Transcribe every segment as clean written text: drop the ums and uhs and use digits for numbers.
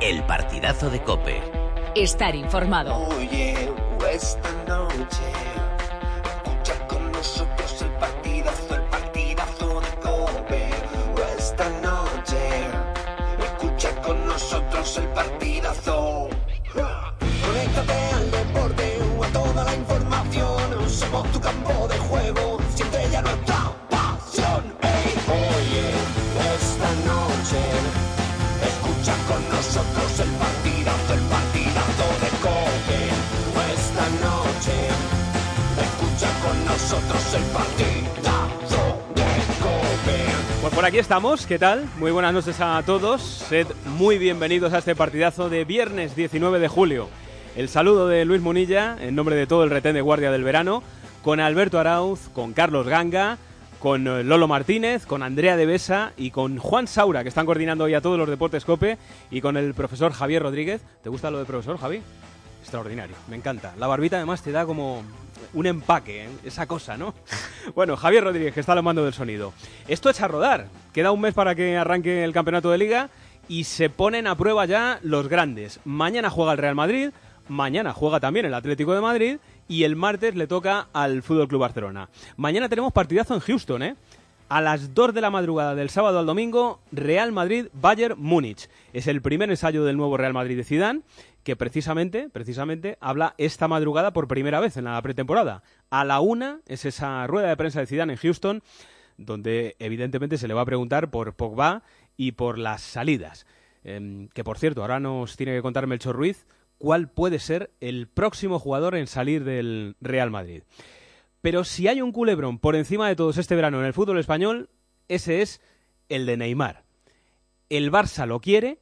El partidazo de COPE. Estar informado. Oye, esta noche escucha con nosotros el partidazo de COPE. Esta noche escucha con nosotros el partidazo. Conéctate al deporte o a toda la información. Somos tu campo de juego, siempre ya nuestra pasión. Hey, oye, esta noche escucha con nosotros el partidazo de COPE. Esta noche escucha con nosotros el partidazo de COPE. Pues por aquí estamos, ¿qué tal? Muy buenas noches a todos, sed muy bienvenidos a este partidazo de viernes 19 de julio. El saludo de Luis Munilla, en nombre de todo el retén de guardia del verano, con Alberto Arauz, con Carlos Ganga, con Lolo Martínez, con Andrea de Besa y con Juan Saura, que están coordinando hoy a todos los deportes COPE, y con el profesor Javier Rodríguez. ¿Te gusta lo de profesor, Javi? Extraordinario, me encanta. La barbita además te da como un empaque, ¿eh? Esa cosa, ¿no? Bueno, Javier Rodríguez, que está al mando del sonido. Esto echa a rodar. Queda un mes para que arranque el campeonato de Liga y se ponen a prueba ya los grandes. Mañana juega el Real Madrid, mañana juega también el Atlético de Madrid y el martes le toca al Fútbol Club Barcelona. Mañana tenemos partidazo en Houston, ¿eh? A las 2 de la madrugada del sábado al domingo, Real Madrid-Bayern Múnich. Es el primer ensayo del nuevo Real Madrid de Zidane, que precisamente habla esta madrugada por primera vez en la pretemporada. A la 1 es esa rueda de prensa de Zidane en Houston, donde evidentemente se le va a preguntar por Pogba y por las salidas. Que por cierto, ahora nos tiene que contar Melchor Ruiz cuál puede ser el próximo jugador en salir del Real Madrid. Pero si hay un culebrón por encima de todos este verano en el fútbol español, ese es el de Neymar. El Barça lo quiere,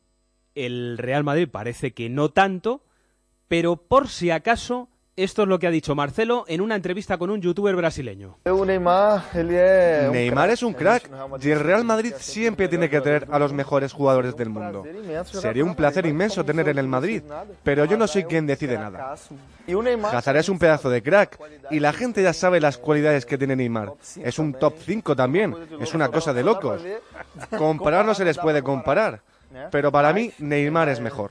el Real Madrid parece que no tanto, pero por si acaso, esto es lo que ha dicho Marcelo en una entrevista con un youtuber brasileño. Neymar es un crack y el Real Madrid siempre tiene que tener a los mejores jugadores del mundo. Sería un placer inmenso tener en el Madrid, pero yo no soy quien decide nada. Hazard es un pedazo de crack y la gente ya sabe las cualidades que tiene Neymar. Es un top 5 también, es una cosa de locos. Comparar no se les puede comparar, pero para mí Neymar es mejor.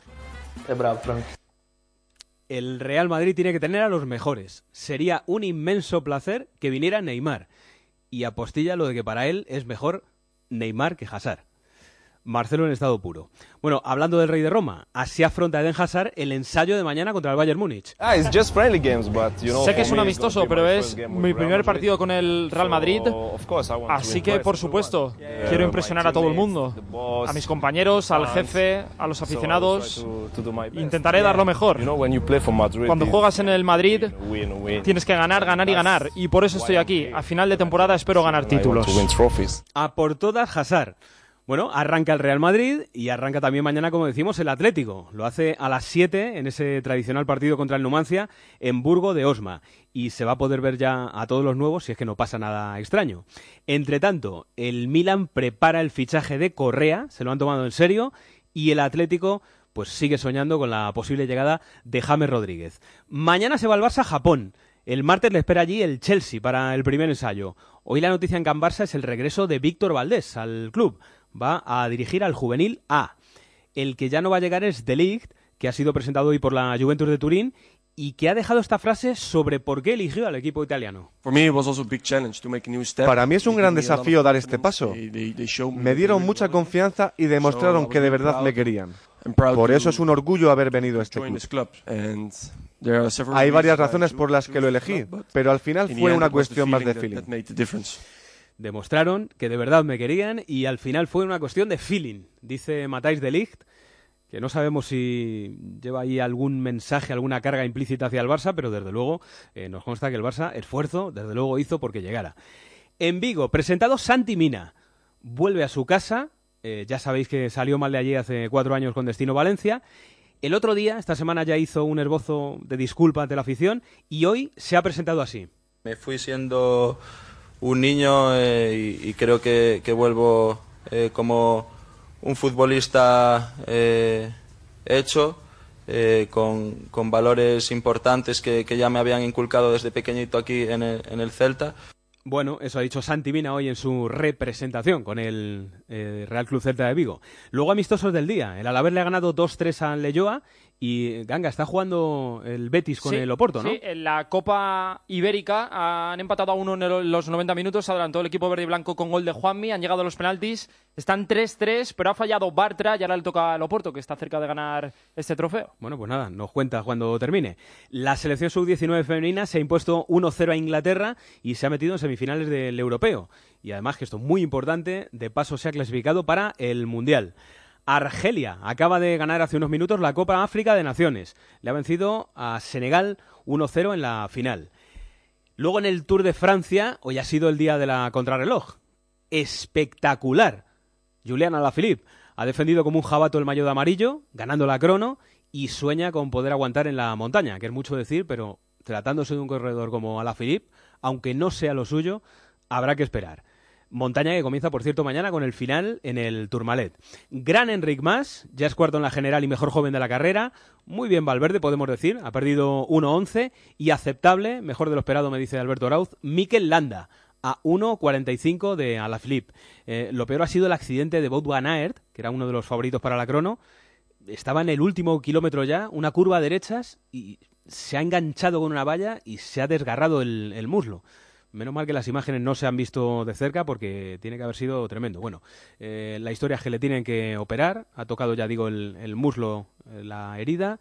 El Real Madrid tiene que tener a los mejores. Sería un inmenso placer que viniera Neymar. Y apostilla lo de que para él es mejor Neymar que Hazard. Marcelo en estado puro. Bueno, hablando del Rey de Roma, así afronta Eden Hazard el ensayo de mañana contra el Bayern Múnich. Sé que es un amistoso, pero es mi primer partido con el Real Madrid, así que, por supuesto, quiero impresionar a todo el mundo, a mis compañeros, al jefe, a los aficionados. Intentaré dar lo mejor. Cuando juegas en el Madrid, tienes que ganar, ganar y ganar, y por eso estoy aquí. A final de temporada espero ganar títulos. A por todas, Hazard. Bueno, arranca el Real Madrid y arranca también mañana, como decimos, el Atlético. Lo hace a las 7 en ese tradicional partido contra el Numancia en Burgo de Osma. Y se va a poder ver ya a todos los nuevos si es que no pasa nada extraño. Entre tanto, el Milan prepara el fichaje de Correa, se lo han tomado en serio, y el Atlético pues sigue soñando con la posible llegada de James Rodríguez. Mañana se va el Barça a Japón. El martes le espera allí el Chelsea para el primer ensayo. Hoy la noticia en Can Barça es el regreso de Víctor Valdés al club. Va a dirigir al Juvenil A. El que ya no va a llegar es De Ligt, que ha sido presentado hoy por la Juventus de Turín y que ha dejado esta frase sobre por qué eligió al equipo italiano. Para mí es un gran desafío dar este paso. Me dieron mucha confianza y demostraron que de verdad me querían. Por eso es un orgullo haber venido a este club. Hay varias razones por las que lo elegí, pero al final fue una cuestión más de feeling. Demostraron que de verdad me querían y al final fue una cuestión de feeling, dice Matthijs de Ligt, que no sabemos si lleva ahí algún mensaje, alguna carga implícita hacia el Barça, pero desde luego nos consta que el Barça esfuerzo, desde luego hizo porque llegara. En Vigo, presentado Santi Mina, vuelve a su casa, ya sabéis que salió mal de allí hace 4 años con destino Valencia. El otro día, esta semana ya hizo un esbozo de disculpa ante la afición y hoy se ha presentado así. Me fui siendo un niño y creo que vuelvo como un futbolista hecho, con valores importantes que ya me habían inculcado desde pequeñito aquí en el Celta. Bueno, eso ha dicho Santi Mina hoy en su representación con el Real Club Celta de Vigo. Luego amistosos del día. El Alavés le ha ganado 2-3 al Leyoa y, Ganga, está jugando el Betis con el Oporto, ¿no? Sí, en la Copa Ibérica han empatado a 1 en los 90 minutos, adelantó el equipo verde y blanco con gol de Juanmi, han llegado a los penaltis, están 3-3, pero ha fallado Bartra y ahora le toca al Oporto, que está cerca de ganar este trofeo. Bueno, pues nada, nos cuenta cuando termine. La selección sub-19 femenina se ha impuesto 1-0 a Inglaterra y se ha metido en semifinales del Europeo. Y además, que esto es muy importante, de paso se ha clasificado para el Mundial. Argelia acaba de ganar hace unos minutos la Copa África de Naciones. Le ha vencido a Senegal 1-0 en la final. Luego en el Tour de Francia, hoy ha sido el día de la contrarreloj. Espectacular. Julián Alaphilippe ha defendido como un jabato el maillot de amarillo, ganando la crono, y sueña con poder aguantar en la montaña, que es mucho decir, pero tratándose de un corredor como Alaphilippe, aunque no sea lo suyo, habrá que esperar. Montaña que comienza, por cierto, mañana con el final en el Tourmalet. Gran Enric Mas, ya es cuarto en la general y mejor joven de la carrera. Muy bien Valverde, podemos decir. Ha perdido 1-11 y aceptable, mejor de lo esperado, me dice Alberto Arauz, Mikel Landa a 1.45 de Alaphilippe. Lo peor ha sido el accidente de Wout van Aert, que era uno de los favoritos para la crono. Estaba en el último kilómetro ya, una curva a derechas, y se ha enganchado con una valla y se ha desgarrado el muslo. Menos mal que las imágenes no se han visto de cerca porque tiene que haber sido tremendo. Bueno, la historia es que le tienen que operar. Ha tocado, ya digo, el muslo, la herida,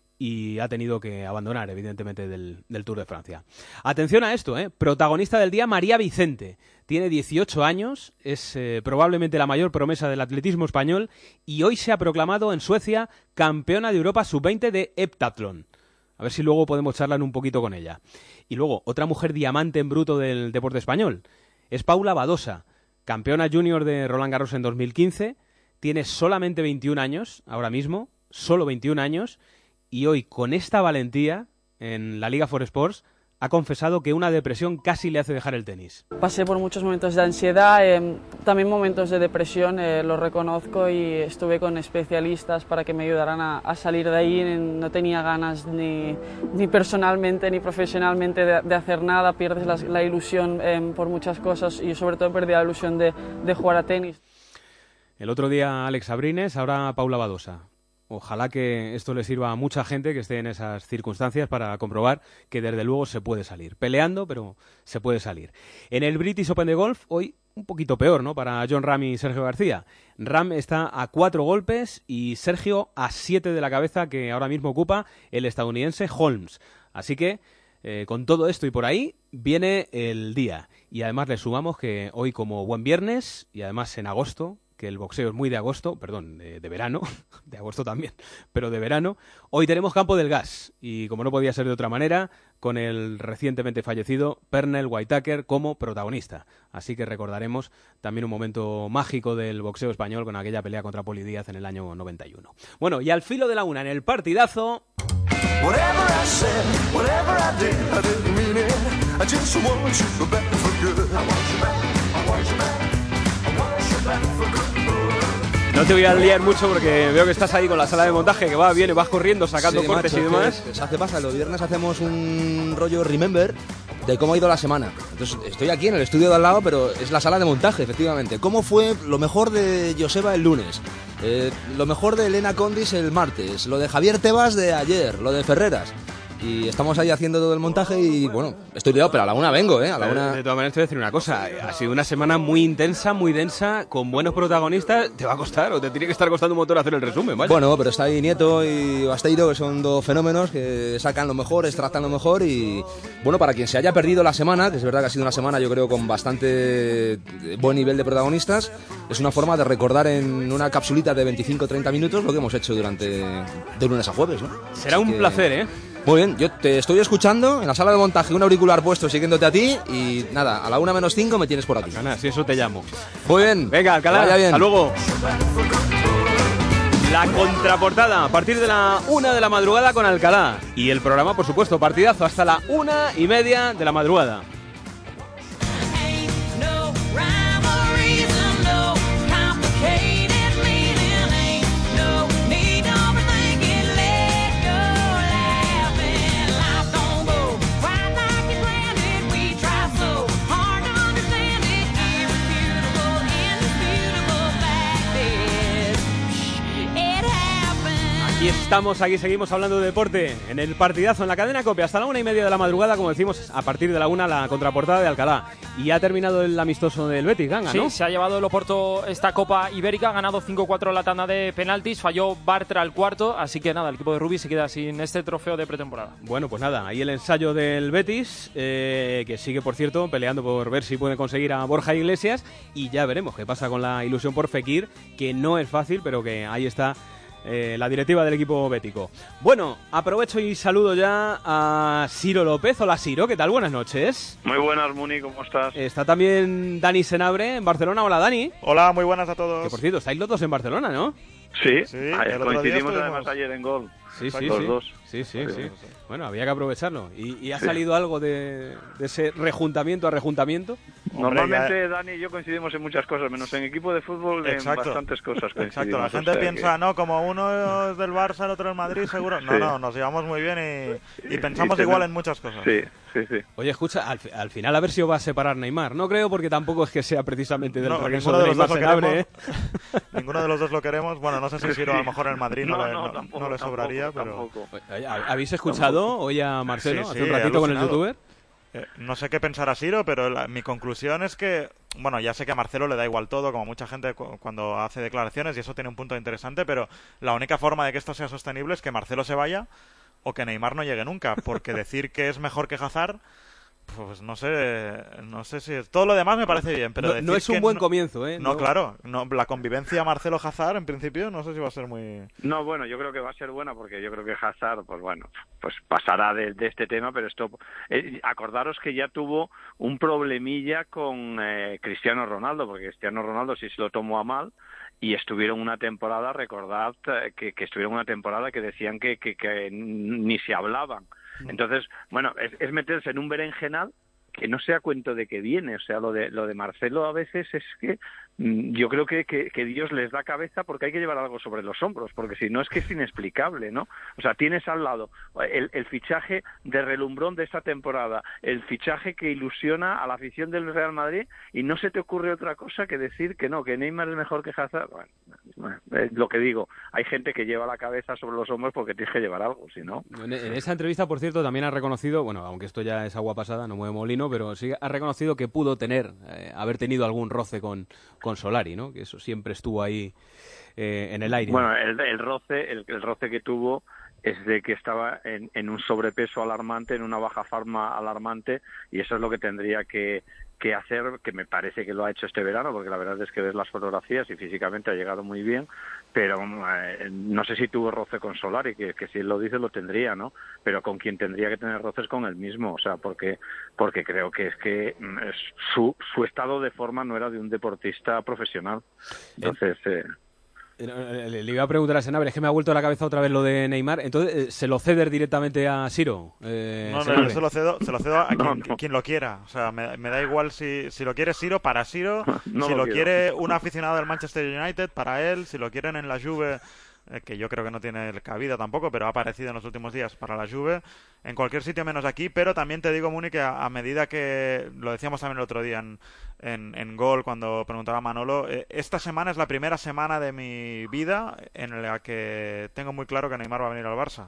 y ha tenido que abandonar, evidentemente, del Tour de Francia. Atención a esto, protagonista del día, María Vicente. Tiene 18 años, es probablemente la mayor promesa del atletismo español y hoy se ha proclamado en Suecia campeona de Europa sub-20 de heptatlón. A ver si luego podemos charlar un poquito con ella. Y luego, otra mujer diamante en bruto del deporte español. Es Paula Badosa, campeona junior de Roland Garros en 2015. Tiene solamente 21 años, ahora mismo, solo 21 años. Y hoy, con esta valentía, en la Liga for Sports, ha confesado que una depresión casi le hace dejar el tenis. Pasé por muchos momentos de ansiedad, también momentos de depresión, lo reconozco, y estuve con especialistas para que me ayudaran a salir de ahí. No tenía ganas ni personalmente ni profesionalmente de hacer nada, pierdes la ilusión por muchas cosas, y sobre todo perdí la ilusión de jugar a tenis. El otro día Alex Abrines, ahora Paula Badosa. Ojalá que esto le sirva a mucha gente que esté en esas circunstancias para comprobar que desde luego se puede salir. Peleando, pero se puede salir. En el British Open de golf, hoy un poquito peor, ¿no?, para Jon Rahm y Sergio García. Rahm está a 4 golpes y Sergio a 7 de la cabeza que ahora mismo ocupa el estadounidense Holmes. Así que, con todo esto y por ahí, viene el día. Y además le sumamos que hoy, como buen viernes, y además en agosto, que el boxeo es muy de agosto, perdón, de verano, de agosto también, pero de verano, hoy tenemos Campo del Gas, y como no podía ser de otra manera, con el recientemente fallecido Pernell Whitaker como protagonista. Así que recordaremos también un momento mágico del boxeo español con aquella pelea contra Poli Díaz en el año 91. Bueno, y al filo de la una, en el partidazo... No te voy a liar mucho porque veo que estás ahí con la sala de montaje que va, viene, vas corriendo, sacando cortes y demás. ¿Sabes qué pasa? Los viernes hacemos un rollo remember de cómo ha ido la semana. Entonces estoy aquí en el estudio de al lado, pero es la sala de montaje, efectivamente. ¿Cómo fue lo mejor de Joseba el lunes? Lo mejor de Elena Condis el martes, lo de Javier Tebas de ayer, lo de Ferreras. Y estamos ahí haciendo todo el montaje y, bueno, estoy liado, pero a la una vengo, A la una... De todas maneras te voy a decir una cosa. Ha sido una semana muy intensa, muy densa, con buenos protagonistas. Te va a costar, o te tiene que estar costando un montón hacer el resumen, ¿vale? Bueno, pero está ahí Nieto y Basteiro, que son dos fenómenos que sacan lo mejor, extractan lo mejor. Y, bueno, para quien se haya perdido la semana, que es verdad que ha sido una semana, yo creo, con bastante buen nivel de protagonistas, es una forma de recordar en una capsulita de 25-30 minutos lo que hemos hecho durante de lunes a jueves, ¿no? Será un placer, Muy bien, yo te estoy escuchando en la sala de montaje, un auricular puesto siguiéndote a ti, y nada, a la 1:05 me tienes por aquí. Alcalá, si eso te llamo. Muy bien. Venga, Alcalá, vaya bien. Hasta luego. La contraportada a partir de la 1 de la madrugada con Alcalá. Y el programa, por supuesto, partidazo hasta la 1:30 de la madrugada. estamos, aquí seguimos hablando de deporte en el partidazo en la cadena COPE hasta la 1:30 de la madrugada, como decimos, a partir de la 1 la contraportada de Alcalá. Y ha terminado el amistoso del Betis, Ganga, ¿no? Sí, se ha llevado el Oporto esta Copa Ibérica, ha ganado 5-4 la tanda de penaltis, falló Bartra el cuarto, así que nada, el equipo de Rubí se queda sin este trofeo de pretemporada. Bueno, pues nada, ahí el ensayo del Betis, que sigue, por cierto, peleando por ver si puede conseguir a Borja Iglesias, y ya veremos qué pasa con la ilusión por Fekir, que no es fácil, pero que ahí está la directiva del equipo bético. Bueno, aprovecho y saludo ya a Ciro López. Hola, Ciro, ¿qué tal? Buenas noches. Muy buenas, Muni, ¿cómo estás? Está también Dani Senabre en Barcelona. Hola, Dani. Hola, muy buenas a todos. Que por cierto, estáis los dos en Barcelona, ¿no? Sí, coincidimos además ayer en gol. Sí, los dos. Sí. Bueno, había que aprovecharlo. ¿Y ha salido algo de ese rejuntamiento a rejuntamiento? Normalmente Dani y yo coincidimos en muchas cosas, menos en equipo de fútbol, en bastantes cosas coincidimos. Exacto, la gente piensa, ¿no? Como uno es del Barça, el otro del Madrid, seguro. No, nos llevamos muy bien y pensamos igual en muchas cosas. Sí. Oye, escucha, al final a ver si os va a separar Neymar. No creo, porque tampoco es que sea precisamente del regreso de Neymar Senabre, ¿eh? Ninguno de los dos lo queremos. Bueno, no sé si Ciro a lo mejor en el Madrid no le sobraría, pero... ¿Habéis escuchado hoy a Marcelo hace un ratito con el youtuber? No sé qué pensará Ciro, pero mi conclusión es que, bueno, ya sé que a Marcelo le da igual todo, como mucha gente cuando hace declaraciones, y eso tiene un punto interesante, pero la única forma de que esto sea sostenible es que Marcelo se vaya o que Neymar no llegue nunca, porque decir que es mejor que Hazard, pues no sé si es... Todo lo demás me parece bien, pero no es un buen comienzo, ¿eh? No, claro, la convivencia Marcelo-Hazard, en principio, no sé si va a ser muy... No, bueno, yo creo que va a ser buena, porque yo creo que Hazard, pues pasará de este tema, pero esto... acordaros que ya tuvo un problemilla con Cristiano Ronaldo, porque Cristiano Ronaldo sí se lo tomó a mal, y estuvieron una temporada, recordad que estuvieron una temporada que decían que ni se hablaban. Entonces, bueno, es meterse en un berenjenal que no sea cuento de que viene. O sea, lo de Marcelo a veces es que yo creo que Dios les da cabeza, porque hay que llevar algo sobre los hombros, porque si no es que es inexplicable, ¿no? O sea, tienes al lado el fichaje de relumbrón de esta temporada, el fichaje que ilusiona a la afición del Real Madrid, y no se te ocurre otra cosa que decir que no, que Neymar es mejor que Hazard. Bueno, lo que digo, hay gente que lleva la cabeza sobre los hombros porque tienes que llevar algo, si no... En esa entrevista, por cierto, también ha reconocido, bueno, aunque esto ya es agua pasada, no mueve molino, pero sí ha reconocido que pudo haber tenido algún roce con Solari, ¿no? Que eso siempre estuvo ahí en el aire. Bueno, el roce que tuvo es de que estaba en un sobrepeso alarmante, en una baja forma alarmante, y eso es lo que tendría que hacer, que me parece que lo ha hecho este verano, porque la verdad es que ves las fotografías y físicamente ha llegado muy bien, pero no sé si tuvo roce con Solari, que si él lo dice lo tendría, ¿no? Pero con quien tendría que tener roces con él mismo, o sea, porque creo que es que su estado de forma no era de un deportista profesional. Entonces... Le iba a preguntar a Senabre, es que me ha vuelto a la cabeza otra vez lo de Neymar. Entonces, ¿se lo ceder directamente a Ciro? No, yo se lo cedo a quien lo quiera. O sea, me da igual si lo quiere Ciro, para Ciro. Si lo quiere un aficionado del Manchester United, para él. Si lo quieren en la Juve, que yo creo que no tiene cabida tampoco, pero ha aparecido en los últimos días para la Juve, en cualquier sitio menos aquí. Pero también te digo, Muni, que a medida que, lo decíamos también el otro día en Gol, cuando preguntaba Manolo, esta semana es la primera semana de mi vida en la que tengo muy claro que Neymar va a venir al Barça.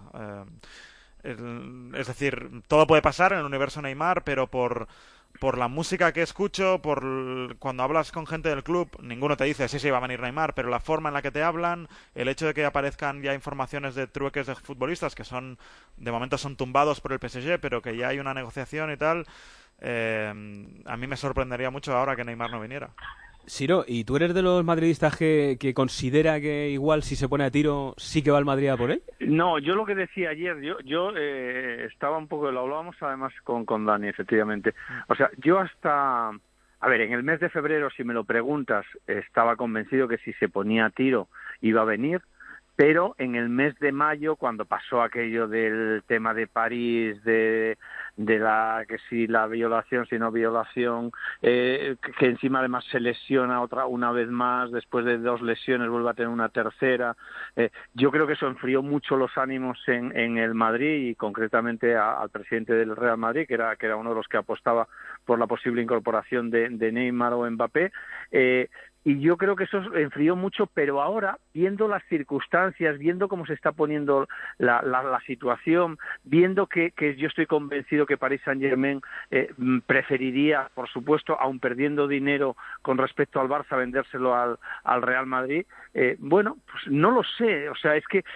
Es decir, todo puede pasar en el universo Neymar, pero por la música que escucho, cuando hablas con gente del club, ninguno te dice sí, va a venir Neymar, pero la forma en la que te hablan, el hecho de que aparezcan ya informaciones de trueques de futbolistas que de momento son tumbados por el PSG, pero que ya hay una negociación y tal, a mí me sorprendería mucho ahora que Neymar no viniera. Ciro, ¿y tú eres de los madridistas que considera que igual si se pone a tiro sí que va el Madrid a por él? No, yo lo que decía ayer, yo estaba un poco, lo hablábamos además con Dani, efectivamente. O sea, yo hasta... A ver, en el mes de febrero, si me lo preguntas, estaba convencido que si se ponía a tiro iba a venir, pero en el mes de mayo, cuando pasó aquello del tema de París, de que si la violación, si no violación, que encima además se lesiona una vez más, después de 2 lesiones vuelve a tener una tercera, yo creo que eso enfrió mucho los ánimos en el Madrid, y concretamente al presidente del Real Madrid, que era uno de los que apostaba por la posible incorporación de Neymar o Mbappé, y yo creo que eso enfrió mucho, pero ahora, viendo las circunstancias, viendo cómo se está poniendo la situación, viendo que yo estoy convencido que Paris Saint-Germain preferiría, por supuesto, aun perdiendo dinero con respecto al Barça, vendérselo al Real Madrid, bueno, pues no lo sé, o sea, es que,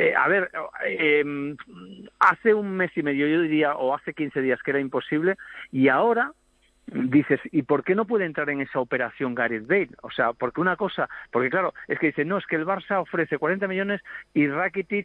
hace un mes y medio, yo diría, o hace 15 días que era imposible, y ahora dices, ¿y por qué no puede entrar en esa operación Gareth Bale? O sea, porque claro, es que dicen, no, es que el Barça ofrece 40 millones y Rakitic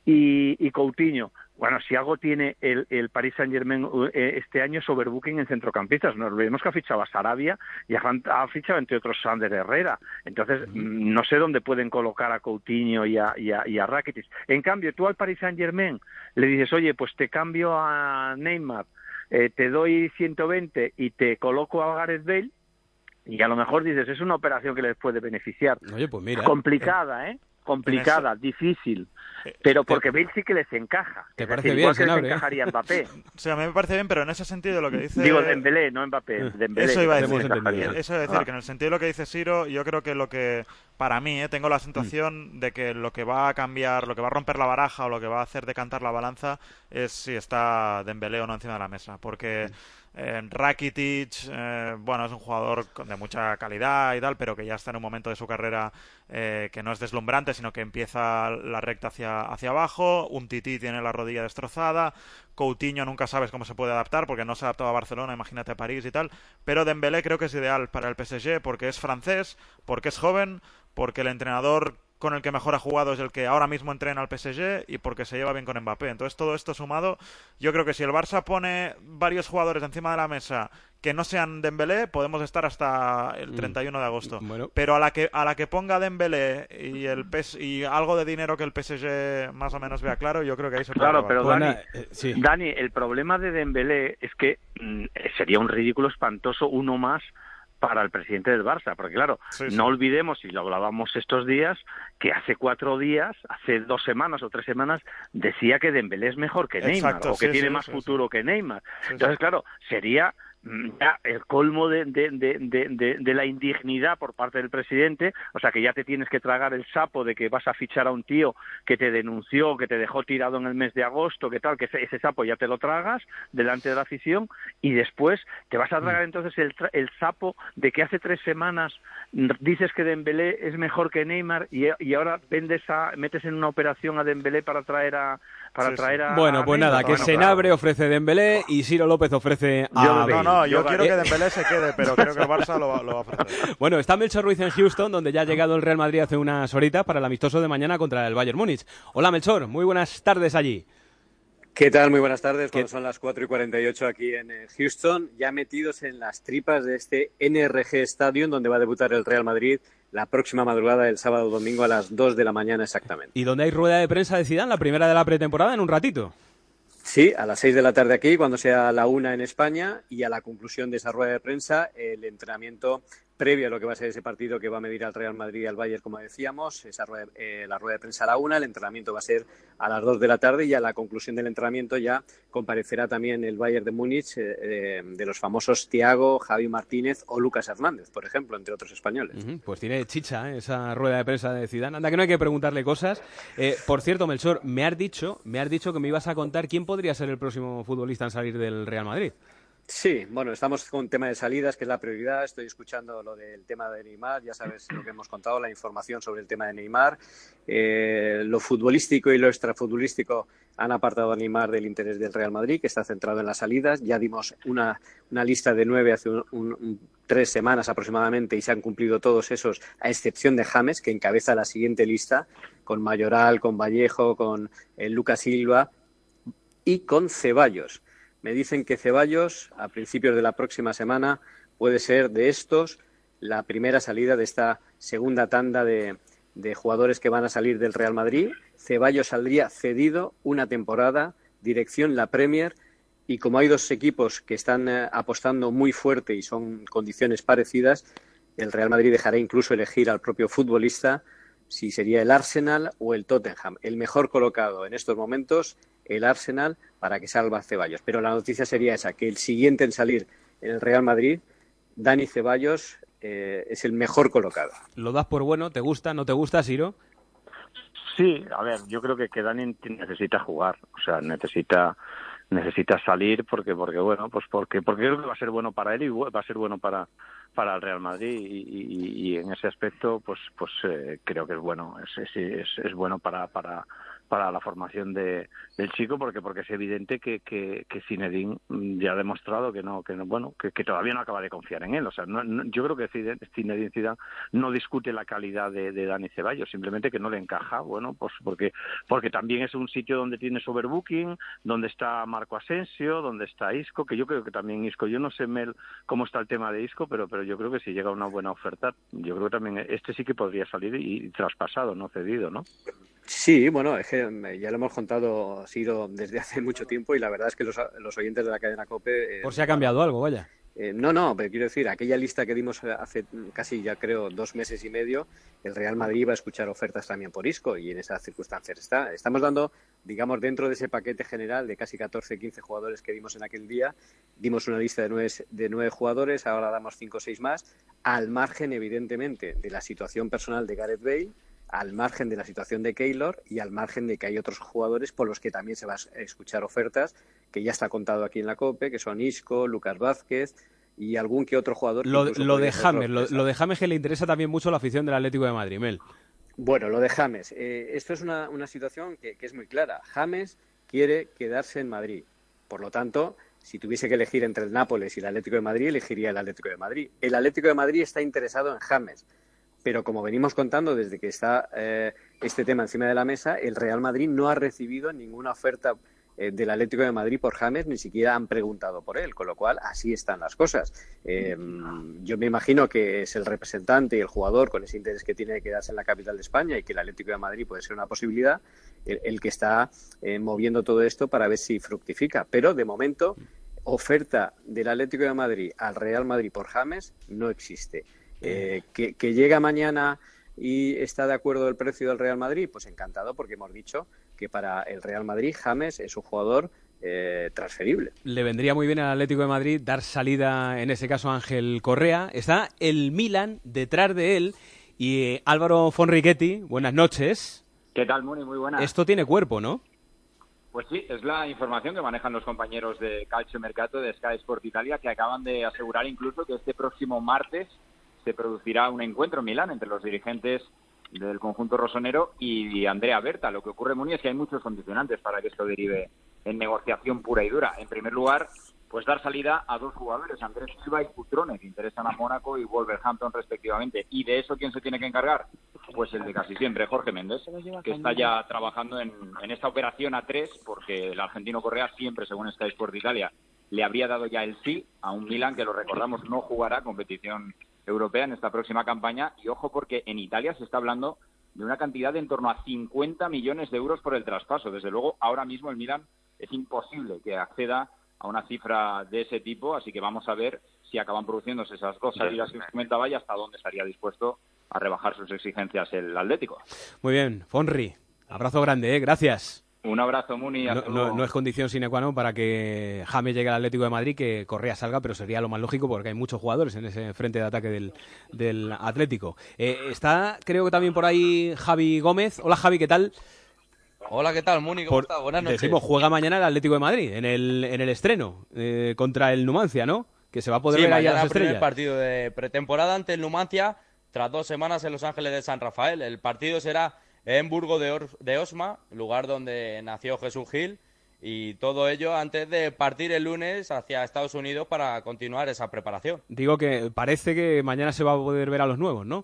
y Coutinho. Bueno, si algo tiene el Paris Saint-Germain este año es overbooking en centrocampistas. Nos olvidemos que ha fichado a Sarabia y ha fichado, entre otros, Sander Herrera. Entonces, no sé dónde pueden colocar a Coutinho y a Rakitic. En cambio, tú al Paris Saint-Germain le dices, oye, pues te cambio a Neymar, te doy 120 y te coloco a Gareth Bale, y a lo mejor dices, es una operación que les puede beneficiar. Oye, pues mira. Complicada, complicada, difícil, pero porque Bale sí que les encaja. ¿Te parece bien, Senabre? Les encajaría Mbappé. Sí, a mí me parece bien, pero en ese sentido lo que dice... Digo, Dembélé, no Mbappé. Dembélé, eso iba a decir, que en el sentido de lo que dice Siro, yo creo que lo que, para mí, tengo la sensación de que lo que va a cambiar, lo que va a romper la baraja o lo que va a hacer decantar la balanza es si está Dembélé o no encima de la mesa, porque... Rakitic, bueno, es un jugador de mucha calidad y tal, pero que ya está en un momento de su carrera que no es deslumbrante, sino que empieza la recta hacia abajo. Umtiti tiene la rodilla destrozada. Coutinho nunca sabes cómo se puede adaptar, porque no se ha adaptado a Barcelona, imagínate a París y tal. Pero Dembélé creo que es ideal para el PSG porque es francés, porque es joven, porque el entrenador con el que mejor ha jugado es el que ahora mismo entrena al PSG y porque se lleva bien con Mbappé. Entonces, todo esto sumado, yo creo que si el Barça pone varios jugadores encima de la mesa que no sean Dembélé, podemos estar hasta el 31 de agosto. Bueno. Pero a la que ponga Dembélé y algo de dinero que el PSG más o menos vea claro, yo creo que ahí se puede. Claro, pero Dani, Dani, el problema de Dembélé es que sería un ridículo espantoso uno más para el presidente del Barça, porque claro, no olvidemos, y lo hablábamos estos días, que hace 4 días, hace 2 semanas o 3 semanas, decía que Dembélé es mejor que Neymar, o que tiene más futuro que Neymar. Entonces, claro, sería ya el colmo de la indignidad por parte del presidente, o sea que ya te tienes que tragar el sapo de que vas a fichar a un tío que te denunció, que te dejó tirado en el mes de agosto, que tal, que ese sapo ya te lo tragas delante de la afición, y después te vas a tragar entonces el sapo de que hace 3 semanas dices que Dembélé es mejor que Neymar y ahora metes en una operación a Dembélé para traer a Bueno, pues nada, que Senabre ofrece Dembélé y Ciro López ofrece a Bale. Yo quiero que Dembélé se quede, pero creo que el Barça lo va a ofrecer. Bueno, está Melchor Ruiz en Houston, donde ya ha llegado el Real Madrid hace unas horitas para el amistoso de mañana contra el Bayern Múnich. Hola, Melchor, muy buenas tardes allí. ¿Qué tal? Muy buenas tardes. Cuando son las 4:48 aquí en Houston, ya metidos en las tripas de este NRG Stadium, donde va a debutar el Real Madrid la próxima madrugada del sábado o domingo a las 2 de la mañana exactamente. ¿Y donde hay rueda de prensa de Zidane, la primera de la pretemporada, en un ratito? Sí, a las 6 de la tarde aquí, cuando sea la 1 en España, y a la conclusión de esa rueda de prensa, el entrenamiento previo a lo que va a ser ese partido que va a medir al Real Madrid y al Bayern, como decíamos, la rueda de prensa a la 1, el entrenamiento va a ser a las 2 de la tarde, y a la conclusión del entrenamiento ya comparecerá también el Bayern de Múnich, de los famosos Thiago, Javi Martínez o Lucas Hernández, por ejemplo, entre otros españoles. Pues tiene chicha, esa rueda de prensa de Zidane. Anda que no hay que preguntarle cosas. Por cierto, Melchor, me has dicho que me ibas a contar quién podría ser el próximo futbolista en salir del Real Madrid. Sí, bueno, estamos con tema de salidas, que es la prioridad. Estoy escuchando lo del tema de Neymar, ya sabes lo que hemos contado, la información sobre el tema de Neymar. Lo futbolístico y lo extrafutbolístico han apartado a Neymar del interés del Real Madrid, que está centrado en las salidas. Ya dimos una lista de 9 hace 3 semanas aproximadamente, y se han cumplido todos esos, a excepción de James, que encabeza la siguiente lista, con Mayoral, con Vallejo, con Lucas Silva y con Ceballos. Me dicen que Ceballos, a principios de la próxima semana, puede ser de estos la primera salida de esta segunda tanda de jugadores que van a salir del Real Madrid. Ceballos saldría cedido una temporada, dirección la Premier, y como hay 2 equipos que están apostando muy fuerte y son condiciones parecidas, el Real Madrid dejará incluso elegir al propio futbolista si sería el Arsenal o el Tottenham. El mejor colocado en estos momentos, el Arsenal, para que salga Ceballos. Pero la noticia sería esa, que el siguiente en salir en el Real Madrid, Dani Ceballos, es el mejor colocado. ¿Lo das por bueno? ¿Te gusta? ¿No te gusta, Siro? Sí, a ver, yo creo que Dani necesita jugar, o sea, necesita salir porque bueno, pues porque creo que va a ser bueno para él y va a ser bueno para el Real Madrid y en ese aspecto pues creo que es bueno, es bueno para la formación del chico porque es evidente que Zinedine ya ha demostrado que todavía no acaba de confiar en él. O sea, yo creo que Zinedine Zidane no discute la calidad de Dani Ceballos, simplemente que no le encaja, bueno, pues porque también es un sitio donde tienes overbooking, donde está Marco Asensio, donde está Isco, que yo creo que también Isco, yo no sé, Mel, cómo está el tema de Isco, pero yo creo que si llega una buena oferta, yo creo que también sí que podría salir y traspasado, no cedido, ¿no? Sí, bueno, es que ya lo hemos contado, Siro, desde hace mucho tiempo y la verdad es que los oyentes de la cadena COPE... Por si ha cambiado algo, vaya. No, pero quiero decir, aquella lista que dimos hace casi ya creo 2 meses y medio, el Real Madrid iba a escuchar ofertas también por Isco y en esas circunstancias está. Estamos dando, digamos, dentro de ese paquete general de casi 14-15 jugadores que dimos en aquel día, dimos una lista de 9 jugadores, ahora damos 5 o 6 más, al margen, evidentemente, de la situación personal de Gareth Bale, al margen de la situación de Keylor y al margen de que hay otros jugadores por los que también se va a escuchar ofertas, que ya está contado aquí en la COPE, que son Isco, Lucas Vázquez y algún que otro jugador. Lo de James que le interesa también mucho a la afición del Atlético de Madrid, Mel. Bueno, lo de James. Esto es una situación que es muy clara. James quiere quedarse en Madrid. Por lo tanto, si tuviese que elegir entre el Nápoles y el Atlético de Madrid, elegiría el Atlético de Madrid. El Atlético de Madrid está interesado en James. Pero como venimos contando desde que está este tema encima de la mesa, el Real Madrid no ha recibido ninguna oferta del Atlético de Madrid por James, ni siquiera han preguntado por él, con lo cual así están las cosas. Yo me imagino que es el representante y el jugador con ese interés que tiene de quedarse en la capital de España y que el Atlético de Madrid puede ser una posibilidad, el que está moviendo todo esto para ver si fructifica. Pero de momento, oferta del Atlético de Madrid al Real Madrid por James no existe. Que llega mañana y está de acuerdo el precio del Real Madrid, pues encantado, porque hemos dicho que para el Real Madrid James es un jugador transferible. Le vendría muy bien al Atlético de Madrid dar salida, en ese caso, a Ángel Correa. Está el Milan detrás de él y Álvaro Fonrichetti, buenas noches. ¿Qué tal, Muni? Muy buenas. Esto tiene cuerpo, ¿no? Pues sí, es la información que manejan los compañeros de Calcio Mercato de Sky Sport Italia, que acaban de asegurar incluso que este próximo martes se producirá un encuentro en Milán entre los dirigentes del conjunto rosonero y Andrea Berta. Lo que ocurre, Muni, es que hay muchos condicionantes para que esto derive en negociación pura y dura. En primer lugar, pues dar salida a 2 jugadores, Andrés Silva y Cutrone, que interesan a Mónaco y Wolverhampton respectivamente. ¿Y de eso quién se tiene que encargar? Pues el de casi siempre, Jorge Méndez, que está ya trabajando en esta operación A3, porque el argentino Correa siempre, según Sky Sport Italia, le habría dado ya el sí a un Milan que, lo recordamos, no jugará competición europea en esta próxima campaña. Y ojo, porque en Italia se está hablando de una cantidad de en torno a 50 millones de euros por el traspaso. Desde luego, ahora mismo el Milan es imposible que acceda a una cifra de ese tipo, así que vamos a ver si acaban produciéndose esas 2 salidas que os comentaba y hasta dónde estaría dispuesto a rebajar sus exigencias el Atlético. Muy bien, Fonri, abrazo grande, gracias. Un abrazo, Muni. No es condición sine qua non para que James llegue al Atlético de Madrid que Correa salga, pero sería lo más lógico porque hay muchos jugadores en ese frente de ataque del Atlético. Está, creo que también por ahí, Javi Gómez. Hola, Javi, ¿qué tal? Hola, ¿qué tal, Muni? ¿Cómo estás? Buenas noches. Decimos, juega mañana el Atlético de Madrid en el estreno contra el Numancia, ¿no? Que se va a poder ver ahí a las estrellas. Sí, mañana primer partido de pretemporada ante el Numancia tras 2 semanas en Los Ángeles de San Rafael. El partido será en Burgo de Osma, lugar donde nació Jesús Gil, y todo ello antes de partir el lunes hacia Estados Unidos para continuar esa preparación. Digo que parece que mañana se va a poder ver a los nuevos, ¿no?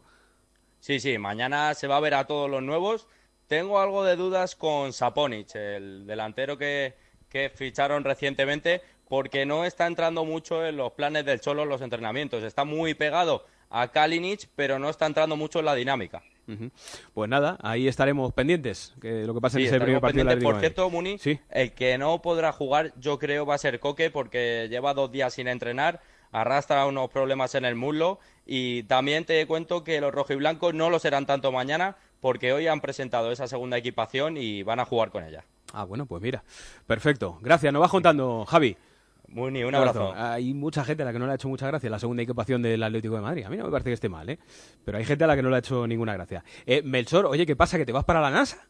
Sí, mañana se va a ver a todos los nuevos. Tengo algo de dudas con Saponic, el delantero que ficharon recientemente, porque no está entrando mucho en los planes del Cholo en los entrenamientos. Está muy pegado a Kalinic, pero no está entrando mucho en la dinámica. Pues nada, ahí estaremos pendientes, que lo que pasa en ese primer partido de la Liga. Por cierto, Muni, ¿sí? El que no podrá jugar, yo creo, va a ser Coque, porque lleva 2 días sin entrenar, arrastra unos problemas en el muslo, y también te cuento que los rojiblancos no lo serán tanto mañana, porque hoy han presentado esa segunda equipación y van a jugar con ella. Ah, bueno, pues mira, perfecto. Gracias, nos vas contando, Javi. Muni, un abrazo. Hay mucha gente a la que no le ha hecho mucha gracia la segunda equipación del Atlético de Madrid. A mí no me parece que esté mal, pero hay gente a la que no le ha hecho ninguna gracia. Melchor, oye, ¿qué pasa? ¿Que te vas para la NASA?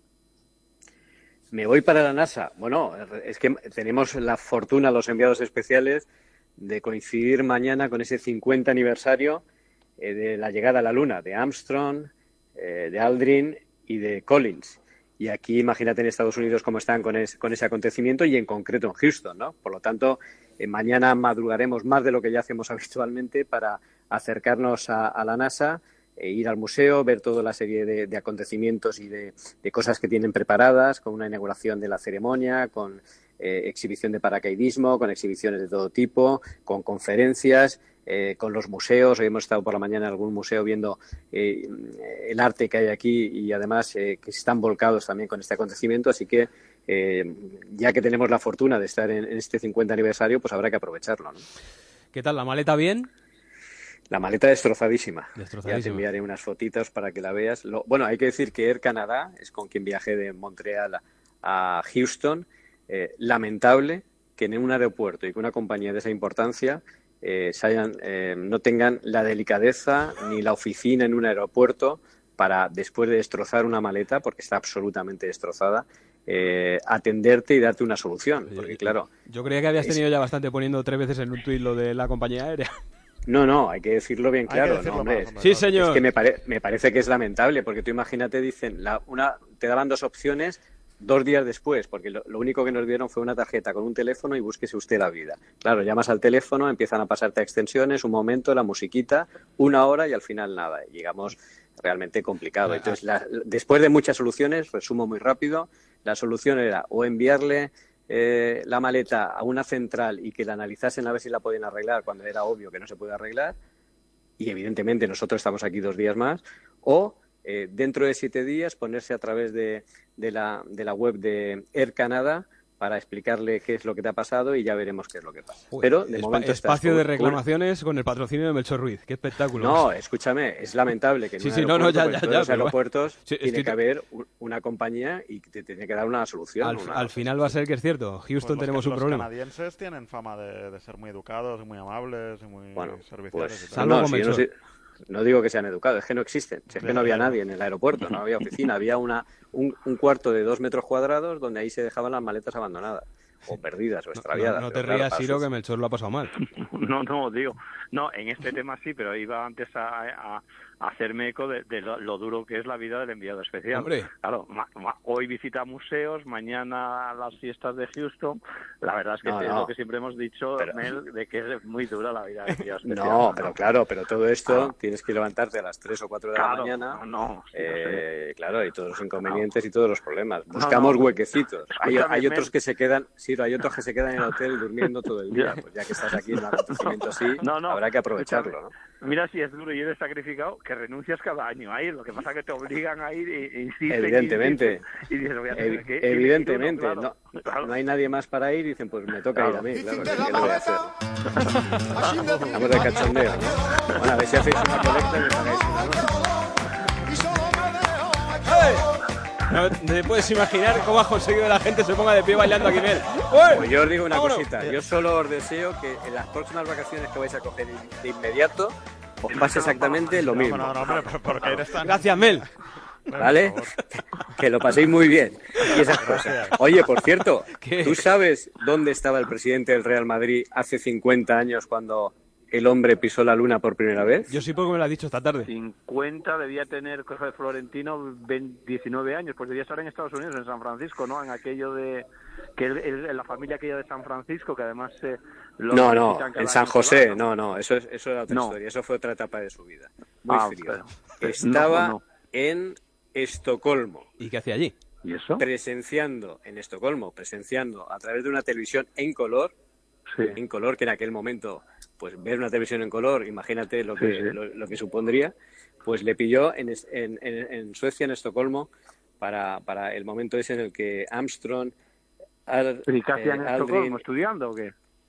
Me voy para la NASA. Bueno, es que tenemos la fortuna, los enviados especiales, de coincidir mañana con ese 50 aniversario de la llegada a la Luna, de Armstrong, de Aldrin y de Collins. Y aquí, imagínate en Estados Unidos cómo están con ese acontecimiento y en concreto en Houston, ¿no? Por lo tanto, mañana madrugaremos más de lo que ya hacemos habitualmente para acercarnos a la NASA, ir al museo, ver toda la serie de acontecimientos y de cosas que tienen preparadas, con una inauguración de la ceremonia, con exhibición de paracaidismo, con exhibiciones de todo tipo, con conferencias, con los museos. Hoy hemos estado por la mañana en algún museo viendo el arte que hay aquí y además que están volcados también con este acontecimiento, así que ya que tenemos la fortuna de estar en este 50 aniversario, pues habrá que aprovecharlo, ¿no? ¿Qué tal, la maleta bien? La maleta destrozadísima. Ya te enviaré unas fotitos para que la veas. Bueno, hay que decir que Air Canada es con quien viajé de Montreal a Houston. Lamentable que en un aeropuerto y con una compañía de esa importancia no tengan la delicadeza ni la oficina en un aeropuerto para, después de destrozar una maleta, porque está absolutamente destrozada, atenderte y darte una solución. Porque, claro, yo creía que habías tenido ya bastante poniendo 3 veces en un tuit lo de la compañía aérea. No, hay que decirlo bien claro, ¿no, hombre? Sí, señor. Es que me parece que es lamentable, porque tú imagínate, dicen, te daban 2 opciones 2 días después, porque lo único que nos dieron fue una tarjeta con un teléfono y búsquese usted la vida. Claro, llamas al teléfono, empiezan a pasarte a extensiones, un momento, la musiquita, 1 hora y al final nada. Y llegamos realmente complicado. Entonces, después de muchas soluciones, resumo muy rápido, la solución era o enviarle la maleta a una central y que la analizasen a ver si la podían arreglar cuando era obvio que no se puede arreglar, y evidentemente nosotros estamos aquí 2 días más, o dentro de 7 días ponerse a través de la web de Air Canada para explicarle qué es lo que te ha pasado y ya veremos qué es lo que pasa. Pero de momento espacio de reclamaciones con el patrocinio de Melchor Ruiz. ¡Qué espectáculo! No, escúchame, es lamentable que en los aeropuertos tiene que haber una compañía y te tiene que dar una solución. Al final va a ser que es cierto. Houston tenemos un problema. Los canadienses tienen fama de ser muy educados, muy amables y muy serviciales. Pues, salvo no digo que sean educados, es que no existen. Es que no había nadie en el aeropuerto, no había oficina, había un cuarto de 2 metros cuadrados donde ahí se dejaban las maletas abandonadas, o perdidas, o extraviadas. No te rías, Ciro, que Melchor lo ha pasado mal. No, en este tema sí, pero iba antes a hacerme eco de lo duro que es la vida del enviado especial. Hombre. Claro, hoy visita museos, mañana las fiestas de Houston. La verdad es que es lo que siempre hemos dicho, Mel, de que es muy dura la vida del enviado especial. No, pero claro, todo esto tienes que levantarte a las 3 o 4 de la mañana. Claro, y todos los inconvenientes y todos los problemas. Buscamos huequecitos. Hay otros que se quedan, hay otros que se quedan en el hotel durmiendo todo el día. Pues ya que estás aquí en un acontecimiento así, habrá que aprovecharlo, ¿no? Mira si es duro y eres sacrificado, que renuncias cada año a ir. Lo que pasa es que te obligan a ir e insisten. Evidentemente. Y dices, voy a tener que ir. Evidentemente. No hay nadie más para ir y dicen, pues me toca ir a mí. Claro, ¿qué le voy a hacer? Estamos de cachondeo, ¿no? Bueno, a ver si hacéis una colecta y me pagáis No te puedes imaginar cómo ha conseguido que la gente se ponga de pie bailando aquí en él. Pues yo os digo una cosita. Yo solo os deseo que en las próximas vacaciones que vais a coger de inmediato os pase exactamente lo mismo. No, hombre, porque eres tan... Gracias, Mel. ¿Vale? Que lo paséis muy bien. Y esas cosas. Oye, por cierto, ¿tú sabes dónde estaba el presidente del Real Madrid hace 50 años cuando el hombre pisó la luna por primera vez? Yo sí, porque me lo has dicho esta tarde. 50, debía tener Jorge Florentino 19 años, pues debía estar en Estados Unidos, en San Francisco, ¿no? En aquello de... que la familia aquella de San Francisco, que además... No, en San José, eso era otra historia, eso fue otra etapa de su vida. Muy frío. Estaba en Estocolmo. ¿Y qué hacía allí? ¿Y eso? Presenciando a través de una televisión en color, que en aquel momento, pues ver una televisión en color, imagínate lo que supondría, pues le pilló en Suecia, en Estocolmo, para el momento ese en el que Armstrong... ¿Y qué hacía en Estocolmo? ¿Estudiando o qué?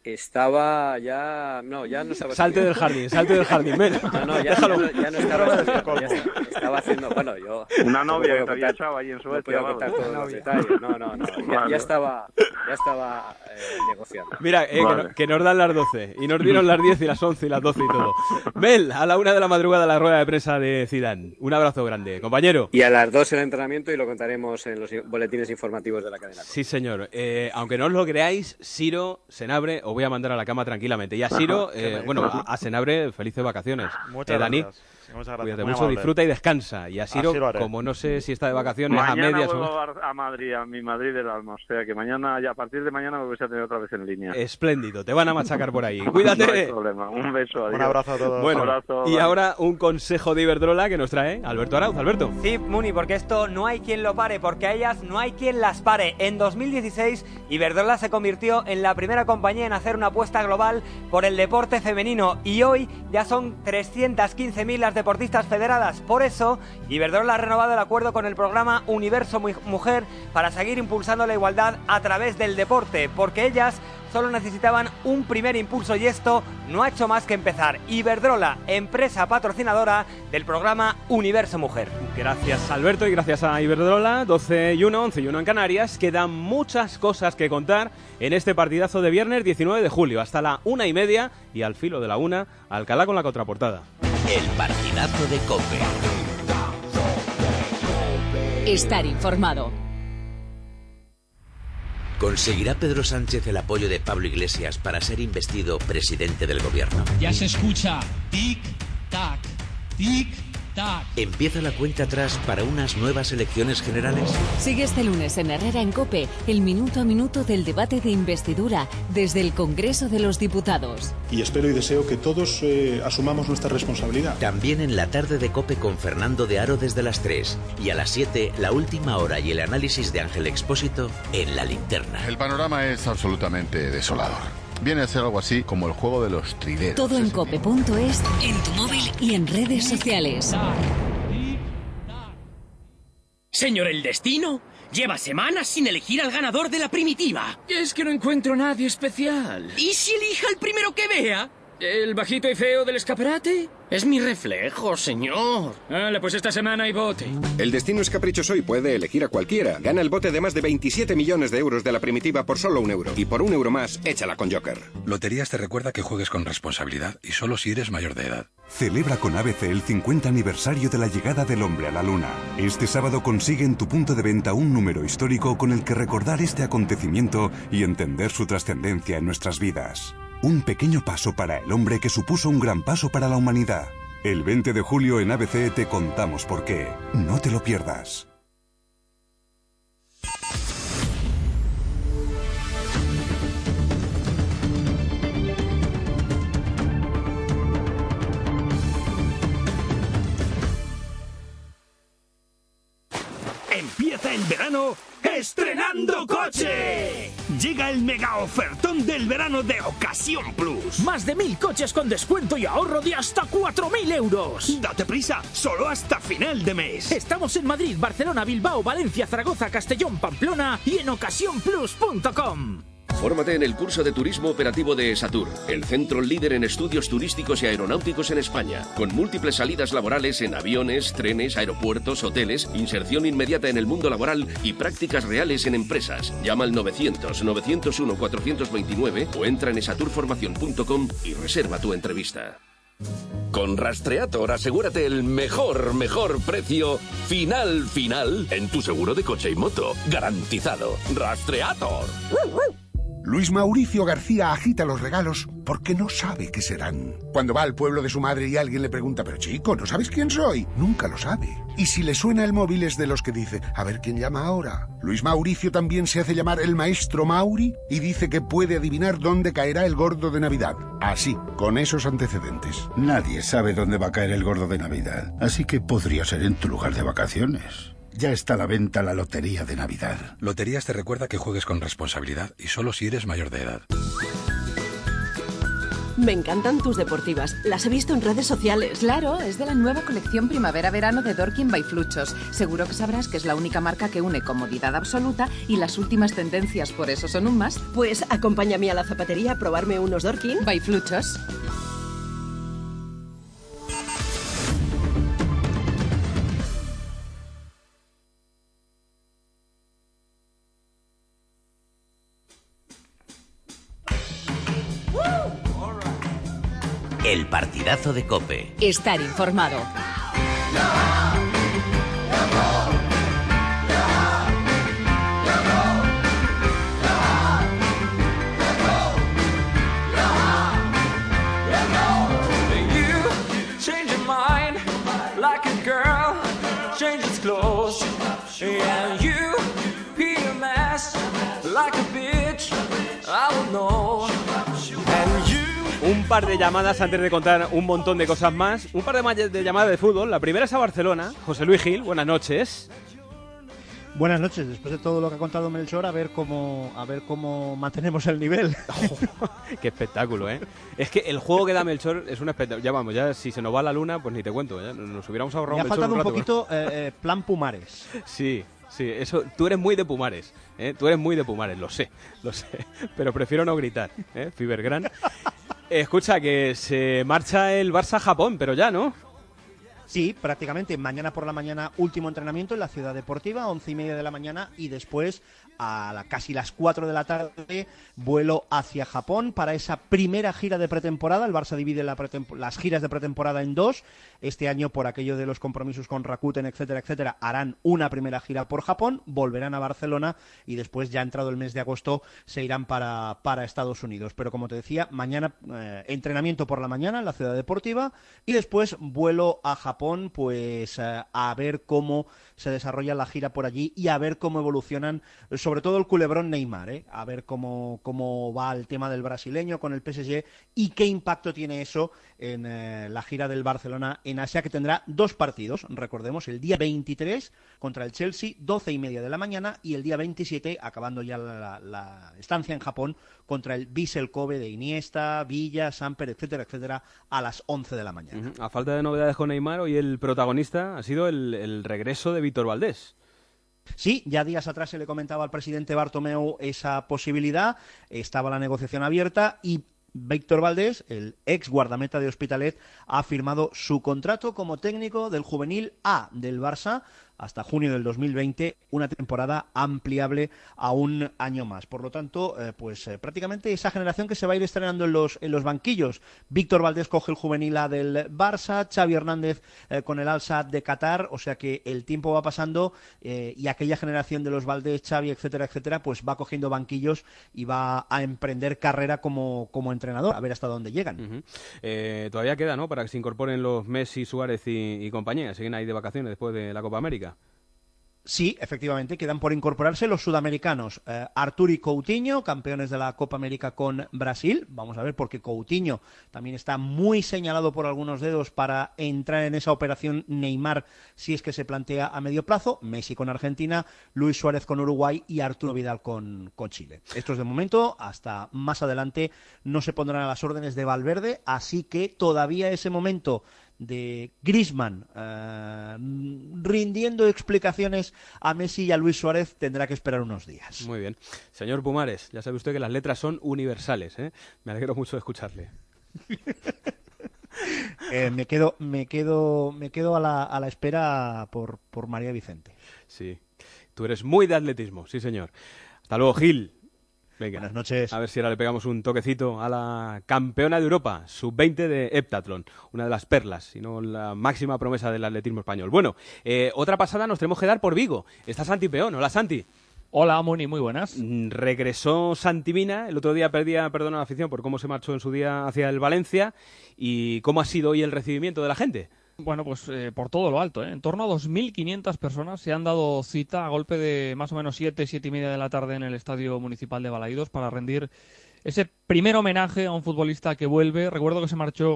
Estaba ya... No, ya no estaba... Salte del jardín, ven. No, ya no estaba estudiando. Estaba haciendo... Bueno, yo... Una novia que te había echado ahí en Suecia. No puedo contar todos los detalles. No. Ya estaba negociando. Mira, que nos dan las 12. Y nos dieron las 10 y las 11 y las 12 y todo. Mel, a la 1 de la madrugada la rueda de prensa de Zidane. Un abrazo grande, compañero. Y a las 2 el entrenamiento y lo contaremos en los boletines informativos de la cadena. Sí, señor. Aunque no os lo creáis, Siro, Senabre, os voy a mandar a la cama tranquilamente. Y a Siro, a Senabre, felices vacaciones. Muchas Dani, gracias. Cuídate mucho, disfruta y descansa. Y a Siro, como no sé si está de vacaciones, mañana a medias vuelvo a Madrid, a mi Madrid del alma. O sea que mañana, ya a partir de mañana me vais a tener otra vez en línea. Espléndido, te van a machacar por ahí. Cuídate. No hay problema. Un beso. Adiós. Un abrazo a todos. Bueno, abrazo, y ahora un consejo de Iberdrola que nos trae Alberto Arauz. Alberto. Sí, Muni, porque esto no hay quien lo pare, porque a ellas no hay quien las pare. En 2016, Iberdrola se convirtió en la primera compañía en hacer una apuesta global por el deporte femenino y hoy ya son 315.000 las deportistas federadas. Por eso, Iberdrola ha renovado el acuerdo con el programa Universo Mujer para seguir impulsando la igualdad a través del deporte, porque ellas solo necesitaban un primer impulso y esto no ha hecho más que empezar. Iberdrola, empresa patrocinadora del programa Universo Mujer. Gracias, Alberto, y gracias a Iberdrola. 12:01, 11:01 en Canarias. Quedan muchas cosas que contar en este partidazo de viernes 19 de julio. Hasta la 1:30 y al filo de la 1, Alcalá con la contraportada. El partidazo de COPE. Estar informado. ¿Conseguirá Pedro Sánchez el apoyo de Pablo Iglesias para ser investido presidente del gobierno? Ya se escucha tic-tac, tic-tac. ¿Empieza la cuenta atrás para unas nuevas elecciones generales? Sigue este lunes en Herrera en COPE el minuto a minuto del debate de investidura desde el Congreso de los Diputados. Y espero y deseo que todos asumamos nuestra responsabilidad. También en la tarde de COPE con Fernando de Aro desde las 3. Y a las 7, la última hora y el análisis de Ángel Expósito en La Linterna. El panorama es absolutamente desolador. Viene a ser algo así como el juego de los trileros. Todo en cope.es, en tu móvil y en redes sociales. Señor El Destino, lleva semanas sin elegir al ganador de la primitiva. Es que no encuentro a nadie especial. ¿Y si elija el primero que vea? ¿El bajito y feo del escaparate? Es mi reflejo, señor. Vale, pues esta semana hay bote. El destino es caprichoso y puede elegir a cualquiera. Gana el bote de más de 27 millones de euros de la primitiva por solo €1. Y por €1 más, échala con Joker. Loterías te recuerda que juegues con responsabilidad y solo si eres mayor de edad. Celebra con ABC el 50 aniversario de la llegada del hombre a la luna. Este sábado consigue en tu punto de venta un número histórico con el que recordar este acontecimiento y entender su trascendencia en nuestras vidas. Un pequeño paso para el hombre que supuso un gran paso para la humanidad. El 20 de julio en ABC te contamos por qué. No te lo pierdas. Empieza el verano estrenando coche. Llega el mega ofertón del verano de Ocasión Plus. Más de 1.000 coches con descuento y ahorro de hasta 4.000 euros. Date prisa, solo hasta final de mes. Estamos en Madrid, Barcelona, Bilbao, Valencia, Zaragoza, Castellón, Pamplona y en ocasiónplus.com. Fórmate en el curso de turismo operativo de ESATUR, el centro líder en estudios turísticos y aeronáuticos en España, con múltiples salidas laborales en aviones, trenes, aeropuertos, hoteles, inserción inmediata en el mundo laboral y prácticas reales en empresas. Llama al 900-901-429 o entra en esaturformacion.com y reserva tu entrevista. Con Rastreator asegúrate el mejor precio final en tu seguro de coche y moto. Garantizado. Rastreator. Luis Mauricio García agita los regalos porque no sabe qué serán. Cuando va al pueblo de su madre y alguien le pregunta, pero chico, ¿no sabes quién soy? Nunca lo sabe. Y si le suena el móvil es de los que dice, a ver quién llama ahora. Luis Mauricio también se hace llamar el maestro Mauri y dice que puede adivinar dónde caerá el gordo de Navidad. Así, con esos antecedentes. Nadie sabe dónde va a caer el gordo de Navidad, así que podría ser en tu lugar de vacaciones. Ya está a la venta la Lotería de Navidad. Loterías te recuerda que juegues con responsabilidad y solo si eres mayor de edad. Me encantan tus deportivas. Las he visto en redes sociales. Claro, es de la nueva colección primavera-verano de Dorkin by Fluchos. Seguro que sabrás que es la única marca que une comodidad absoluta y las últimas tendencias, por eso son un más. Pues acompáñame a la zapatería a probarme unos Dorkin by Fluchos. El partidazo de COPE. Estar informado. Un par de llamadas antes de contar un montón de cosas más. Un par de llamadas de fútbol. La primera es a Barcelona. José Luis Gil, buenas noches. Buenas noches. Después de todo lo que ha contado Melchor, a ver cómo mantenemos el nivel. Qué espectáculo, ¿eh? Es que el juego que da Melchor es un espectáculo. Ya vamos, ya si se nos va la luna, pues ni te cuento. ¿Ya? Nos hubiéramos ahorrado. Me ha faltado un rato, poquito plan Pumares. Sí, eso. Tú eres muy de Pumares. Tú eres muy de Pumares, lo sé. Pero prefiero no gritar, Fibergran. Escucha, que se marcha el Barça a Japón, pero ya, ¿no? Sí, prácticamente. Mañana por la mañana, último entrenamiento en la Ciudad Deportiva, 11:30 de la mañana, y después casi las 4 de la tarde, vuelo hacia Japón para esa primera gira de pretemporada. El Barça divide las giras de pretemporada en dos. Este año, por aquello de los compromisos con Rakuten, etcétera, etcétera, harán una primera gira por Japón, volverán a Barcelona y después, ya entrado el mes de agosto, se irán para Estados Unidos. Pero como te decía, mañana entrenamiento por la mañana en la Ciudad Deportiva y después vuelo a Japón, pues a ver cómo se desarrolla la gira por allí y a ver cómo evolucionan, sobre todo el culebrón Neymar, a ver cómo va el tema del brasileño con el PSG y qué impacto tiene eso en la gira del Barcelona en Asia, que tendrá dos partidos, recordemos, el día 23 contra el Chelsea, 12:30 de la mañana, y el día 27, acabando ya la estancia en Japón, contra el Vissel Kobe de Iniesta, Villa, Samper, etcétera, etcétera, a las 11 de la mañana. A falta de novedades con Neymar, hoy el protagonista ha sido el regreso de Víctor Valdés. Sí, ya días atrás se le comentaba al presidente Bartomeu esa posibilidad, estaba la negociación abierta y Víctor Valdés, el ex guardameta de Hospitalet, ha firmado su contrato como técnico del juvenil A del Barça hasta junio del 2020, una temporada ampliable a un año más. Por lo tanto, prácticamente esa generación que se va a ir estrenando en los banquillos. Víctor Valdés coge el juvenil A del Barça, Xavi Hernández con el Al Sadd de Qatar, o sea que el tiempo va pasando y aquella generación de los Valdés, Xavi, etcétera, etcétera, pues va cogiendo banquillos y va a emprender carrera como entrenador, a ver hasta dónde llegan. Todavía queda, ¿no?, para que se incorporen los Messi, Suárez y compañía. Siguen ahí de vacaciones después de la Copa América. Sí, efectivamente, quedan por incorporarse los sudamericanos. Artur y Coutinho, campeones de la Copa América con Brasil. Vamos a ver, porque Coutinho también está muy señalado por algunos dedos para entrar en esa operación Neymar, si es que se plantea a medio plazo. Messi con Argentina, Luis Suárez con Uruguay y Arturo Vidal con Chile. Estos de momento, hasta más adelante, no se pondrán a las órdenes de Valverde, así que todavía ese momento de Griezmann rindiendo explicaciones a Messi y a Luis Suárez tendrá que esperar unos días. Muy bien. Señor Pumares, ya sabe usted que las letras son universales, ¿eh? Me alegro mucho de escucharle. Me quedo a la espera por María Vicente. Sí, tú eres muy de atletismo, sí señor. Hasta luego, Gil. Venga, buenas noches. A ver si ahora le pegamos un toquecito a la campeona de Europa, sub-20 de heptatlón, una de las perlas, si no la máxima promesa del atletismo español. Bueno, otra pasada nos tenemos que dar por Vigo. Está Santi Peón. Hola, Santi. Hola, Moni, muy buenas. Regresó Santi Mina, el otro día pedía perdón a la afición por cómo se marchó en su día hacia el Valencia y cómo ha sido hoy el recibimiento de la gente. Bueno, pues por todo lo alto, En torno a 2.500 personas se han dado cita a golpe de más o menos 7:30 de la tarde en el Estadio Municipal de Balaídos para rendir ese primer homenaje a un futbolista que vuelve. Recuerdo que se marchó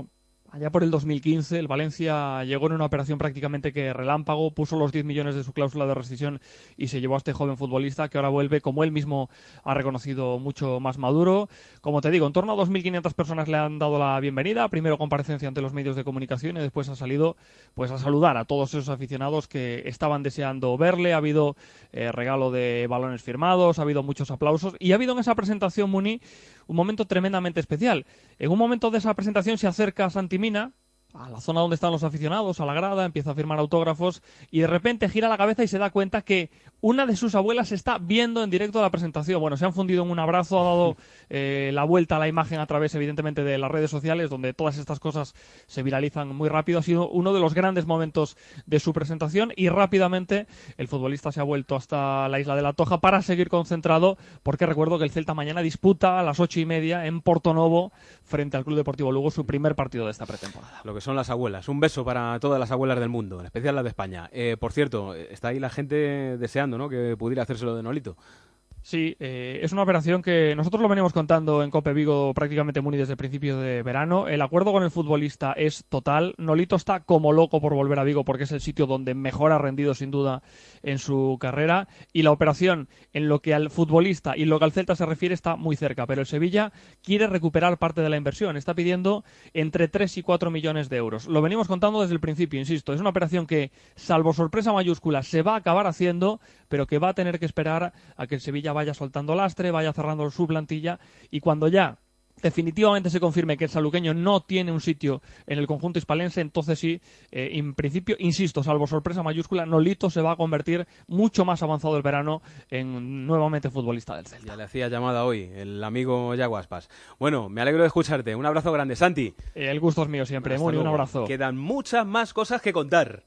Allá por el 2015, el Valencia llegó en una operación prácticamente que relámpago, puso los 10 millones de su cláusula de rescisión y se llevó a este joven futbolista que ahora vuelve, como él mismo ha reconocido, mucho más maduro. Como te digo, en torno a 2.500 personas le han dado la bienvenida, primero comparecencia ante los medios de comunicación y después ha salido pues a saludar a todos esos aficionados que estaban deseando verle. Ha habido regalo de balones firmados, ha habido muchos aplausos y ha habido en esa presentación, Muni, un momento tremendamente especial. En un momento de esa presentación se acerca Santi Mina a la zona donde están los aficionados, a la grada, empieza a firmar autógrafos y de repente gira la cabeza y se da cuenta que una de sus abuelas está viendo en directo la presentación. Bueno, se han fundido en un abrazo, ha dado la vuelta a la imagen a través, evidentemente, de las redes sociales, donde todas estas cosas se viralizan muy rápido. Ha sido uno de los grandes momentos de su presentación y rápidamente el futbolista se ha vuelto hasta la isla de La Toja para seguir concentrado, porque recuerdo que el Celta mañana disputa a las 8:30 en Portonovo frente al Club Deportivo Lugo su primer partido de esta pretemporada. Lo que son las abuelas. Un beso para todas las abuelas del mundo, en especial las de España. Por cierto, está ahí la gente deseando, ¿no?, que pudiera hacérselo de Nolito. Sí, es una operación que nosotros lo venimos contando en Cope Vigo prácticamente, Muni, desde el principio de verano. El acuerdo con el futbolista es total. Nolito está como loco por volver a Vigo porque es el sitio donde mejor ha rendido sin duda en su carrera. Y la operación, en lo que al futbolista y lo que al Celta se refiere, está muy cerca. Pero el Sevilla quiere recuperar parte de la inversión. Está pidiendo entre 3 y 4 millones de euros. Lo venimos contando desde el principio, insisto. Es una operación que, salvo sorpresa mayúscula, se va a acabar haciendo, pero que va a tener que esperar a que el Sevilla vaya soltando lastre, vaya cerrando su plantilla y cuando ya definitivamente se confirme que el saluqueño no tiene un sitio en el conjunto hispalense, entonces sí, en principio, insisto, salvo sorpresa mayúscula, Nolito se va a convertir mucho más avanzado el verano en nuevamente futbolista del Celta. Ya le hacía llamada hoy el amigo Yaguaspas. Bueno, me alegro de escucharte. Un abrazo grande, Santi. El gusto es mío siempre. Muy un abrazo. Quedan muchas más cosas que contar.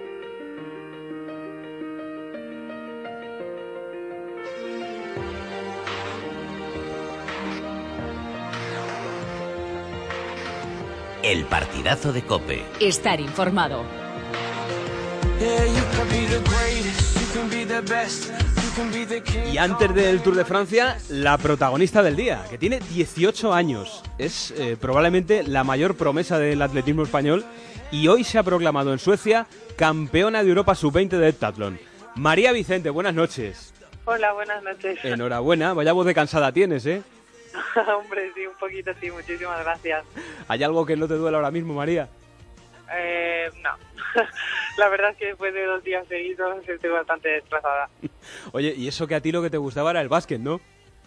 El partidazo de COPE. Estar informado. Y antes del Tour de Francia, la protagonista del día, que tiene 18 años. Es probablemente la mayor promesa del atletismo español y hoy se ha proclamado en Suecia campeona de Europa sub-20 de heptatlón. María Vicente, buenas noches. Hola, buenas noches. Enhorabuena, vaya voz de cansada tienes, ¿eh? Hombre, sí, un poquito sí, muchísimas gracias. ¿Hay algo que no te duele ahora mismo, María? No. La verdad es que después de 2 días seguidos estoy bastante destrozada. Oye, y eso que a ti lo que te gustaba era el básquet, ¿no?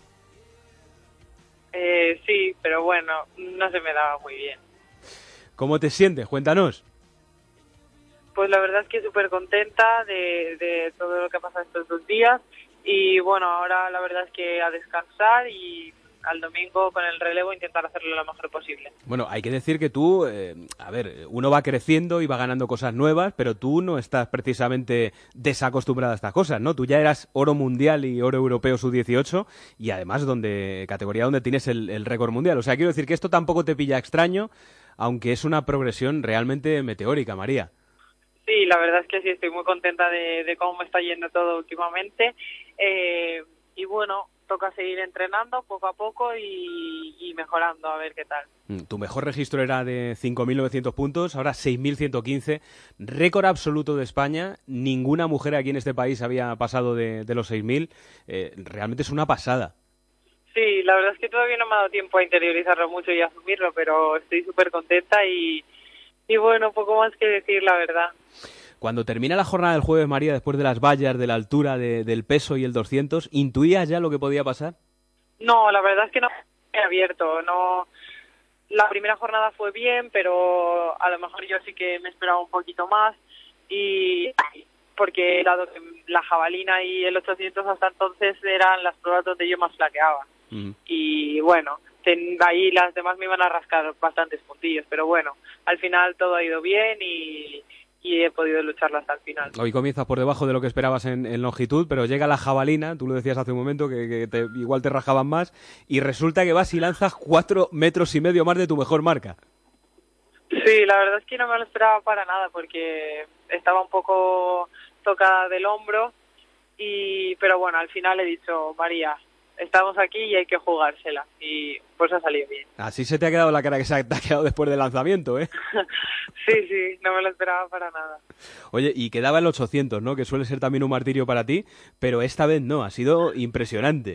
Sí, pero bueno, no se me daba muy bien. ¿Cómo te sientes? Cuéntanos. Pues la verdad es que súper contenta de todo lo que ha pasado estos 2 días y bueno, ahora la verdad es que a descansar y al domingo con el relevo intentar hacerlo lo mejor posible. Bueno, hay que decir que tú, uno va creciendo y va ganando cosas nuevas, pero tú no estás precisamente desacostumbrada a estas cosas, ¿no? Tú ya eras oro mundial y oro europeo sub-18 y además categoría donde tienes el récord mundial. O sea, quiero decir que esto tampoco te pilla extraño, aunque es una progresión realmente meteórica, María. Sí, la verdad es que sí, estoy muy contenta de cómo me está yendo todo últimamente y bueno, toca seguir entrenando poco a poco y mejorando, a ver qué tal. Tu mejor registro era de 5.900 puntos, ahora 6.115, récord absoluto de España, ninguna mujer aquí en este país había pasado de los 6.000, realmente es una pasada. Sí, la verdad es que todavía no me ha dado tiempo a interiorizarlo mucho y a asumirlo, pero estoy súper contenta y bueno, poco más que decir, la verdad. Cuando termina la jornada del jueves, María, después de las vallas, de la altura, del peso y el 200, ¿intuías ya lo que podía pasar? No, la verdad es que no he abierto. No, la primera jornada fue bien, pero a lo mejor yo sí que me esperaba un poquito más. Y porque dado que la jabalina y el 800 hasta entonces eran las pruebas donde yo más flaqueaba. Y bueno, ahí las demás me iban a rascar bastantes puntillos, pero bueno, al final todo ha ido bien y he podido lucharlo hasta el final. Hoy comienzas por debajo de lo que esperabas en longitud, pero llega la jabalina, tú lo decías hace un momento, que igual te rajaban más, y resulta que vas y lanzas 4,5 metros más de tu mejor marca. Sí, la verdad es que no me lo esperaba para nada, porque estaba un poco tocada del hombro, pero bueno, al final he dicho, María, estamos aquí y hay que jugársela. Y pues ha salido bien. Así se te ha quedado la cara que se te ha quedado después del lanzamiento, ¿eh? Sí, no me lo esperaba para nada. Oye, y quedaba el 800, ¿no? Que suele ser también un martirio para ti, pero esta vez no, ha sido impresionante.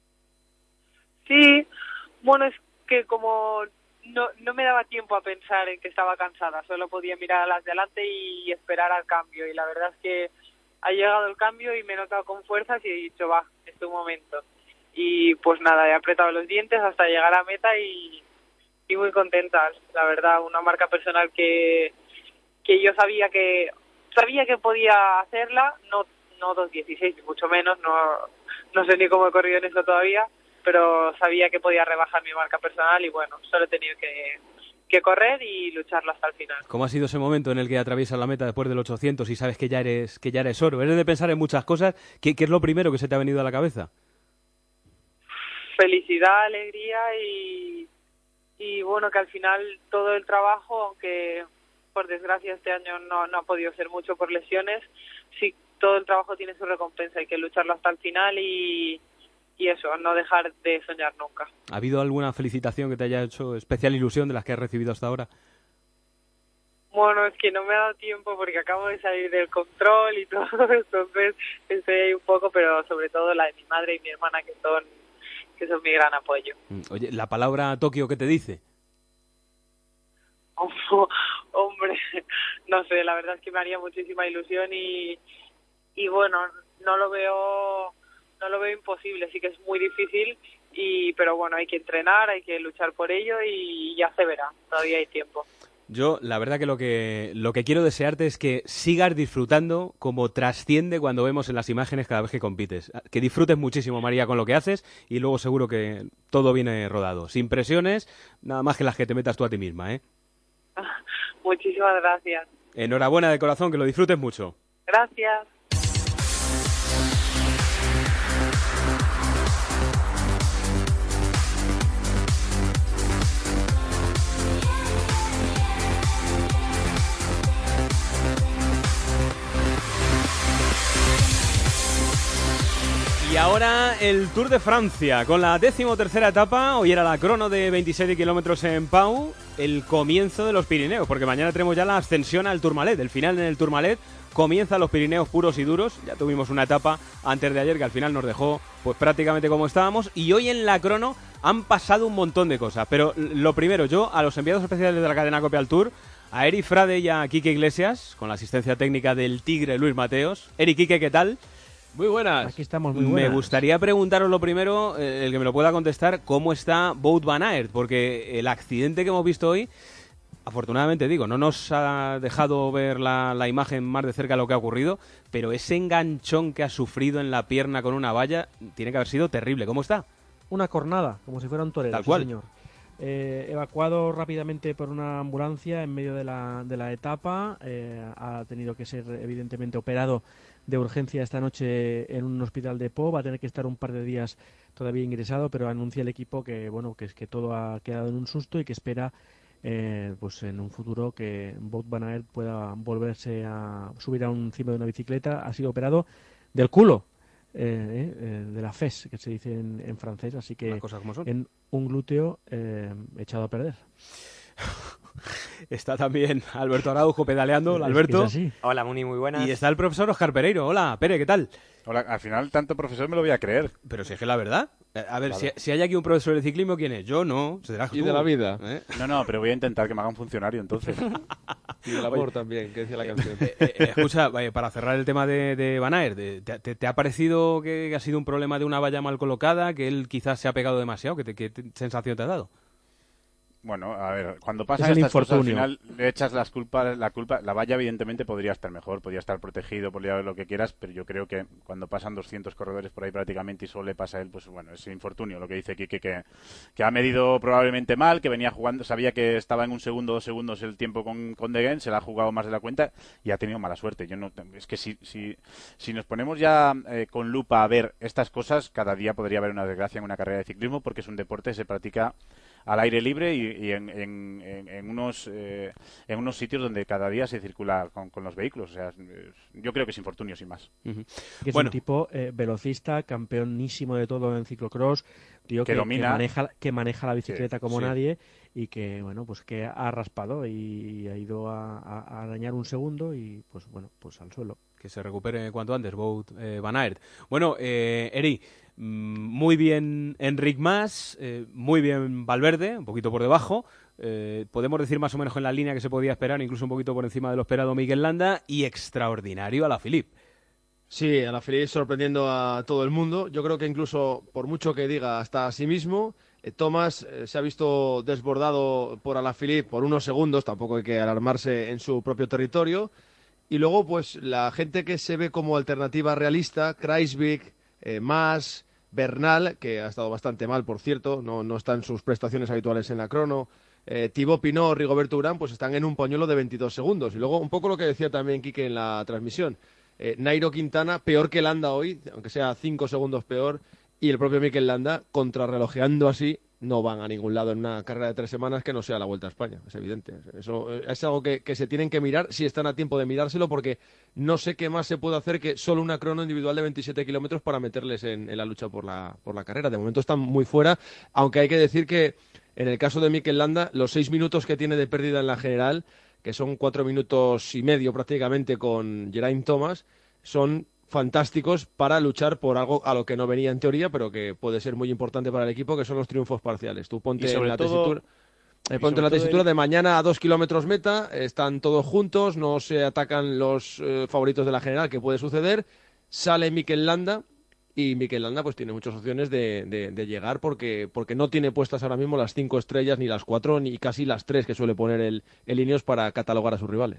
Sí, bueno, es que como no me daba tiempo a pensar en que estaba cansada, solo podía mirar a las de delante y esperar al cambio. Y la verdad es que ha llegado el cambio y me he notado con fuerzas y he dicho, va, es tu momento. Y pues nada, he apretado los dientes hasta llegar a meta y muy contenta, la verdad. Una marca personal que yo sabía que podía hacerla, no 2.16 ni mucho menos, no sé ni cómo he corrido en eso todavía, pero sabía que podía rebajar mi marca personal y bueno, solo he tenido que correr y lucharlo hasta el final. ¿Cómo ha sido ese momento en el que atraviesas la meta después del 800 y sabes que ya eres oro? Eres de pensar en muchas cosas. ¿Qué es lo primero que se te ha venido a la cabeza? Felicidad, alegría y bueno, que al final todo el trabajo, aunque por desgracia este año no ha podido ser mucho por lesiones, sí, todo el trabajo tiene su recompensa, hay que lucharlo hasta el final y eso, no dejar de soñar nunca. ¿Ha habido alguna felicitación que te haya hecho especial ilusión de las que has recibido hasta ahora? Bueno, es que no me ha dado tiempo porque acabo de salir del control y todo, entonces estoy ahí un poco, pero sobre todo la de mi madre y mi hermana que son mi gran apoyo. Oye, ¿la palabra Tokio qué te dice? Hombre, no sé, la verdad es que me haría muchísima ilusión y bueno, no lo veo imposible, sí que es muy difícil pero bueno, hay que entrenar, hay que luchar por ello y ya se verá, todavía hay tiempo. Yo, la verdad que lo que quiero desearte es que sigas disfrutando como trasciende cuando vemos en las imágenes cada vez que compites. Que disfrutes muchísimo, María, con lo que haces y luego seguro que todo viene rodado. Sin presiones, nada más que las que te metas tú a ti misma, ¿eh? Muchísimas gracias. Enhorabuena de corazón, que lo disfrutes mucho. Gracias. Y ahora el Tour de Francia, con la 13ª etapa. Hoy era la crono de 27 kilómetros en Pau, el comienzo de los Pirineos, porque mañana tenemos ya la ascensión al Tourmalet, el final en el Tourmalet. Comienzan los Pirineos puros y duros. Ya tuvimos una etapa antes de ayer que al final nos dejó pues prácticamente como estábamos. Y hoy en la crono han pasado un montón de cosas. Pero lo primero, yo a los enviados especiales de la cadena COPE al Tour, a Eri Frade y a Quique Iglesias, con la asistencia técnica del Tigre Luis Mateos. Eri, Quique, ¿qué tal? Muy buenas. Aquí estamos, muy buenas. Me gustaría preguntaros lo primero, el que me lo pueda contestar, ¿cómo está Wout van Aert? Porque el accidente que hemos visto hoy, afortunadamente digo, no nos ha dejado ver la imagen más de cerca de lo que ha ocurrido, pero ese enganchón que ha sufrido en la pierna con una valla tiene que haber sido terrible. ¿Cómo está? Una cornada, como si fuera un torero. Tal cual. Sí, señor. Evacuado rápidamente por una ambulancia en medio de la etapa, ha tenido que ser evidentemente operado de urgencia esta noche en un hospital de Po. Va a tener que estar un par de días todavía ingresado, pero anuncia el equipo que que todo ha quedado en un susto y que espera pues en un futuro que Wout van Aert pueda volverse a subir a encima de una bicicleta. Ha sido operado del culo, de la fes, que se dice en francés, así que en un glúteo echado a perder. Está también Alberto Araujo pedaleando. Hola, Alberto. Hola, Muni, muy buenas. Y está el profesor Óscar Pereiro. Hola, Pere, ¿qué tal? Hola, al final tanto profesor me lo voy a creer. Pero si es que la verdad. A ver, si hay aquí un profesor de ciclismo, ¿quién es? Yo no, serás tú. Y de la vida. ¿Eh? No, pero voy a intentar que me haga un funcionario entonces. Y del amor también, que decía la canción. Escucha, para cerrar el tema de Van Aert, ¿te ha parecido que ha sido un problema de una valla mal colocada, que él quizás se ha pegado demasiado? ¿Qué sensación te ha dado? Bueno, a ver, cuando pasan estas cosas, al final le echas la culpa, la valla evidentemente podría estar mejor, podría estar protegido, podría haber lo que quieras, pero yo creo que cuando pasan 200 corredores por ahí prácticamente y solo le pasa a él, pues bueno, es infortunio, lo que dice Quique, que ha medido probablemente mal, que venía jugando, sabía que estaba en 1 segundo, 2 segundos el tiempo con De Gendt, se la ha jugado más de la cuenta y ha tenido mala suerte. Es que si nos ponemos ya con lupa a ver estas cosas, cada día podría haber una desgracia en una carrera de ciclismo porque es un deporte que se practica al aire libre y en unos sitios donde cada día se circula con los vehículos. O sea, yo creo que es infortunio sin más. Que es un tipo velocista, campeonísimo de todo en ciclocross, tío que maneja la bicicleta como nadie, y que bueno, pues que ha raspado y ha ido a arañar un segundo y pues bueno, pues al suelo. Que se recupere cuanto antes, Wout van Aert. Bueno, Eri, muy bien Enric Mas, muy bien Valverde, un poquito por debajo. Podemos decir más o menos en la línea que se podía esperar, incluso un poquito por encima de lo esperado Mikel Landa, y extraordinario Alaphilippe. Sí, Alaphilippe sorprendiendo a todo el mundo. Yo creo que incluso, por mucho que diga hasta a sí mismo, Thomas se ha visto desbordado por Alaphilippe por unos segundos, tampoco hay que alarmarse en su propio territorio. Y luego, pues, la gente que se ve como alternativa realista, Kruijswijk, Mas, Bernal, que ha estado bastante mal, por cierto, no está en sus prestaciones habituales en la crono, Thibaut Pinot, Rigoberto Urán, pues están en un pañuelo de 22 segundos. Y luego, un poco lo que decía también Quique en la transmisión, Nairo Quintana, peor que Landa hoy, aunque sea 5 segundos peor, y el propio Mikel Landa, contrarrelojeando así, no van a ningún lado en una carrera de 3 semanas que no sea la Vuelta a España, es evidente. Eso es algo que se tienen que mirar, si están a tiempo de mirárselo, porque no sé qué más se puede hacer que solo una crono individual de 27 kilómetros para meterles en la lucha por la carrera. De momento están muy fuera, aunque hay que decir que en el caso de Mikel Landa, los 6 minutos que tiene de pérdida en la general, que son 4 minutos y medio prácticamente con Geraint Thomas, son fantásticos para luchar por algo a lo que no venía en teoría, pero que puede ser muy importante para el equipo, que son los triunfos parciales. Tú ponte en la tesitura de mañana a 2 kilómetros meta, están todos juntos, no se atacan los favoritos de la general, que puede suceder, sale Mikel Landa, y Mikel Landa pues tiene muchas opciones de llegar porque no tiene puestas ahora mismo las 5 estrellas, ni las 4, ni casi las 3 que suele poner el Ineos para catalogar a sus rivales.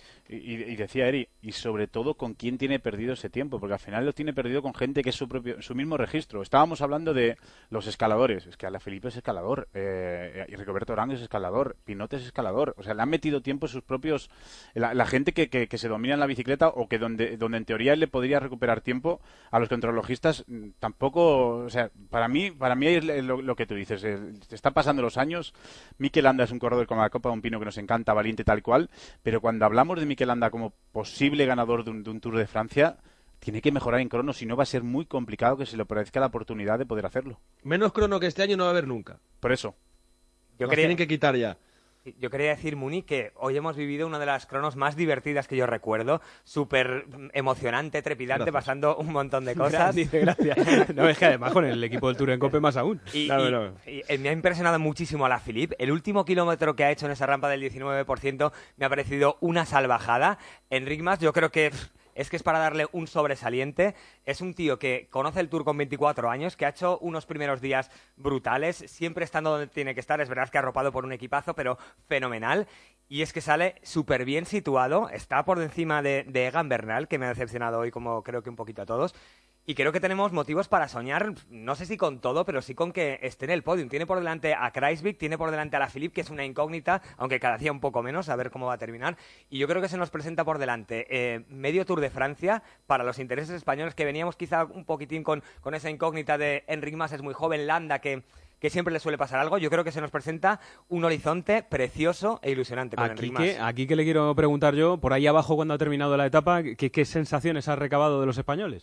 Y decía Eri, y sobre todo con quién tiene perdido ese tiempo, porque al final lo tiene perdido con gente que es su mismo registro. Estábamos hablando de los escaladores, es que Alaphilippe es escalador, y Rigoberto Urán es escalador, Pinot es escalador, o sea, le han metido tiempo sus propios, la gente que se domina en la bicicleta, o que donde en teoría él le podría recuperar tiempo, a los contrarrelojistas tampoco, o sea, para mí es lo que tú dices, se están pasando los años. Mikel Landa es un corredor como la Copa de un Pino que nos encanta, valiente tal cual, pero cuando hablamos de Mikel Landa como posible ganador de un Tour de Francia, tiene que mejorar en crono, si no va a ser muy complicado que se le ofrezca la oportunidad de poder hacerlo. Menos crono que este año no va a haber nunca. Por eso. Tienen que quitar ya. Yo quería decir, Muni, que hoy hemos vivido una de las cronos más divertidas que yo recuerdo, súper emocionante, trepidante, gracias. Pasando un montón de cosas. Gracias. No, es que además con el equipo del Tour en Cope más aún. Y me ha impresionado muchísimo Alaphilippe. El último kilómetro que ha hecho en esa rampa del 19% me ha parecido una salvajada. Enric Mas, yo creo que es para darle un sobresaliente. Es un tío que conoce el Tour con 24 años, que ha hecho unos primeros días brutales, siempre estando donde tiene que estar. Es verdad que ha arropado por un equipazo, pero fenomenal. Y es que sale súper bien situado, está por encima de Egan Bernal, que me ha decepcionado hoy, como creo que un poquito a todos. Y creo que tenemos motivos para soñar, no sé si con todo, pero sí con que esté en el podium. Tiene por delante a Kruijswijk, tiene por delante a Alaphilippe, que es una incógnita, aunque cada día un poco menos, a ver cómo va a terminar. Y yo creo que se nos presenta por delante medio Tour de Francia para los intereses españoles, que veníamos quizá un poquitín con esa incógnita de Enric Mas es muy joven, Landa, que siempre le suele pasar algo. Yo creo que se nos presenta un horizonte precioso e ilusionante con Enric Mas. Aquí que le quiero preguntar yo, por ahí abajo cuando ha terminado la etapa, ¿qué sensaciones ha recabado de los españoles?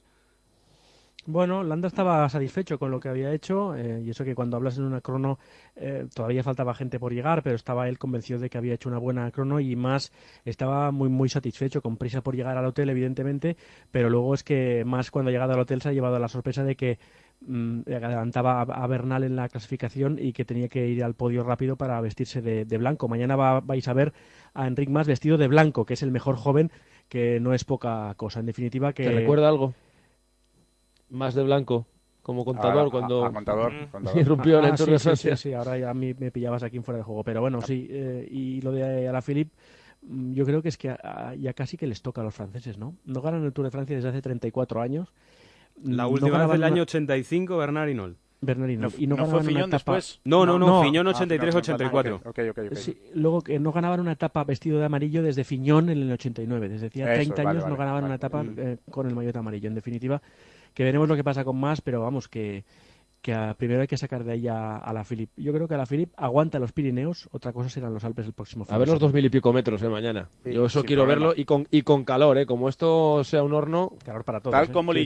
Bueno, Landa estaba satisfecho con lo que había hecho, y eso que cuando hablas en una crono todavía faltaba gente por llegar, pero estaba él convencido de que había hecho una buena crono, y Mas estaba muy muy satisfecho, con prisa por llegar al hotel evidentemente, pero luego es que Mas cuando ha llegado al hotel se ha llevado la sorpresa de que adelantaba a Bernal en la clasificación y que tenía que ir al podio rápido para vestirse de blanco. Mañana vais a ver a Enric Mas vestido de blanco, que es el mejor joven, que no es poca cosa. En definitiva, que... ¿Te recuerda algo? Más de blanco, como contador, cuando irrumpió en el Tour de Francia. Sí, ahora ya me pillabas aquí en fuera de juego. Pero bueno, sí, y lo de Alaphilippe, yo creo que es que ya casi que les toca a los franceses, ¿no? No ganan el Tour de Francia desde hace 34 años. La última vez del año 85, Bernard Hinault. Y no fue Fillon después. No, Fillon 83-84. Okay. Sí, luego que no ganaban una etapa vestido de amarillo desde Fillon en el 89. Desde hacía 30 años no ganaban una etapa con el maillot amarillo. En definitiva, que veremos lo que pasa con Mas, pero vamos, que primero hay que sacar de ahí a Alaphilippe. Yo creo que Alaphilippe aguanta los Pirineos, otra cosa serán los Alpes el próximo fin. A ver los 2000 y pico metros mañana. Sí, yo eso quiero verlo y con calor, como esto sea un horno. Calor para todos. Tal como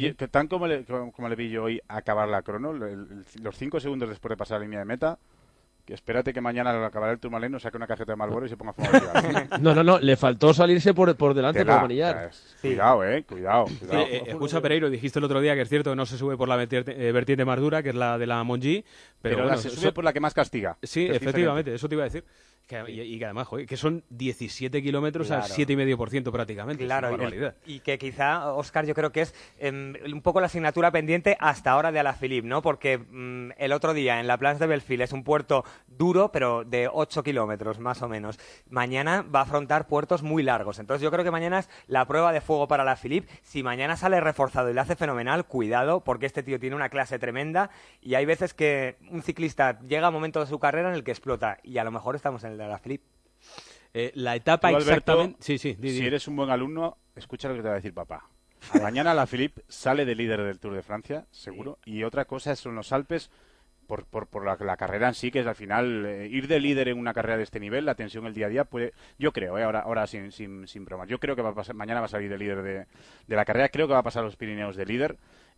le vi yo hoy acabar la crono, los 5 segundos después de pasar la línea de meta, que espérate que mañana al acabar el Tourmalet saque una cajeta de Marlboro y se ponga a fumar. No, le faltó salirse por delante para manillar. Cuidado. Escucha, Pereiro, dijiste el otro día que es cierto que no se sube por la vertiente más dura, que es la de la Monji, pero bueno, se sube por la que más castiga. Sí, efectivamente, eso te iba a decir. Y que además, joder, que son 17 kilómetros al 7,5% prácticamente. Claro, es una barbaridad. Y que quizá, Óscar, yo creo que es un poco la asignatura pendiente hasta ahora de Alaphilippe, ¿no? Porque el otro día en la Plans de Belfield es un puerto duro, pero de 8 kilómetros más o menos. Mañana va a afrontar puertos muy largos. Entonces yo creo que mañana es la prueba de fuego para Alaphilippe. Si mañana sale reforzado y lo hace fenomenal, cuidado, porque este tío tiene una clase tremenda y hay veces que un ciclista llega a un momento de su carrera en el que explota y a lo mejor estamos en el de Alaphilippe. La etapa tú, Alberto, exactamente... Si eres un buen alumno, escucha lo que te va a decir papá. Mañana Alaphilippe sale de líder del Tour de Francia, seguro. Sí. Y otra cosa son los Alpes, por la carrera en sí, que es al final ir de líder en una carrera de este nivel, la tensión el día a día puede... Yo creo, ahora sin bromas, yo creo que mañana va a salir de líder de la carrera, creo que va a pasar a los Pirineos de líder.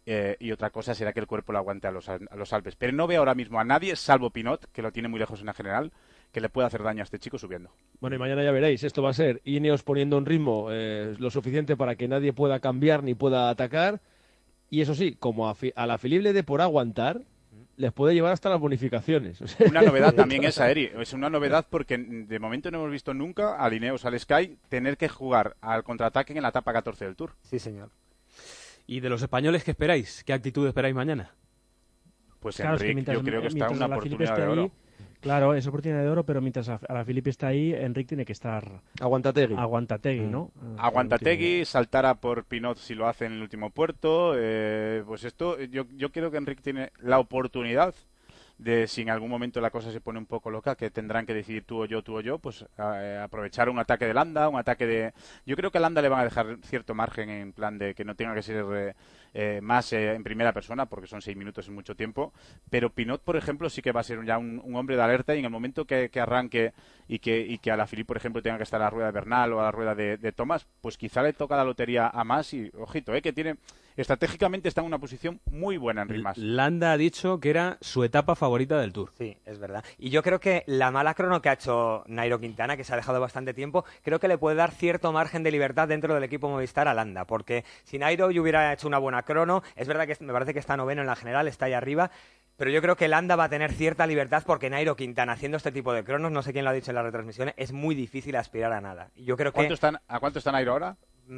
Y otra cosa será que el cuerpo lo aguante a los Alpes. Pero no veo ahora mismo a nadie, salvo Pinot, que lo tiene muy lejos en la general, que le pueda hacer daño a este chico subiendo. Bueno, y mañana ya veréis, esto va a ser Ineos poniendo un ritmo lo suficiente para que nadie pueda cambiar ni pueda atacar. Y eso sí, como a Alaphilippe le dé por aguantar, les puede llevar hasta las bonificaciones. Una novedad también esa, Eri. Es una novedad porque de momento no hemos visto nunca al Ineos, al Sky, tener que jugar al contraataque en la etapa 14 del Tour. Sí, señor. ¿Y de los españoles qué esperáis? ¿Qué actitud esperáis mañana? Pues claro, Enric, yo creo que está una oportunidad de oro. Claro, es oportunidad de oro, pero mientras Alaphilippe está ahí, Enric tiene que estar... Aguantategui, ¿no? Aguantategui, saltará por Pinot si lo hace en el último puerto. Pues esto, yo creo que Enric tiene la oportunidad de, si en algún momento la cosa se pone un poco loca, que tendrán que decidir tú o yo, pues aprovechar un ataque de Landa, un ataque de... Yo creo que a Landa le van a dejar cierto margen en plan de que no tenga que ser más en primera persona, porque son 6 minutos en mucho tiempo, pero Pinot, por ejemplo, sí que va a ser ya un hombre de alerta y en el momento que arranque y que Alaphilippe, por ejemplo, tenga que estar a la rueda de Bernal o a la rueda de Thomas, pues quizá le toca la lotería a Mas y, ojito, que tiene... Estratégicamente está en una posición muy buena en Rimas. Landa ha dicho que era su etapa favorita del Tour. Sí, es verdad. Y yo creo que la mala crono que ha hecho Nairo Quintana, que se ha dejado bastante tiempo, creo que le puede dar cierto margen de libertad dentro del equipo Movistar a Landa, porque si Nairo hubiera hecho una buena crono, es verdad que me parece que está noveno en la general, está ahí arriba, pero yo creo que Landa va a tener cierta libertad porque Nairo Quintana, haciendo este tipo de cronos, no sé quién lo ha dicho en las retransmisiones, es muy difícil aspirar a nada. Y yo creo que... ¿A cuánto está Nairo ahora?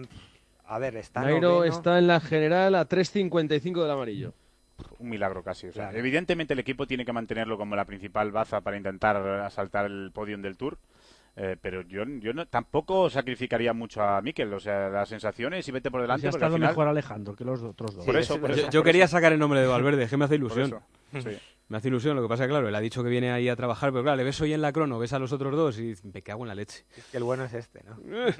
A ver, Nairo está en la general a 3.55 del amarillo. Un milagro casi. O sea, claro. Evidentemente el equipo tiene que mantenerlo como la principal baza para intentar asaltar el podium del Tour. Pero yo tampoco sacrificaría mucho a Mikel. O sea, las sensaciones y vete por delante. Ya ha estado mejor Alejandro que los otros dos. Por eso. Yo quería sacar el nombre de Valverde, es que me hace ilusión. Sí. Me hace ilusión, lo que pasa es que, claro, él ha dicho que viene ahí a trabajar, pero claro, le ves hoy en la crono, ves a los otros dos y me cago en la leche. Es que el bueno es este, ¿no?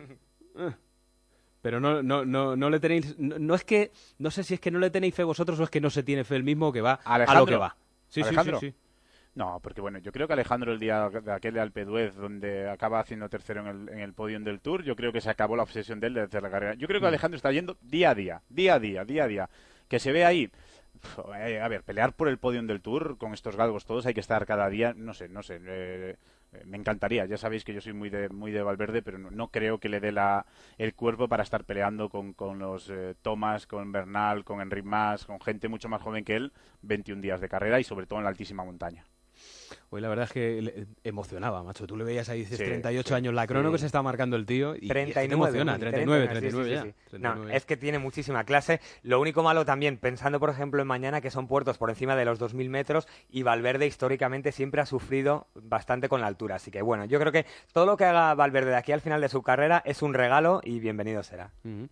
Pero no le tenéis... No es que... No sé si es que no le tenéis fe vosotros o es que no se tiene fe el mismo que va Alejandro, a lo que va. Sí. No, porque bueno, yo creo que Alejandro el día de aquel de Alpe d'Huez, donde acaba haciendo tercero en el podium del Tour, yo creo que se acabó la obsesión de él de hacer la carrera. Yo creo que Alejandro está yendo día a día. Que se ve ahí... A ver, pelear por el podium del Tour con estos galgos todos hay que estar cada día, no sé. Me encantaría, ya sabéis que yo soy muy de Valverde, pero no creo que le dé el cuerpo para estar peleando con los Thomas, con Bernal, con Enric Mas, con gente mucho más joven que él, 21 días de carrera y sobre todo en la altísima montaña. Hoy la verdad es que emocionaba, macho. Tú le veías ahí, dices, 38 años la crono que se está marcando el tío y 39, te emociona, 39 ya. Sí. 39 no, es que tiene muchísima clase. Lo único malo también, pensando por ejemplo en mañana, que son puertos por encima de los 2.000 metros y Valverde históricamente siempre ha sufrido bastante con la altura. Así que bueno, yo creo que todo lo que haga Valverde de aquí al final de su carrera es un regalo y bienvenido será.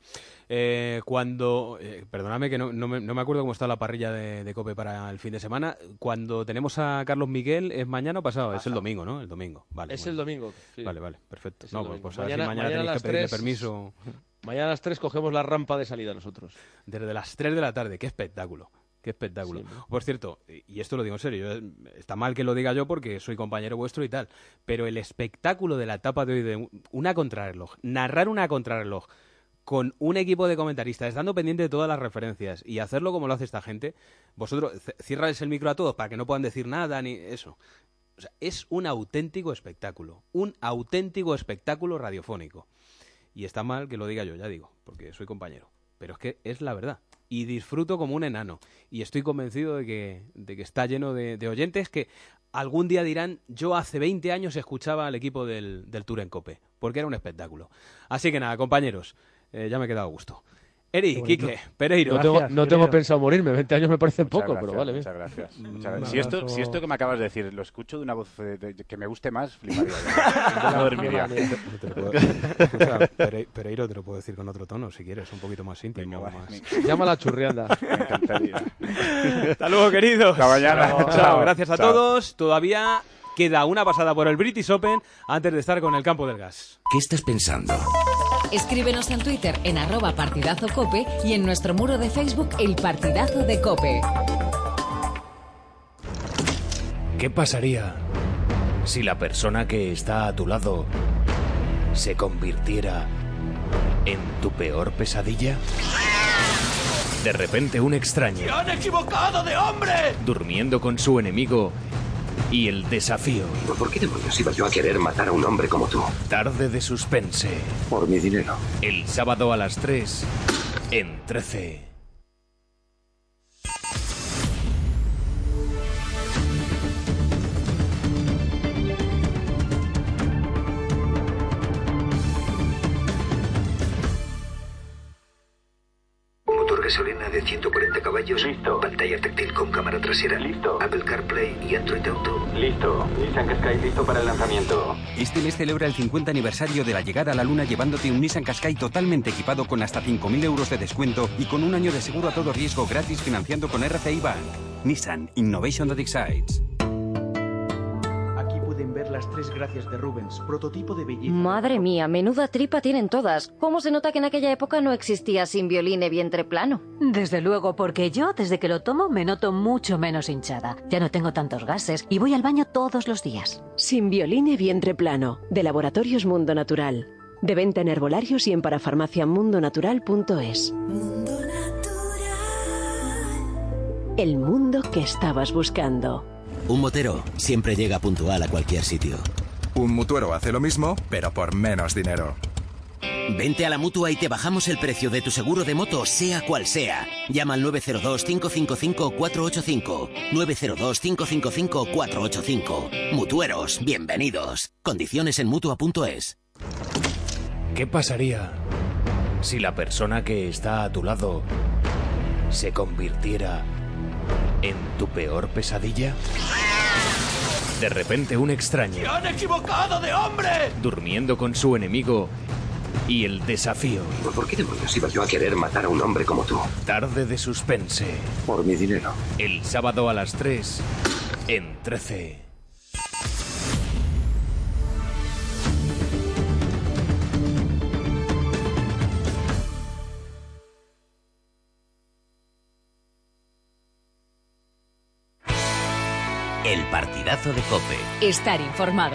Perdóname que no me acuerdo cómo está la parrilla de COPE para el fin de semana. Cuando tenemos a Carlos Miguel, ¿es mañana o pasado? Es el domingo, ¿no? El domingo. Vale, el domingo. Sí. Vale, perfecto. No, pues mañana tenéis que pedirle permiso. Mañana a las 3 cogemos la rampa de salida nosotros. Desde las 3 de la tarde, qué espectáculo. Qué espectáculo. Sí, ¿no? Por cierto, y esto lo digo en serio, está mal que lo diga yo porque soy compañero vuestro y tal, pero el espectáculo de la etapa de hoy de una contrarreloj, narrar una contrarreloj con un equipo de comentaristas, estando pendiente de todas las referencias y hacerlo como lo hace esta gente, vosotros cierráis el micro a todos para que no puedan decir nada ni eso. O sea, es un auténtico espectáculo radiofónico. Y está mal que lo diga yo, ya digo, porque soy compañero. Pero es que es la verdad. Y disfruto como un enano. Y estoy convencido de que está lleno de oyentes que algún día dirán, yo hace 20 años escuchaba al equipo del Tour en COPE, porque era un espectáculo. Así que nada, compañeros, ya me he quedado a gusto. Eri, Quique, Pereiro. No tengo pensado morirme, 20 años me parecen poco, pero vale. Muchas gracias. Si esto que me acabas de decir lo escucho de una voz que me guste más, fliparía. No dormiría. Pereiro te lo puedo decir con otro tono, si quieres, un poquito más íntimo. Llámala churrianda. Me encantaría. Hasta luego, queridos. Hasta mañana. Chao. Gracias a todos. Todavía queda una pasada por el British Open antes de estar con el Campo del Gas. ¿Qué estás pensando? Escríbenos en Twitter en @partidazocope y en nuestro muro de Facebook El Partidazo de Cope. ¿Qué pasaría si la persona que está a tu lado se convirtiera en tu peor pesadilla? De repente un extraño. ¡Se han equivocado de hombre! Durmiendo con su enemigo y el desafío. ¿Por qué demonios iba yo a querer matar a un hombre como tú? Tarde de suspense. Por mi dinero. El sábado a las 3 en 13. Motor gasolina de 140 caballos. Listo. Pantalla táctil con cámara trasera. Listo. Apple CarPlay y Android Auto. Listo. Nissan Qashqai listo para el lanzamiento. Este mes celebra el 50 aniversario de la llegada a la Luna llevándote un Nissan Qashqai totalmente equipado con hasta 5.000 euros de descuento y con un año de seguro a todo riesgo gratis financiando con RCI Bank. Nissan Innovation that excites. Aquí pueden ver las 3 gracias de Rubens, prototipo de belleza. Madre mía, menuda tripa tienen todas. ¿Cómo se nota que en aquella época no existía Simbioline vientre plano? Desde luego, porque yo, desde que lo tomo, me noto mucho menos hinchada. Ya no tengo tantos gases y voy al baño todos los días. Simbioline vientre plano, de Laboratorios Mundo Natural. De venta en herbolarios y en parafarmaciamundonatural.es. El mundo que estabas buscando. Un motero siempre llega puntual a cualquier sitio. Un mutuero hace lo mismo, pero por menos dinero. Vente a la Mutua y te bajamos el precio de tu seguro de moto, sea cual sea. Llama al 902-555-485. 902-555-485. Mutueros, bienvenidos. Condiciones en Mutua.es. ¿Qué pasaría si la persona que está a tu lado se convirtiera en tu peor pesadilla? De repente un extraño. ¡Se han equivocado de hombre! Durmiendo con su enemigo y el desafío. ¿Por qué demonios iba yo a querer matar a un hombre como tú? Tarde de suspense. Por mi dinero. El sábado a las 3 en 13. El partidazo de COPE. Estar informado.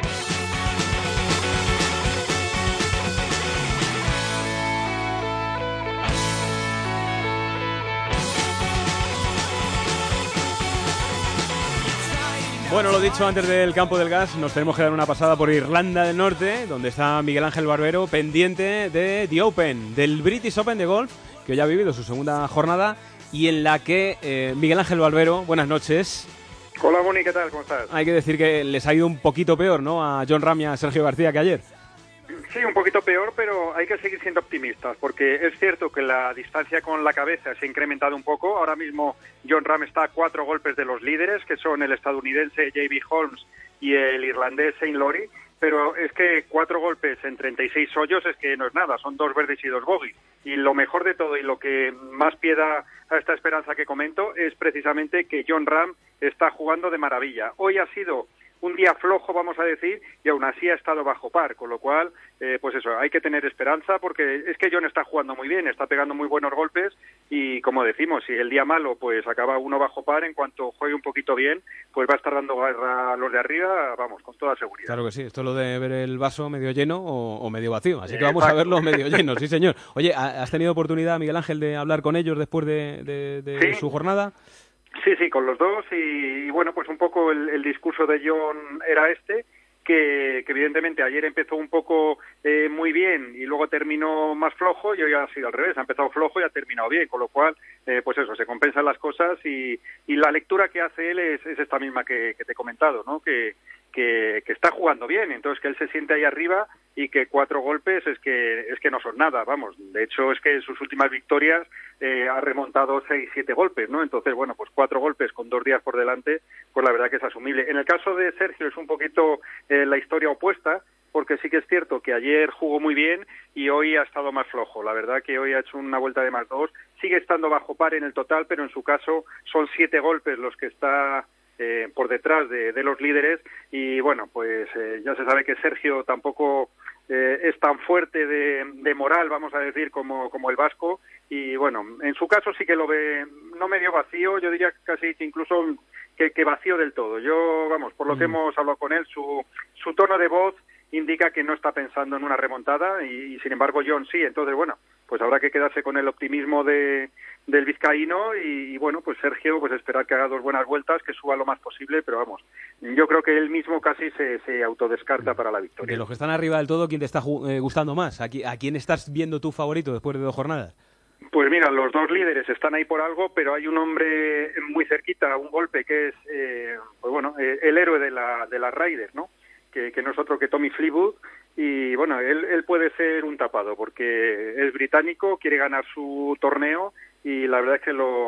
Bueno, lo dicho, antes del Campo del Gas, nos tenemos que dar una pasada por Irlanda del Norte, donde está Miguel Ángel Barbero, pendiente de The Open, del British Open de golf, que hoy ha vivido su segunda jornada y en la que Miguel Ángel Barbero, buenas noches. Hola, Moni, ¿qué tal? ¿Cómo estás? Hay que decir que les ha ido un poquito peor, ¿no?, a Jon Rahm y a Sergio García que ayer. Sí, un poquito peor, pero hay que seguir siendo optimistas, porque es cierto que la distancia con la cabeza se ha incrementado un poco. Ahora mismo Jon Rahm está a 4 golpes de los líderes, que son el estadounidense J.B. Holmes y el irlandés Shane Lowry, pero es que 4 golpes en 36 hoyos es que no es nada, son 2 verdes y 2 bogies. Y lo mejor de todo y lo que más pie da a esta esperanza que comento es precisamente que Jon Rahm está jugando de maravilla. Hoy ha sido un día flojo, vamos a decir, y aún así ha estado bajo par, con lo cual, pues eso, hay que tener esperanza, porque es que John está jugando muy bien, está pegando muy buenos golpes, y como decimos, si el día malo, pues acaba uno bajo par, en cuanto juegue un poquito bien, pues va a estar dando guerra a los de arriba, vamos, con toda seguridad. Claro que sí, esto es lo de ver el vaso medio lleno o medio vacío, así que vamos a verlo medio lleno, sí señor. Oye, ¿has tenido oportunidad, Miguel Ángel, de hablar con ellos después de su jornada? Sí, con los dos, y bueno, pues un poco el discurso de John era que evidentemente ayer empezó un poco muy bien y luego terminó más flojo, y hoy ha sido al revés, ha empezado flojo y ha terminado bien, con lo cual, pues eso, se compensan las cosas, y la lectura que hace él es esta misma que te he comentado, ¿no? Que está jugando bien, entonces que él se siente ahí arriba y que 4 golpes es que no son nada, vamos, de hecho es que en sus últimas victorias ha remontado 6-7 golpes, ¿no? Entonces, bueno, pues 4 golpes con 2 días por delante, pues la verdad que es asumible. En el caso de Sergio es un poquito la historia opuesta, porque sí que es cierto que ayer jugó muy bien y hoy ha estado más flojo. La verdad que hoy ha hecho una vuelta de +2, sigue estando bajo par en el total, pero en su caso son 7 golpes los que está por detrás de los líderes, y bueno, pues ya se sabe que Sergio tampoco es tan fuerte de moral, vamos a decir, como el vasco, y bueno, en su caso sí que lo ve no medio vacío, yo diría casi que incluso que vacío del todo. Yo, vamos, por lo que hemos hablado con él, su tono de voz indica que no está pensando en una remontada, y sin embargo John sí. Entonces, bueno, pues habrá que quedarse con el optimismo del vizcaíno, y bueno, pues Sergio, pues esperar que haga 2 buenas vueltas, que suba lo más posible, pero vamos, yo creo que él mismo casi se autodescarta para la victoria. De los que están arriba del todo, ¿quién te está gustando más? ¿A quién estás viendo tu favorito después de 2 jornadas? Pues mira, los 2 líderes están ahí por algo, pero hay un hombre muy cerquita, un golpe que es, pues bueno, el héroe de la Raiders, ¿no? Que no es otro que Tommy Fleetwood, y bueno, él puede ser un tapado, porque es británico, quiere ganar su torneo, y la verdad es que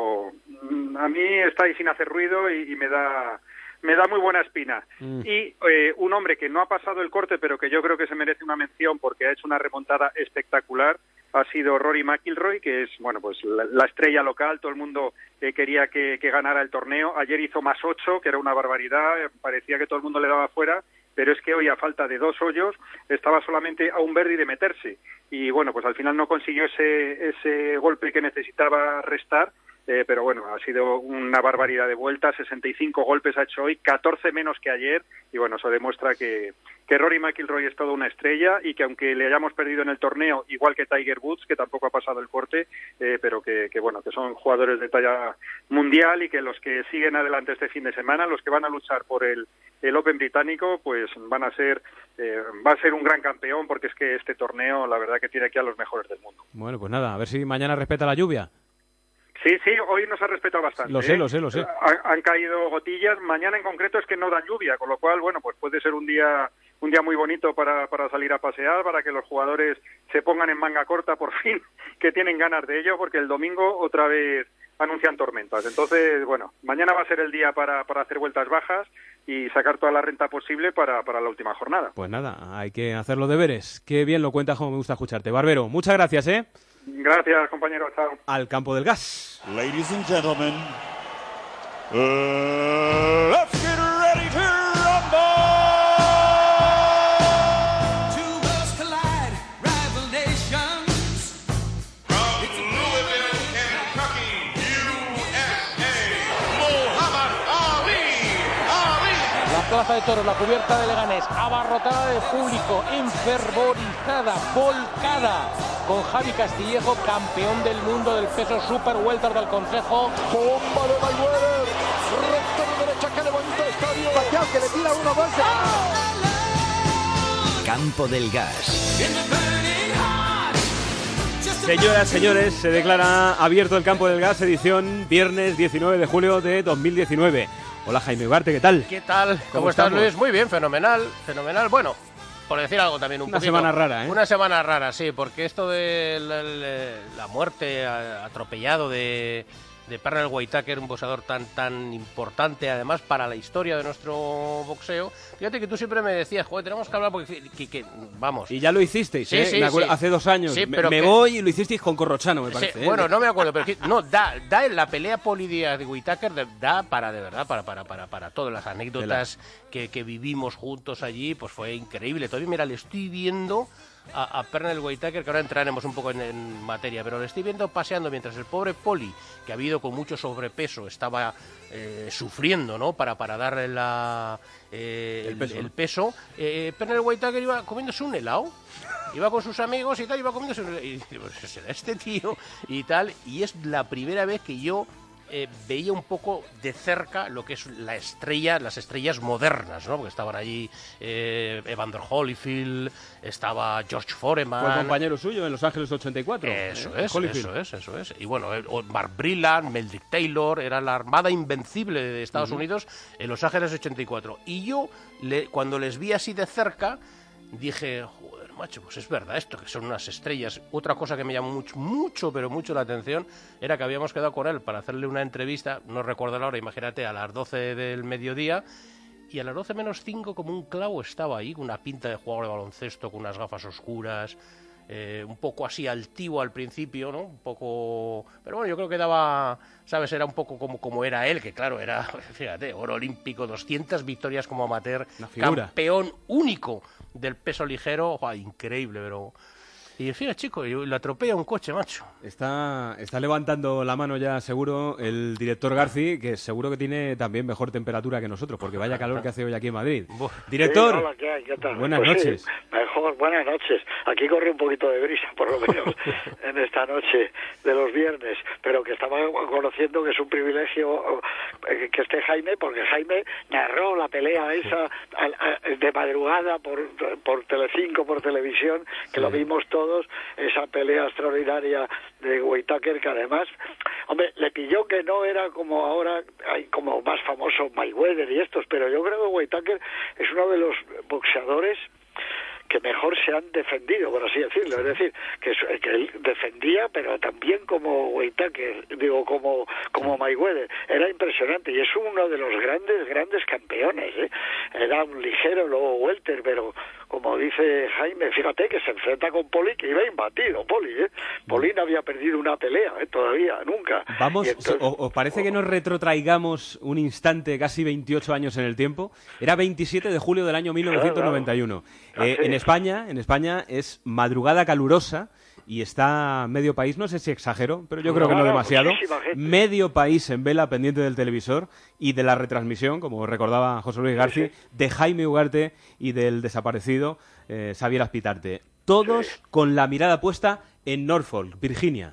a mí está ahí sin hacer ruido, y me da muy buena espina. Y un hombre que no ha pasado el corte, pero que yo creo que se merece una mención porque ha hecho una remontada espectacular, ha sido Rory McIlroy, que es, bueno, pues la estrella local. Todo el mundo quería que ganara el torneo. Ayer hizo +8, que era una barbaridad, parecía que todo el mundo le daba fuera, pero es que hoy, a falta de 2 hoyos, estaba solamente a un birdie de meterse, y bueno, pues al final no consiguió ese golpe que necesitaba restar, pero bueno, ha sido una barbaridad de vueltas, 65 golpes ha hecho hoy, 14 menos que ayer, y bueno, eso demuestra que Rory McIlroy es toda una estrella, y que aunque le hayamos perdido en el torneo, igual que Tiger Woods, que tampoco ha pasado el corte, pero que bueno, que son jugadores de talla mundial, y que los que siguen adelante este fin de semana, los que van a luchar por el Open británico, pues va a ser un gran campeón, porque es que este torneo, la verdad que tiene aquí a los mejores del mundo. Bueno, pues nada, a ver si mañana respeta la lluvia. Sí, hoy nos ha respetado bastante. Lo sé. Han caído gotillas, mañana en concreto es que no dan lluvia, con lo cual, bueno, pues puede ser un día muy bonito para salir a pasear, para que los jugadores se pongan en manga corta por fin, que tienen ganas de ello, porque el domingo otra vez anuncian tormentas. Entonces, bueno, mañana va a ser el día para hacer vueltas bajas y sacar toda la renta posible para la última jornada. Pues nada, hay que hacer los deberes. Qué bien lo cuentas, como me gusta escucharte. Barbero, muchas gracias, ¿eh? Gracias, compañero. Chao. Al campo del gas. Ladies and gentlemen, let's get ready to rumble! Two worlds collide, rival nations. From Louisville, Kentucky, USA, Muhammad Ali. La plaza de toros, la cubierta de Leganés, abarrotada de público, enfervorizada, volcada, con Javi Castillejo, campeón del mundo del peso super welter del Consejo. Bomba de Mayweather, recta de derecha que levanta el estadio. Pacquiao que le tira 1-2. Campo del Gas. Señoras, señores, se declara abierto el Campo del Gas, edición viernes 19 de julio de 2019. Hola, Jaime Ugarte, ¿qué tal? ¿Qué tal? ¿Cómo estás, Luis? Muy bien, fenomenal. Bueno, por decir algo también un poquito. Una semana rara, ¿eh? Una semana rara, sí, porque esto de la muerte atropellado de de Pernell Whitaker, un boxeador tan importante además para la historia de nuestro boxeo. Fíjate que tú siempre me decías, joder, tenemos que hablar porque vamos. Y ya lo hicisteis, sí, sí, me acuerdo, sí. hace 2 años. Sí, me voy y lo hicisteis con Corrochano, me parece. Bueno, no me acuerdo, pero no, da la pelea Poli Díaz de Whitaker da para, de verdad, para todas las anécdotas que vivimos juntos allí, pues fue increíble. Todavía, mira, le estoy viendo a Pernell Whitaker, que ahora entraremos un poco en materia, pero le estoy viendo paseando mientras el pobre Poli, que ha habido con mucho sobrepeso, estaba sufriendo, ¿no? Para darle el peso. Pernell Whitaker iba comiéndose un helado, iba con sus amigos y tal, iba comiéndose un helado, y pues, será este tío y tal, y es la primera vez que yo veía un poco de cerca lo que es las estrellas modernas, ¿no? Porque estaban allí Evander Holyfield, estaba George Foreman. Fue compañero suyo en Los Ángeles 84. Eso es. Y bueno, Mark Brilland, Meldrick Taylor, era la armada invencible de Estados Unidos en Los Ángeles 84. Y yo, cuando les vi así de cerca, dije, joder, macho, pues es verdad esto, que son unas estrellas. Otra cosa que me llamó mucho la atención era que habíamos quedado con él para hacerle una entrevista, no recuerdo la hora, imagínate, a las 12 del mediodía, y a las 12 menos 5 como un clavo estaba ahí, con una pinta de jugador de baloncesto, con unas gafas oscuras, un poco así altivo al principio, ¿no? Un poco... Pero bueno, yo creo que daba, ¿sabes? Era un poco como era él, que claro, era, fíjate, oro olímpico, 200 victorias como amateur, campeón único del peso ligero, increíble, pero... Y fíjate, chico, lo atropella un coche, macho. Está levantando la mano ya, seguro, el director Garci, que seguro que tiene también mejor temperatura que nosotros, porque vaya calor que hace hoy aquí en Madrid. Director, sí, hola, ¿qué tal? Buenas pues noches. Sí, mejor, buenas noches. Aquí corre un poquito de brisa, por lo menos, en esta noche de los viernes, pero que estaba conociendo que es un privilegio que esté Jaime, porque Jaime narró la pelea esa de madrugada por Telecinco, por televisión, que lo vimos todos, esa pelea extraordinaria de Whitaker, que además, hombre, le pilló que no era como ahora, hay como más famoso Mayweather y estos, pero yo creo que Whitaker es uno de los boxeadores que mejor se han defendido, por así decirlo, es decir, que él defendía, pero también como Whitaker, digo, como Mayweather, era impresionante, y es uno de los grandes campeones, ¿eh? Era un ligero, luego welter, pero como dice Jaime, fíjate que se enfrenta con Poli, que iba imbatido, Poli, ¿eh? Poli no había perdido una pelea, todavía, nunca. Vamos, entonces, ¿os parece que nos retrotraigamos un instante, casi 28 años en el tiempo? Era 27 de julio del año 1991. En España es madrugada calurosa y está medio país, no sé si exagero, pero yo creo que no demasiado, medio país en vela pendiente del televisor y de la retransmisión, como recordaba José Luis Garci, de Jaime Ugarte y del desaparecido Xavier Aspitarte. Todos con la mirada puesta en Norfolk, Virginia.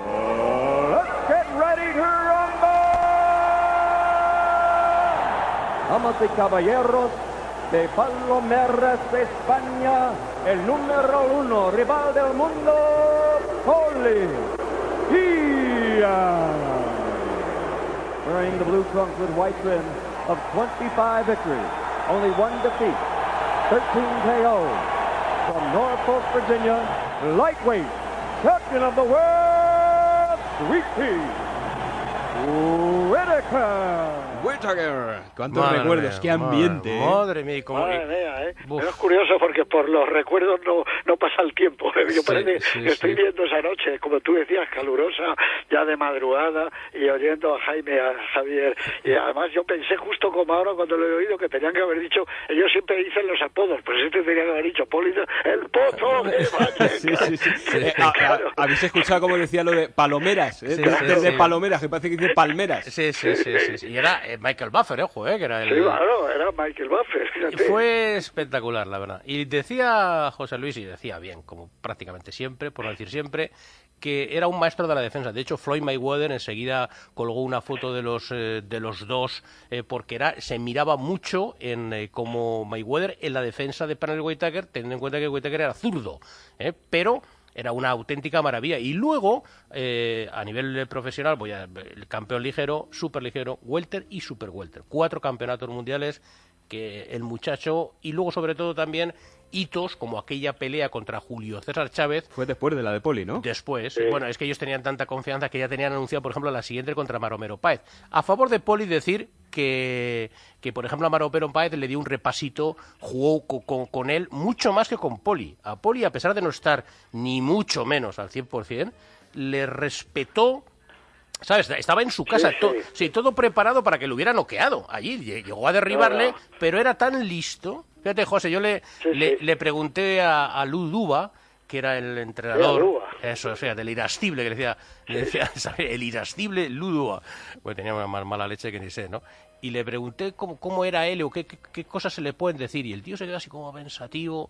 Let's get ready to rumble. Damas y caballeros, de Palomeras, España, el número 1, rival del mundo, Poli Díaz. Wearing the blue trunks with white trim of 25 victories, only 1 defeat, 13 KO. From Norfolk, Virginia, lightweight, champion of the world, Sweet Whitaker. ¿Cuántos recuerdos? ¡Qué ambiente! Madre mía, Pero es curioso porque por los recuerdos no pasa el tiempo. Yo parece que estoy viendo esa noche, como tú decías, calurosa, ya de madrugada, y oyendo a Jaime, a Javier. Y además yo pensé justo como ahora cuando lo he oído que tenían que haber dicho, ellos siempre dicen los apodos, pues este tenía que haber dicho, Poli, el pozo de Valle. Habéis escuchado cómo decía lo de Palomeras, desde Palomeras, que parece que dice Palmeras. Sí. Y era Michael Buffer, ojo, que era el... Sí, claro, era Michael Buffer, fíjate. Fue espectacular, la verdad. Y decía José Luis, y decía bien, como prácticamente siempre, por no decir siempre, que era un maestro de la defensa. De hecho, Floyd Mayweather enseguida colgó una foto de los dos, porque se miraba mucho como Mayweather en la defensa de Pernell Whitaker, teniendo en cuenta que Whitaker era zurdo, pero... Era una auténtica maravilla. Y luego, a nivel profesional, el campeón ligero, super ligero, welter y super welter. 4 campeonatos mundiales que el muchacho, y luego sobre todo también hitos como aquella pelea contra Julio César Chávez. Fue después de la de Poli, ¿no? Después. Sí. Bueno, es que ellos tenían tanta confianza que ya tenían anunciado, por ejemplo, la siguiente contra Maromero Páez. A favor de Poli decir que por ejemplo, a Maromero Páez le dio un repasito, jugó con él mucho más que con Poli. A Poli, a pesar de no estar ni mucho menos al 100%, le respetó. ¿Sabes? Estaba en su casa, todo preparado para que lo hubiera noqueado. Allí llegó a derribarle, pero era tan listo. Fíjate, José, yo le pregunté a Lu Duba, que era el entrenador, eso, o sea, del irascible, que le decía ¿sabes? El irascible Lu Duba. Pues tenía una más mala leche que ni sé, ¿no? Y le pregunté cómo era él o qué cosas se le pueden decir. Y el tío se quedó así como pensativo.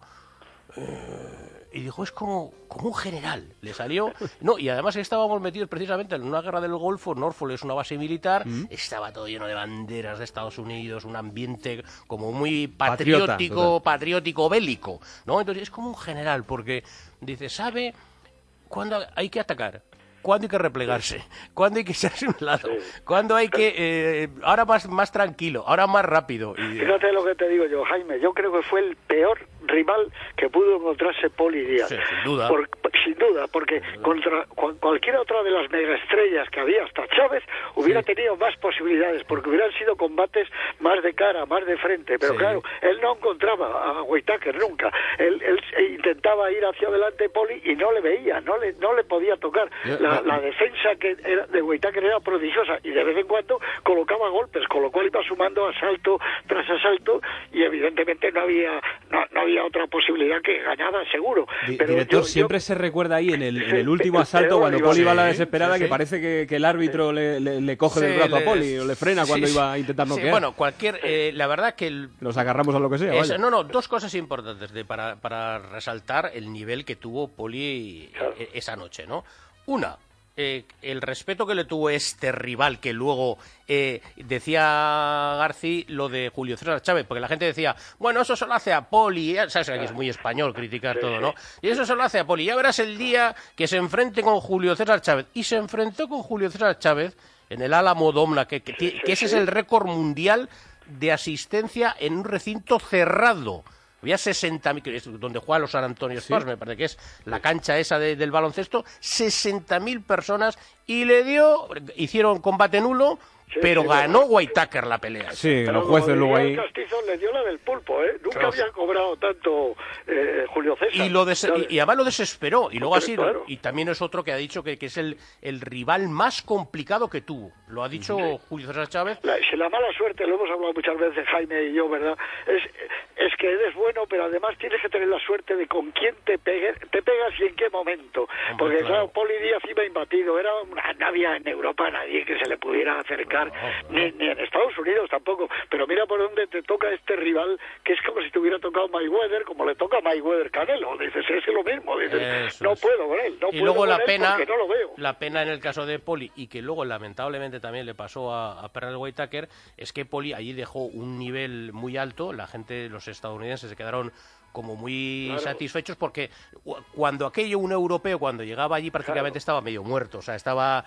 Y dijo, es como un general. Le salió. No, y además estábamos metidos precisamente en una guerra del Golfo. Norfolk es una base militar. Estaba todo lleno de banderas de Estados Unidos. Un ambiente como muy patriótico, bélico, ¿no? Entonces es como un general, porque dice, sabe cuándo hay que atacar, cuándo hay que replegarse, cuándo hay que echarse a un lado, cuándo hay que... ahora más tranquilo, ahora más rápido. Y... Fíjate lo que te digo yo, Jaime. Yo creo que fue el peor rival que pudo encontrarse Poli Díaz. Sí, sin duda. Sin duda, porque contra cualquier otra de las megaestrellas que había, hasta Chávez, hubiera tenido más posibilidades, porque hubieran sido combates más de cara, más de frente. Pero claro, él no encontraba a Whittaker nunca. Él intentaba ir hacia adelante Poli y no le veía, no le podía tocar. La defensa que era de Whittaker era prodigiosa y de vez en cuando colocaba golpes, con lo cual iba sumando asalto tras asalto y evidentemente no había otra posibilidad que ganaba seguro. Pero director, siempre se recuerda ahí en el último asalto cuando Poli va a la desesperada que parece que el árbitro le coge del brazo a Poli o le frena cuando iba a intentar noquear. Bueno, la verdad que... Nos agarramos a lo que sea. Dos cosas importantes para resaltar el nivel que tuvo Poli esa noche, ¿no? Una, el respeto que le tuvo este rival, que luego decía García lo de Julio César Chávez, porque la gente decía, bueno, eso solo hace a Poli, sabes que es muy español criticar todo, ¿no? Y eso solo hace a Poli, ya verás el día que se enfrente con Julio César Chávez. Y se enfrentó con Julio César Chávez en el Álamo Domna, que ese es el récord mundial de asistencia en un recinto cerrado. Había 60.000, donde juegan los San Antonio Spurs, me parece que es la cancha esa del baloncesto, 60.000 personas, y hicieron combate nulo, pero ganó Whittaker la pelea. Sí, los jueces luego ahí... Castizo le dio la del pulpo, ¿eh? Nunca había cobrado tanto Julio César. Y además lo desesperó, y luego así, y también es otro que ha dicho que es el rival más complicado que tuvo. Lo ha dicho Julio César Chávez. La mala suerte, lo hemos hablado muchas veces Jaime y yo, ¿verdad? Es que eres bueno, pero además tienes que tener la suerte de con quién te pegas y en qué momento. Porque claro, Poli Díaz iba imbatido, no había en Europa nadie que se le pudiera acercar, ni en Estados Unidos tampoco. Pero mira por dónde te toca este rival, que es como si te hubiera tocado Mayweather, como le toca a Mayweather Canelo. Dices, es lo mismo. Dices, no puedo con él, y luego la pena, porque no lo veo. La pena en el caso de Poli, y que luego lamentablemente también le pasó a Pernell Whittaker, es que Poli allí dejó un nivel muy alto. La gente, los estadounidenses, se quedaron como muy satisfechos, porque cuando un europeo cuando llegaba allí prácticamente estaba medio muerto, o sea,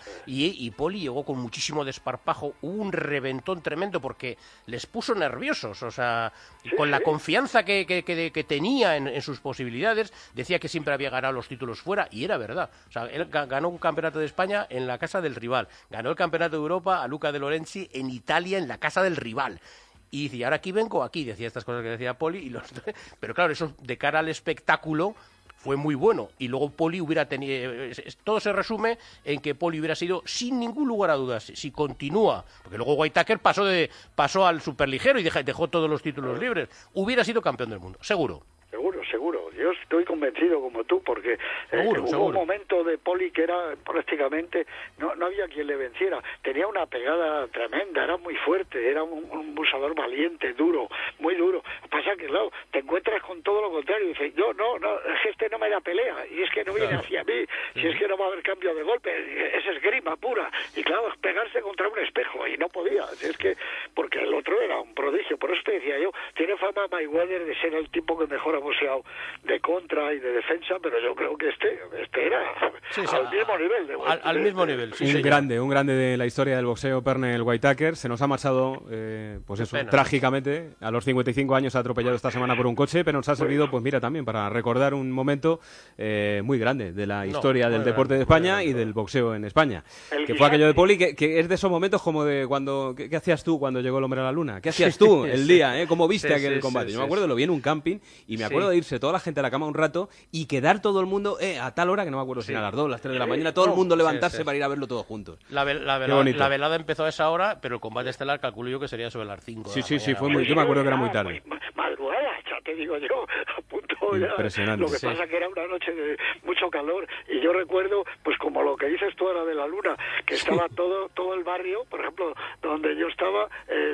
y Poli llegó con muchísimo desparpajo, hubo un reventón tremendo porque les puso nerviosos, o sea, con la confianza que tenía en sus posibilidades. Decía que siempre había ganado los títulos fuera, y era verdad. O sea, él ganó un campeonato de España en la casa del rival, ganó el campeonato de Europa a Luca de Lorenzi en Italia en la casa del rival. Y dice, ahora decía estas cosas que decía Poli, pero claro, eso de cara al espectáculo fue muy bueno. Y luego Poli hubiera tenido... Todo se resume en que Poli hubiera sido, sin ningún lugar a dudas, si continúa, porque luego Whittaker pasó al superligero y dejó todos los títulos libres, hubiera sido campeón del mundo, seguro. Seguro. Yo estoy convencido como tú, porque hubo un momento de Poli que era prácticamente, no había quien le venciera. Tenía una pegada tremenda, era muy fuerte, era un busador valiente, duro, muy duro. Pasa que, claro, te encuentras con todo lo contrario y dices, no, es que este no me da pelea, y es que no viene hacia mí, si es que no va a haber cambio de golpe, es esgrima pura. Y claro, es pegarse contra un espejo, y no podía. Es que, porque el otro era un prodigio. Por eso te decía yo, tiene fama Mayweather de ser el tipo que mejor ha boxeado de contra y de defensa, pero yo creo que este era al mismo nivel de al mismo nivel, sí, un grande de la historia del boxeo, Pernell Whitaker. Se nos ha marchado, pues eso, trágicamente. A los 55 años ha atropellado esta semana por un coche, pero nos ha servido, pues mira, también para recordar un momento muy grande de la historia del deporte de España y del boxeo en España. Que fue aquello de Poli, que es de esos momentos como de cuando... ¿Qué hacías tú cuando llegó el hombre a la luna? ¿Qué hacías tú el día? ¿Cómo viste aquel combate? Yo me acuerdo, lo vi en un camping y me acuerdo de irse toda la gente a la cama un rato y quedar todo el mundo a tal hora, que no me acuerdo si era a las 2, las 3 de la mañana, todo el mundo levantarse para ir a verlo todos juntos. La velada empezó a esa hora, pero el combate estelar calculo yo que sería sobre las 5. Sí, fue muy... Yo me acuerdo que era muy tarde. Madrugada, ya te digo yo, a punto ya. Impresionante. Lo que pasa que era una noche de mucho calor y yo recuerdo, pues como lo que dices tú ahora de la luna, que estaba todo el barrio, por ejemplo, donde yo estaba,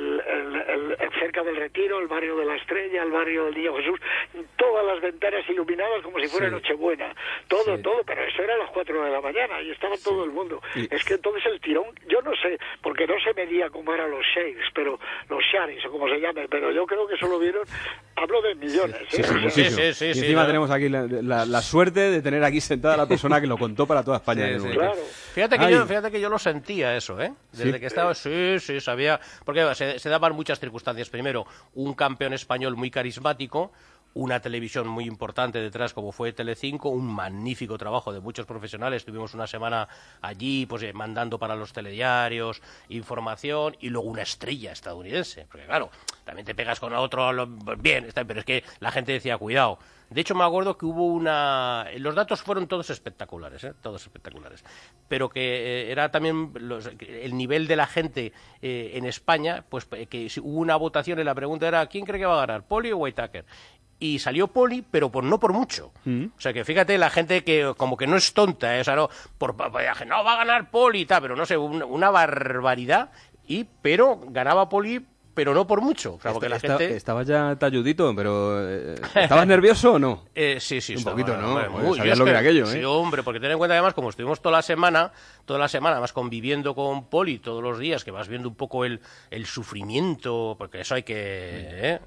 cerca del Retiro, el barrio de la Estrella, el barrio del Niño Jesús, todas las ventanas iluminadas como si fuera Nochebuena, todo, pero eso era a las 4 de la mañana y estaba todo el mundo. Es que entonces el tirón, yo no sé, porque no se medía como eran los shakes, pero los sharis o como se llame, pero yo creo que eso lo vieron, hablo de millones. Sí, y encima tenemos aquí la suerte de tener aquí sentada la persona que lo contó para toda España. Claro. Fíjate que yo lo sentía eso, desde que estaba, sabía, porque se daban muchas circunstancias. Primero, un campeón español muy carismático, una televisión muy importante detrás como fue Telecinco, un magnífico trabajo de muchos profesionales. Tuvimos una semana allí pues mandando para los telediarios información y luego una estrella estadounidense, porque claro, también te pegas con otro, bien, pero es que la gente decía cuidado. De hecho, me acuerdo que hubo los datos fueron todos espectaculares, pero que era también el nivel de la gente en España, pues que hubo una votación y la pregunta era ¿quién cree que va a ganar, Poli o Whitaker? Y salió Poli, pero no por mucho. O sea, que fíjate, la gente que como que no es tonta, o sea, no va a ganar Poli y tal, pero no sé, una barbaridad, pero ganaba Poli, pero no por mucho. O sea, porque la gente... Estabas ya talludito, pero ¿estabas nervioso o no? Sí. Un poquito, ¿no? Hombre, sabías lo que era aquello, Sí, hombre, porque ten en cuenta además, como estuvimos toda la semana, además conviviendo con Poli todos los días, que vas viendo un poco el sufrimiento, porque eso hay que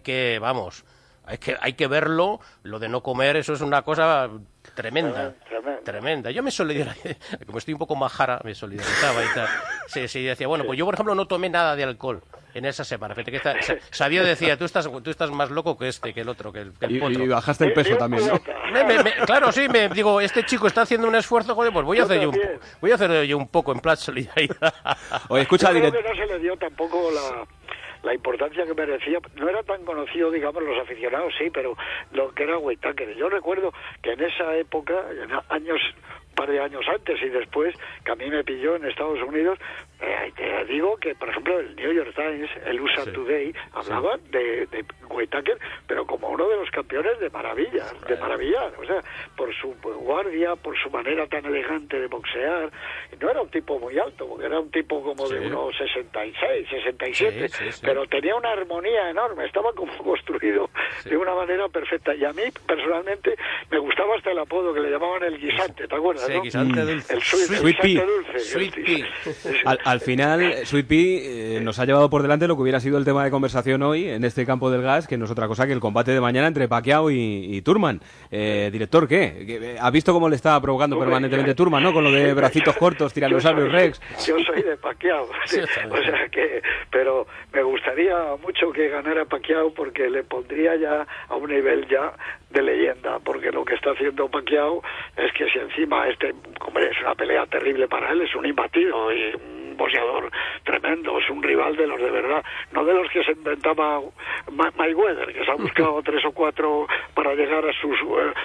verlo, lo de no comer, eso es una cosa tremenda. Yo me solidarizaba, como estoy un poco majara, me solidarizaba y tal. Sí, decía, bueno, pues yo por ejemplo no tomé nada de alcohol en esa semana. Fíjate que Sabio decía, tú estás más loco que el otro, que el potro. Y bajaste el peso también, ¿no? Claro, sí, digo, este chico está haciendo un esfuerzo, joder, pues voy a hacer yo un poco en plan solidaridad. Oye, escucha, yo creo que no se le dio tampoco la importancia que merecía. No era tan conocido, digamos, los aficionados sí, pero lo que era Whitaker. Yo recuerdo que en esa época, un par de años antes y después, que a mí me pilló en Estados Unidos, te digo que, por ejemplo, el New York Times, el USA Today, hablaba de Whitaker, pero como uno de los campeones de maravilla, o sea, por su guardia, por su manera tan elegante de boxear. No era un tipo muy alto, porque era un tipo como de unos 66, 67, pero tenía una armonía enorme, estaba como construido de una manera perfecta. Y a mí, personalmente, me gustaba hasta el apodo que le llamaban el guisante, ¿te acuerdas? Sí, guisante dulce. El Sweet Pea. Sweet Pea. Al final, Sweet Pea nos ha llevado por delante lo que hubiera sido el tema de conversación hoy en este campo del gas, que no es otra cosa que el combate de mañana entre Pacquiao y Turman. Director, ¿qué? ¿Ha visto cómo le está provocando permanentemente Turman, ¿no? Con lo de bracitos cortos, Tiranosaurio Rex. Yo soy de Pacquiao, o sea que, pero me gustaría mucho que ganara Pacquiao porque le pondría ya a un nivel ya de leyenda, porque lo que está haciendo Pacquiao es que si encima es una pelea terrible para él, es un imbatido y un boxeador tremendo, es un rival de los de verdad, no de los que se inventaba Mayweather, que se ha buscado 3 o 4 para llegar a sus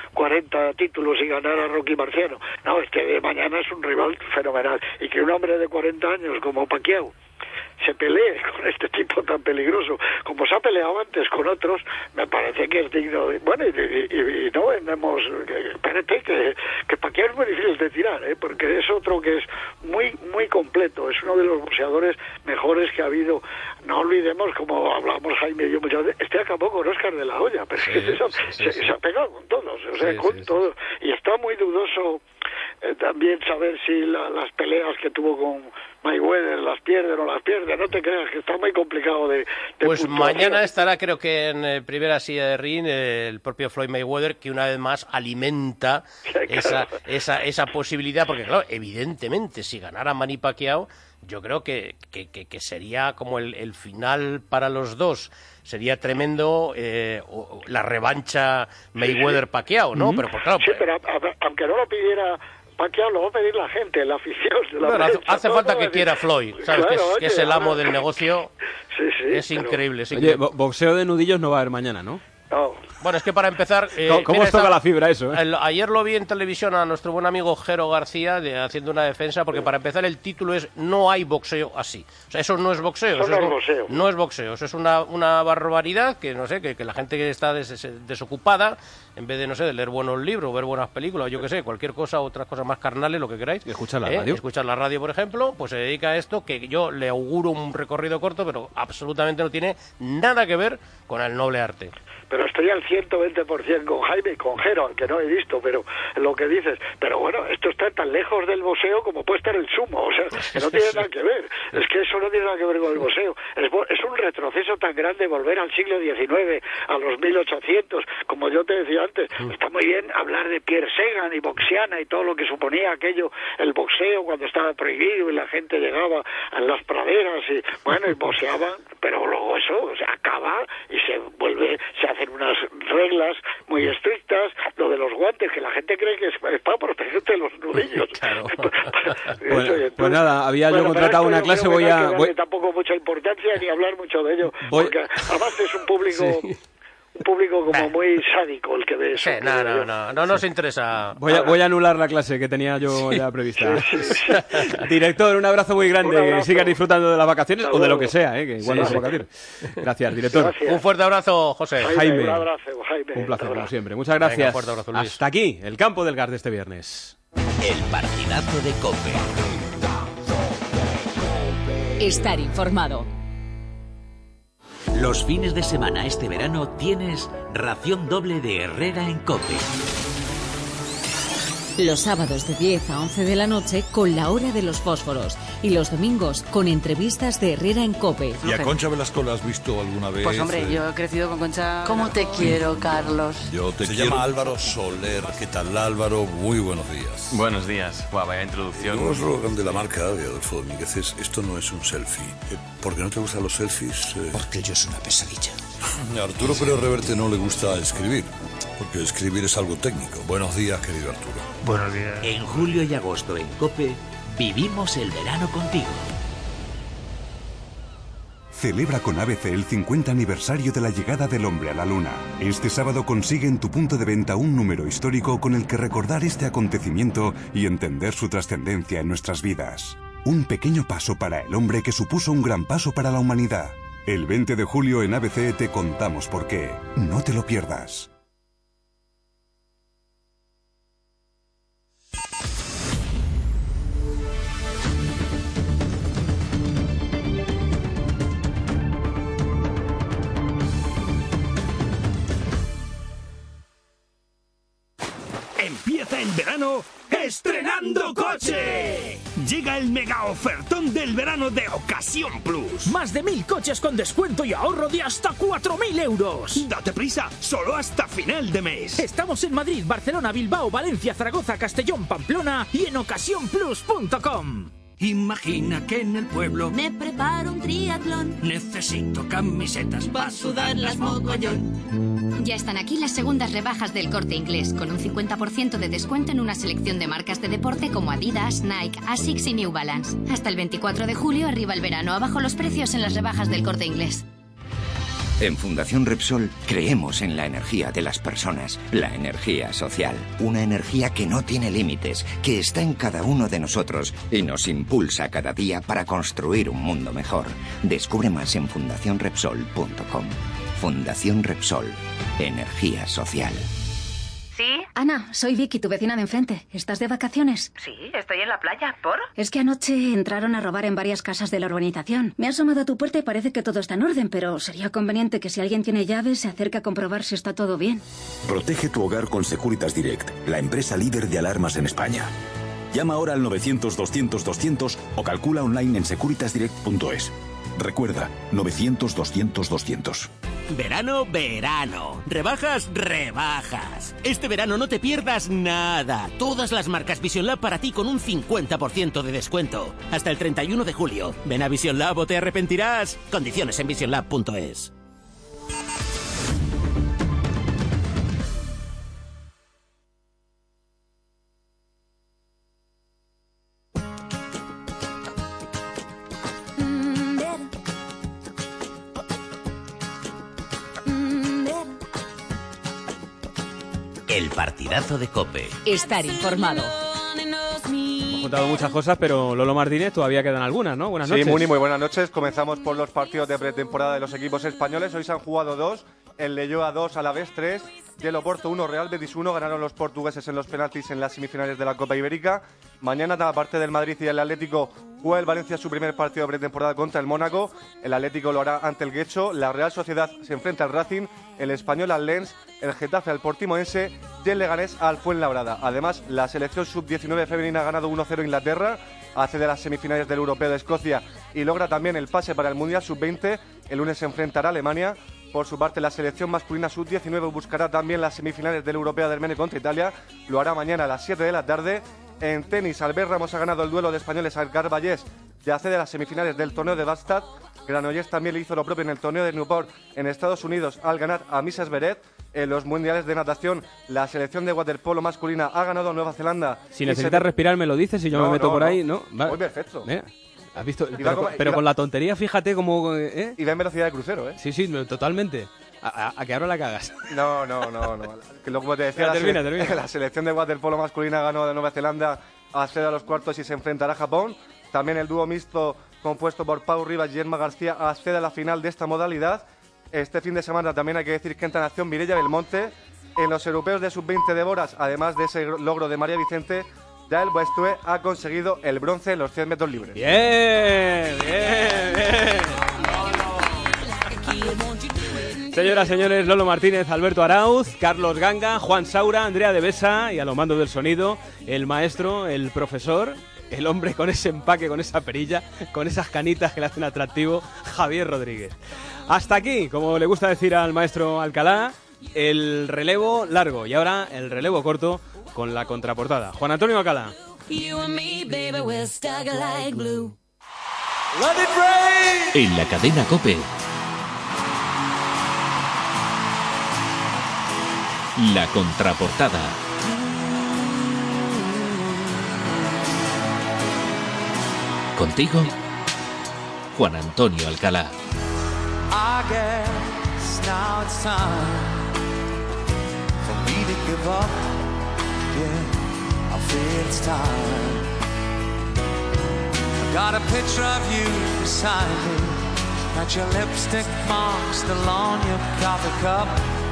40 títulos y ganar a Rocky Marciano. No, este de mañana es un rival fenomenal, y que un hombre de 40 años como Pacquiao se pelee con este tipo tan peligroso como se ha peleado antes con otros, me parece que es digno de... Bueno, y no vendemos... Espérate, que Pacquiao es muy difícil de tirar, porque es otro que es muy muy completo, es uno de los boxeadores mejores que ha habido. No olvidemos, como hablábamos Jaime y yo muchas veces, acabó con Oscar de la Hoya, pero se ha pegado con todos, o sea, con todos, y está muy dudoso también saber si las peleas que tuvo con Mayweather las pierde o no las pierde. No te creas que está muy complicado de pues puntuación. Mañana estará, creo que en primera silla de ring, el propio Floyd Mayweather, que una vez más alimenta esa posibilidad, porque claro, evidentemente si ganara Manny Pacquiao, yo creo que sería como el final para los dos. Sería tremendo la revancha Mayweather-Pacquiao, ¿no? Pero, pues, claro, sí, pero aunque no lo pidiera Pacquiao, lo va a pedir la gente, la afición. Hace falta que quiera Floyd, ¿sabes? Claro, que es el amo del negocio. Sí, es increíble. Es Oye, increíble. boxeo de nudillos no va a haber mañana, ¿no? No. Bueno, es que para empezar... ¿Cómo os toca la fibra eso? Ayer lo vi en televisión a nuestro buen amigo Jero García haciendo una defensa, porque para empezar el título es "No hay boxeo así". O sea, eso no es boxeo. Eso no es boxeo. No es boxeo, eso es una barbaridad que, no sé, que la gente que está desocupada, en vez de, no sé, de leer buenos libros, ver buenas películas, yo qué sé, cualquier cosa, otras cosas más carnales, lo que queráis. Escuchar la radio. Escuchar la radio, por ejemplo, pues se dedica a esto, que yo le auguro un recorrido corto, pero absolutamente no tiene nada que ver con el noble arte. Pero estoy al 120% con Jaime y con Jero, que no he visto, pero lo que dices. Pero bueno, esto está tan lejos del boxeo como puede estar el sumo, o sea, que no tiene nada que ver. Es que eso no tiene nada que ver con el boxeo. Es un retroceso tan grande volver al siglo XIX, a los 1800, como yo te decía antes. Está muy bien hablar de Pierre Sagan y boxiana y todo lo que suponía aquello, el boxeo cuando estaba prohibido y la gente llegaba a las praderas y, bueno, y boxeaban, pero luego eso se acaba y se hacen unas reglas muy estrictas, lo de los guantes, que la gente cree que es para protegerte de los nudillos. Claro. Pues nada, había yo contratado una clase, voy a... No hay tampoco mucha importancia ni hablar mucho de ello, porque además es un público... Sí. Un público como muy sádico el que ve eso. Sí, no nos interesa. Voy a anular la clase que tenía yo ya prevista. Director, un abrazo muy grande. Que sigas disfrutando de las vacaciones o de lo que sea, que igual no son vacaciones. Gracias, director. Gracias. Un fuerte abrazo, José. Jaime. Un abrazo, Jaime. Un placer, como siempre. Muchas gracias. Venga, fuerte abrazo, Luis. Hasta aquí, el campo del Gard de este viernes. El partidazo de COPE. Estar informado. Los fines de semana este verano tienes ración doble de Herrera en COPE. Los sábados de 10 a 11 de la noche con la hora de los fósforos. Y los domingos con entrevistas de Herrera en COPE. ¿Y a Concha Velasco la has visto alguna vez? Pues hombre, yo he crecido con Concha. ¿Cómo te quiero, Carlos? Se llama Álvaro Soler. ¿Qué tal, Álvaro? Muy buenos días. Buenos días. Vaya introducción. Un eslogan de la marca Adolfo Domínguez es: esto no es un selfie. ¿Por qué no te gustan los selfies? Porque yo soy una pesadilla. A Arturo Pérez Reverte no le gusta escribir, porque escribir es algo técnico. Buenos días, querido Arturo. Buenos días. En julio y agosto en COPE, vivimos el verano contigo. Celebra con ABC el 50 aniversario de la llegada del hombre a la Luna. Este sábado consigue en tu punto de venta un número histórico con el que recordar este acontecimiento y entender su trascendencia en nuestras vidas. Un pequeño paso para el hombre que supuso un gran paso para la humanidad. El 20 de julio en ABC te contamos por qué. No te lo pierdas. Empieza en verano estrenando coche. Llega el mega ofertón del verano de Ocasión Plus. Más de 1000 coches con descuento y ahorro de hasta 4.000 euros. Date prisa, solo hasta final de mes. Estamos en Madrid, Barcelona, Bilbao, Valencia, Zaragoza, Castellón, Pamplona y en ocasiónplus.com. Imagina que en el pueblo me preparo un triatlón. Necesito camisetas para sudarlas mogollón. Ya están aquí las segundas rebajas del Corte Inglés, con un 50% de descuento en una selección de marcas de deporte como Adidas, Nike, Asics y New Balance. Hasta el 24 de julio, arriba el verano, abajo los precios en las rebajas del Corte Inglés. En Fundación Repsol creemos en la energía de las personas, la energía social, una energía que no tiene límites, que está en cada uno de nosotros y nos impulsa cada día para construir un mundo mejor. Descubre más en fundacionrepsol.com. Fundación Repsol, energía social. ¿Sí? Ana, soy Vicky, tu vecina de enfrente. ¿Estás de vacaciones? Sí, estoy en la playa. ¿Por? Es que anoche entraron a robar en varias casas de la urbanización. Me he asomado a tu puerta y parece que todo está en orden, pero sería conveniente que si alguien tiene llaves se acerque a comprobar si está todo bien. Protege tu hogar con Securitas Direct, la empresa líder de alarmas en España. Llama ahora al 900-200-200 o calcula online en securitasdirect.es. Recuerda, 900-200-200. Verano, verano. Rebajas, rebajas. Este verano no te pierdas nada. Todas las marcas Vision Lab para ti con un 50% de descuento. Hasta el 31 de julio. Ven a Vision Lab o te arrepentirás. Condiciones en visionlab.es. El partidazo de COPE. Estar informado. Hemos contado muchas cosas, pero Lolo Martínez, todavía quedan algunas, ¿no? Buenas noches. Sí, muy buenas noches. Comenzamos por los partidos de pretemporada de los equipos españoles. Hoy se han jugado dos. El Leyoa 2, Alavés 3. Del Oporto 1, Real Betis 1. Ganaron los portugueses en los penaltis en las semifinales de la Copa Ibérica. Mañana, aparte del Madrid y el Atlético, juega el Valencia su primer partido de pretemporada contra el Mónaco. El Atlético lo hará ante el Guecho. La Real Sociedad se enfrenta al Racing. El Español al Lens. El Getafe al Portimonense y el Leganés al Fuenlabrada. Además, la selección sub-19 femenina ha ganado 1-0 a Inglaterra, accede a las semifinales del Europeo de Escocia y logra también el pase para el Mundial sub-20. El lunes se enfrentará a Alemania. Por su parte, la selección masculina sub-19 buscará también las semifinales del Europeo de Armenia contra Italia. Lo hará mañana a las 7 de la tarde. En tenis, Albert Ramos ha ganado el duelo de españoles al Carballés y accede a las semifinales del torneo de Bastad. Granollers también le hizo lo propio en el torneo de Newport en Estados Unidos al ganar a Misses Beret. En los mundiales de natación, la selección de waterpolo masculina ha ganado a Nueva Zelanda. Si necesitas respirar, me lo dices y yo me meto por ahí, ¿no? Va. Muy perfecto. Mira, ¿has visto? Pero con la tontería, fíjate cómo... Y va en velocidad de crucero, ¿eh? Sí, totalmente. A que ahora la cagas. No. Que como te decía, termina. La selección de waterpolo masculina ganó de Nueva Zelanda, accede a los cuartos y se enfrentará a Japón. También el dúo mixto compuesto por Pau Rivas y Emma García accede a la final de esta modalidad. Este fin de semana también hay que decir que entra en acción Mireia Belmonte. En los europeos de sub-20 de Boras, además de ese logro de María Vicente, Yael Boestue ha conseguido el bronce en los 100 metros libres. ¡Bien! Señoras, señores, Lolo Martínez, Alberto Arauz, Carlos Ganga, Juan Saura, Andrea de Besa y a los mandos del sonido, el maestro, el profesor, el hombre con ese empaque, con esa perilla, con esas canitas que le hacen atractivo, Javier Rodríguez. Hasta aquí, como le gusta decir al maestro Alcalá, el relevo largo y ahora el relevo corto con la contraportada. Juan Antonio Alcalá. En la cadena COPE. La contraportada. Contigo, Juan Antonio Alcalá. I guess now it's time for me to give up. Yeah, I feel it's time. I got a picture of you beside me. Got your lipstick mark still on your coffee cup.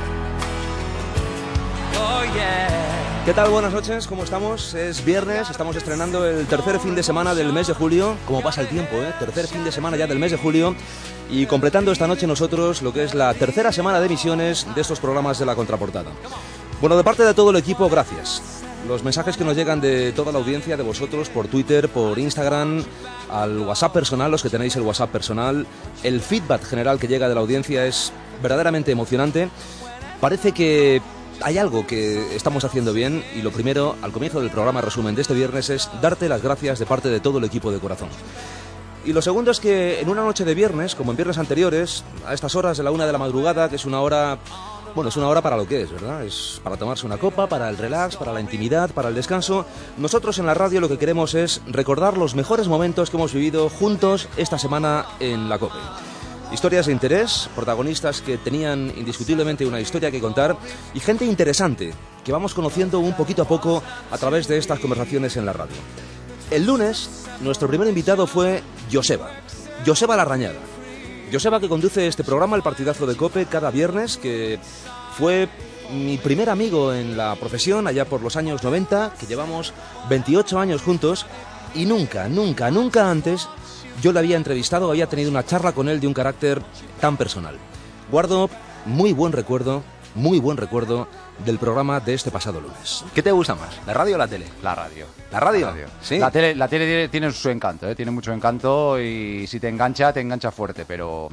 Oh yeah. ¿Qué tal? Buenas noches, ¿cómo estamos? Es viernes, estamos estrenando el tercer fin de semana del mes de julio. ¿Cómo pasa el tiempo, eh? Tercer fin de semana ya del mes de julio. Y completando esta noche nosotros lo que es la tercera semana de emisiones de estos programas de la contraportada. Bueno, de parte de todo el equipo, gracias. Los mensajes que nos llegan de toda la audiencia, de vosotros, por Twitter, por Instagram, al WhatsApp personal, los que tenéis el WhatsApp personal, el feedback general que llega de la audiencia es verdaderamente emocionante. Parece que hay algo que estamos haciendo bien y lo primero, al comienzo del programa resumen de este viernes, es darte las gracias de parte de todo el equipo de corazón. Y lo segundo es que en una noche de viernes, como en viernes anteriores, a estas horas de la 1 de la madrugada, que es una hora... Bueno, es una hora para lo que es, ¿verdad? Es para tomarse una copa, para el relax, para la intimidad, para el descanso. Nosotros en la radio lo que queremos es recordar los mejores momentos que hemos vivido juntos esta semana en la COPE. Historias de interés, protagonistas que tenían indiscutiblemente una historia que contar y gente interesante que vamos conociendo un poquito a poco a través de estas conversaciones en la radio. El lunes, nuestro primer invitado fue Joseba Larrañaga. Joseba, que conduce este programa, el partidazo de COPE, cada viernes, que fue mi primer amigo en la profesión allá por los años 90, que llevamos 28 años juntos y nunca antes yo le había entrevistado, había tenido una charla con él de un carácter tan personal. Guardo muy buen recuerdo muy buen recuerdo del programa de este pasado lunes. ¿Qué te gusta más, la radio o la tele? La radio. ¿La radio? La radio. Sí. La tele tiene su encanto, tiene mucho encanto y si te engancha fuerte, pero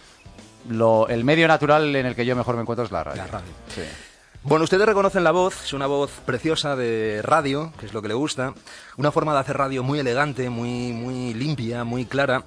el medio natural en el que yo mejor me encuentro es la radio. La radio. Sí. Bueno, ustedes reconocen la voz, es una voz preciosa de radio, que es lo que le gusta, una forma de hacer radio muy elegante, muy limpia, muy clara,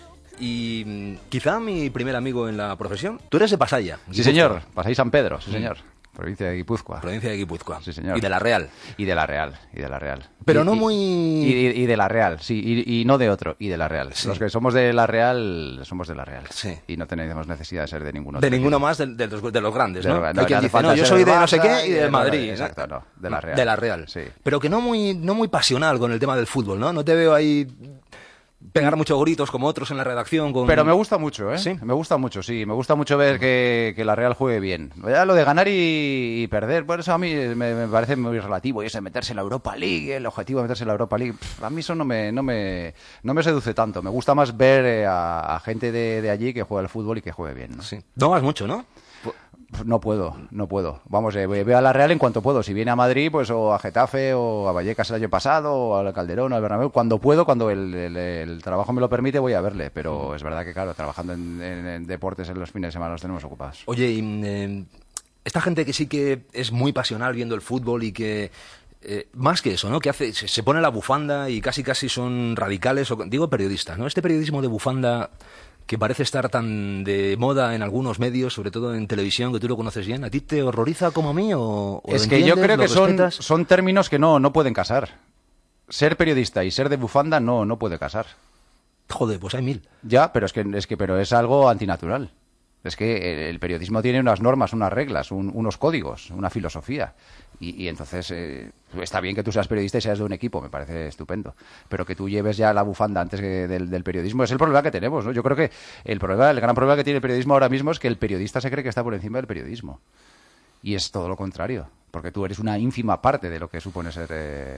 y quizá mi primer amigo en la profesión. Tú eres de Pasaya. Sí, señor, Pasaya San Pedro, sí, señor. Provincia de Guipúzcoa. Provincia de Guipúzcoa. Sí, señor. Y de La Real. Y de La Real. Pero no muy... Y de La Real, sí, y no de otro, y de La Real. Sí. Los que somos de La Real, somos de La Real. Sí. Y no tenemos necesidad de ser de ninguno otro. De ninguno más de los grandes, ¿no? Hay quien dice, no, yo soy de no sé qué y de Madrid. Exacto, no, de La Real. De La Real. Sí. Pero que no muy pasional con el tema del fútbol, ¿no? No te veo ahí... pegar muchos gritos como otros en la redacción. Pero me gusta mucho, ¿eh? ¿Sí? Me gusta mucho, sí. Me gusta mucho ver que la Real juegue bien. Ya lo de ganar y perder, por eso a mí me parece muy relativo. Y ese meterse en la Europa League, el objetivo de meterse en la Europa League, a mí eso no me seduce tanto. Me gusta más ver a gente de allí que juega al fútbol y que juegue bien, ¿no? Sí. Tomas mucho, ¿no? No puedo. Vamos, veo a la Real en cuanto puedo. Si viene a Madrid, pues o a Getafe o a Vallecas el año pasado, o al Calderón o al Bernabéu. Cuando puedo, cuando el trabajo me lo permite, voy a verle. Pero es verdad que, claro, trabajando en deportes en los fines de semana los tenemos ocupados. Oye, y esta gente que sí que es muy pasional viendo el fútbol y que... más que eso, ¿no? Que hace, se pone la bufanda y casi son radicales, digo periodistas, ¿no? Este periodismo de bufanda... que parece estar tan de moda en algunos medios, sobre todo en televisión, que tú lo conoces bien, ¿a ti te horroriza como a mí o es que yo creo que son términos que no pueden casar. Ser periodista y ser de bufanda no puede casar. Joder, pues hay 1000. Ya, pero pero es algo antinatural. Es que el periodismo tiene unas normas, unas reglas, unos códigos, una filosofía. Y entonces está bien que tú seas periodista y seas de un equipo, me parece estupendo. Pero que tú lleves ya la bufanda antes que del periodismo es el problema que tenemos, ¿no? Yo creo que el gran problema que tiene el periodismo ahora mismo es que el periodista se cree que está por encima del periodismo. Y es todo lo contrario, porque tú eres una ínfima parte de lo que supone ser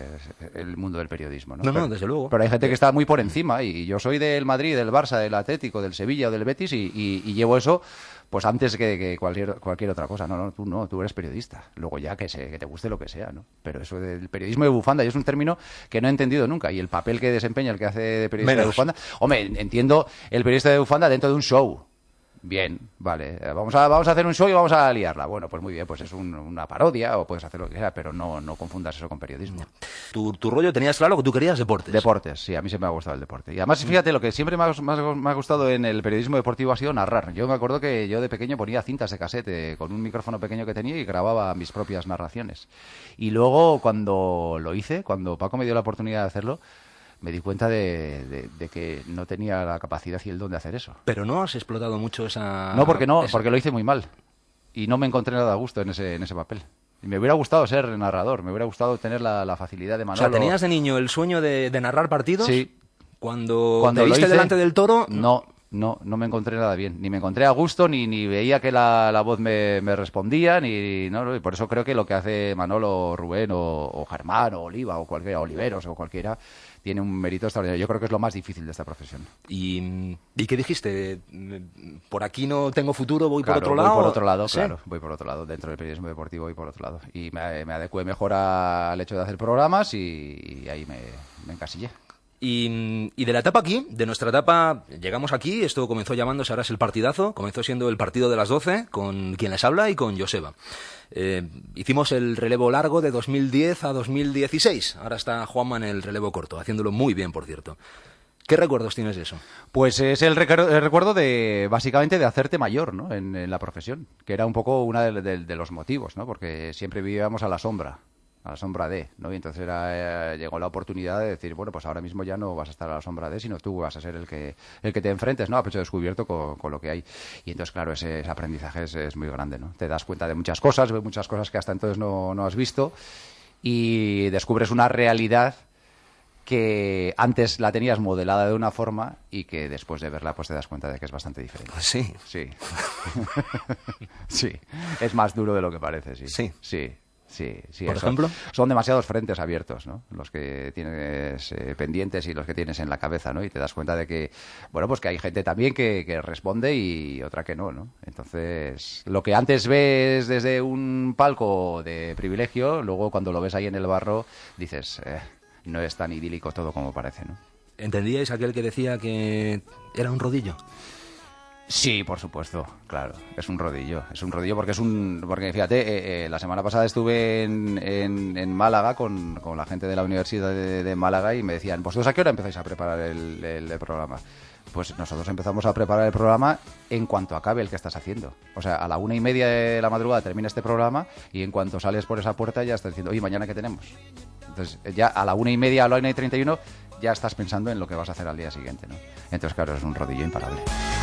el mundo del periodismo, ¿no? No, desde luego. Pero hay gente que está muy por encima, y yo soy del Madrid, del Barça, del Atlético, del Sevilla o del Betis, y llevo eso pues antes que cualquier otra cosa. Tú eres periodista. Luego ya que te guste lo que sea, ¿no? Pero eso del periodismo de bufanda, y es un término que no he entendido nunca, y el papel que desempeña el que hace de periodista de bufanda... Hombre, entiendo el periodista de bufanda dentro de un show. Bien, vale, vamos a hacer un show y vamos a liarla. Bueno, pues muy bien, pues es una parodia o puedes hacer lo que sea, pero no confundas eso con periodismo. Tu rollo tenías claro que tú querías deportes. Deportes, sí, a mí siempre me ha gustado el deporte. Y además, fíjate, lo que siempre me ha gustado en el periodismo deportivo ha sido narrar. Yo me acuerdo que yo de pequeño ponía cintas de casete con un micrófono pequeño que tenía y grababa mis propias narraciones. Y luego cuando lo hice, cuando Paco me dio la oportunidad de hacerlo, me di cuenta de que no tenía la capacidad y el don de hacer eso. Pero no has explotado mucho esa... No, porque lo hice muy mal. Y no me encontré nada a gusto en ese papel. Y me hubiera gustado ser narrador, me hubiera gustado tener la facilidad de Manolo. O sea, ¿tenías de niño el sueño de narrar partidos? Sí. Cuando te viste delante del toro... No me encontré nada bien. Ni me encontré a gusto, ni veía que la voz me respondía, y por eso creo que lo que hace Manolo, Rubén, o Germán, o Oliva, o cualquiera, Oliveros, o cualquiera... tiene un mérito extraordinario. Yo creo que es lo más difícil de esta profesión. ¿Y qué dijiste? ¿Por aquí no tengo futuro, voy por otro lado? Voy por otro lado, ¿sí? Claro. Voy por otro lado. Dentro del periodismo deportivo voy por otro lado. Y me adecué mejor al hecho de hacer programas y ahí me encasillé. Y de la etapa aquí, de nuestra etapa, llegamos aquí, esto comenzó llamándose, ahora es el partidazo, comenzó siendo el partido de las 12, con quien les habla y con Joseba. Hicimos el relevo largo de 2010 a 2016, ahora está Juanma en el relevo corto, haciéndolo muy bien, por cierto. ¿Qué recuerdos tienes de eso? Pues es el recuerdo básicamente de hacerte mayor, ¿no? En la profesión, que era un poco uno de los motivos, ¿no? Porque siempre vivíamos a la sombra de, ¿no? Y entonces llegó la oportunidad de decir, bueno, pues ahora mismo ya no vas a estar a la sombra de, sino tú vas a ser el que te enfrentes, ¿no? A pecho descubierto con lo que hay. Y entonces, claro, ese aprendizaje es muy grande, ¿no? Te das cuenta de muchas cosas, ves muchas cosas que hasta entonces no has visto, y descubres una realidad que antes la tenías modelada de una forma y que después de verla pues te das cuenta de que es bastante diferente. Sí. Sí. Sí. Es más duro de lo que parece, sí. Sí. Sí. Sí, ¿Por ejemplo? Son demasiados frentes abiertos, ¿no? Los que tienes pendientes y los que tienes en la cabeza, ¿no? Y te das cuenta de que, bueno, pues que hay gente también que responde y otra que no, ¿no? Entonces, lo que antes ves desde un palco de privilegio, luego cuando lo ves ahí en el barro, dices, no es tan idílico todo como parece, ¿no? ¿Entendíais aquel que decía que era un rodillo? Sí, por supuesto, claro, es un rodillo porque fíjate, la semana pasada estuve en Málaga con la gente de la Universidad de Málaga y me decían, ¿vosotros a qué hora empezáis a preparar el programa? Pues nosotros empezamos a preparar el programa en cuanto acabe el que estás haciendo. O sea, a la 1:30 de la madrugada termina este programa y en cuanto sales por esa puerta ya estás diciendo, oye, ¿mañana qué tenemos? Entonces ya a la 1:30, a la 1:31 ya estás pensando en lo que vas a hacer al día siguiente, ¿no? Entonces, claro, es un rodillo imparable.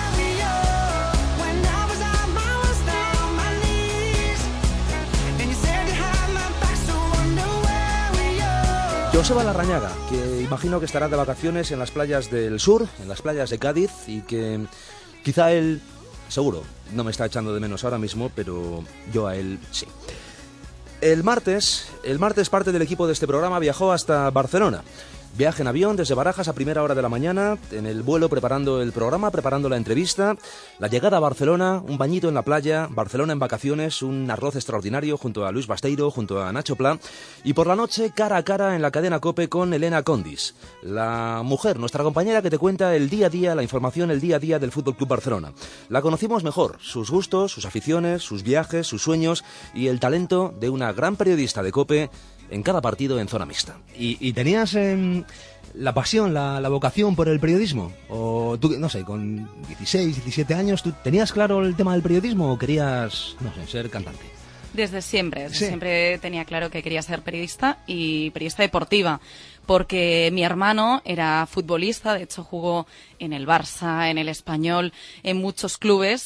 Joseba Larrañaga, que imagino que estará de vacaciones en las playas del sur, en las playas de Cádiz, y que quizá él, seguro, no me está echando de menos ahora mismo, pero yo a él sí. El martes parte del equipo de este programa viajó hasta Barcelona. Viaje en avión desde Barajas a primera hora de la mañana, en el vuelo preparando el programa, preparando la entrevista, la llegada a Barcelona, un bañito en la playa, Barcelona en vacaciones, un arroz extraordinario junto a Luis Basteiro, junto a Nacho Pla, y por la noche cara a cara en la cadena COPE con Elena Condis, la mujer, nuestra compañera que te cuenta el día a día, la información, el día a día del Fútbol Club Barcelona. La conocimos mejor, sus gustos, sus aficiones, sus viajes, sus sueños y el talento de una gran periodista de COPE en cada partido en zona mixta. ¿Y tenías la pasión, la vocación por el periodismo? ¿O tú, no sé, con 16, 17 años, tú tenías claro el tema del periodismo o querías, no sé, ser cantante? Desde siempre tenía claro que quería ser periodista y periodista deportiva, porque mi hermano era futbolista, de hecho jugó en el Barça, en el Español, en muchos clubes.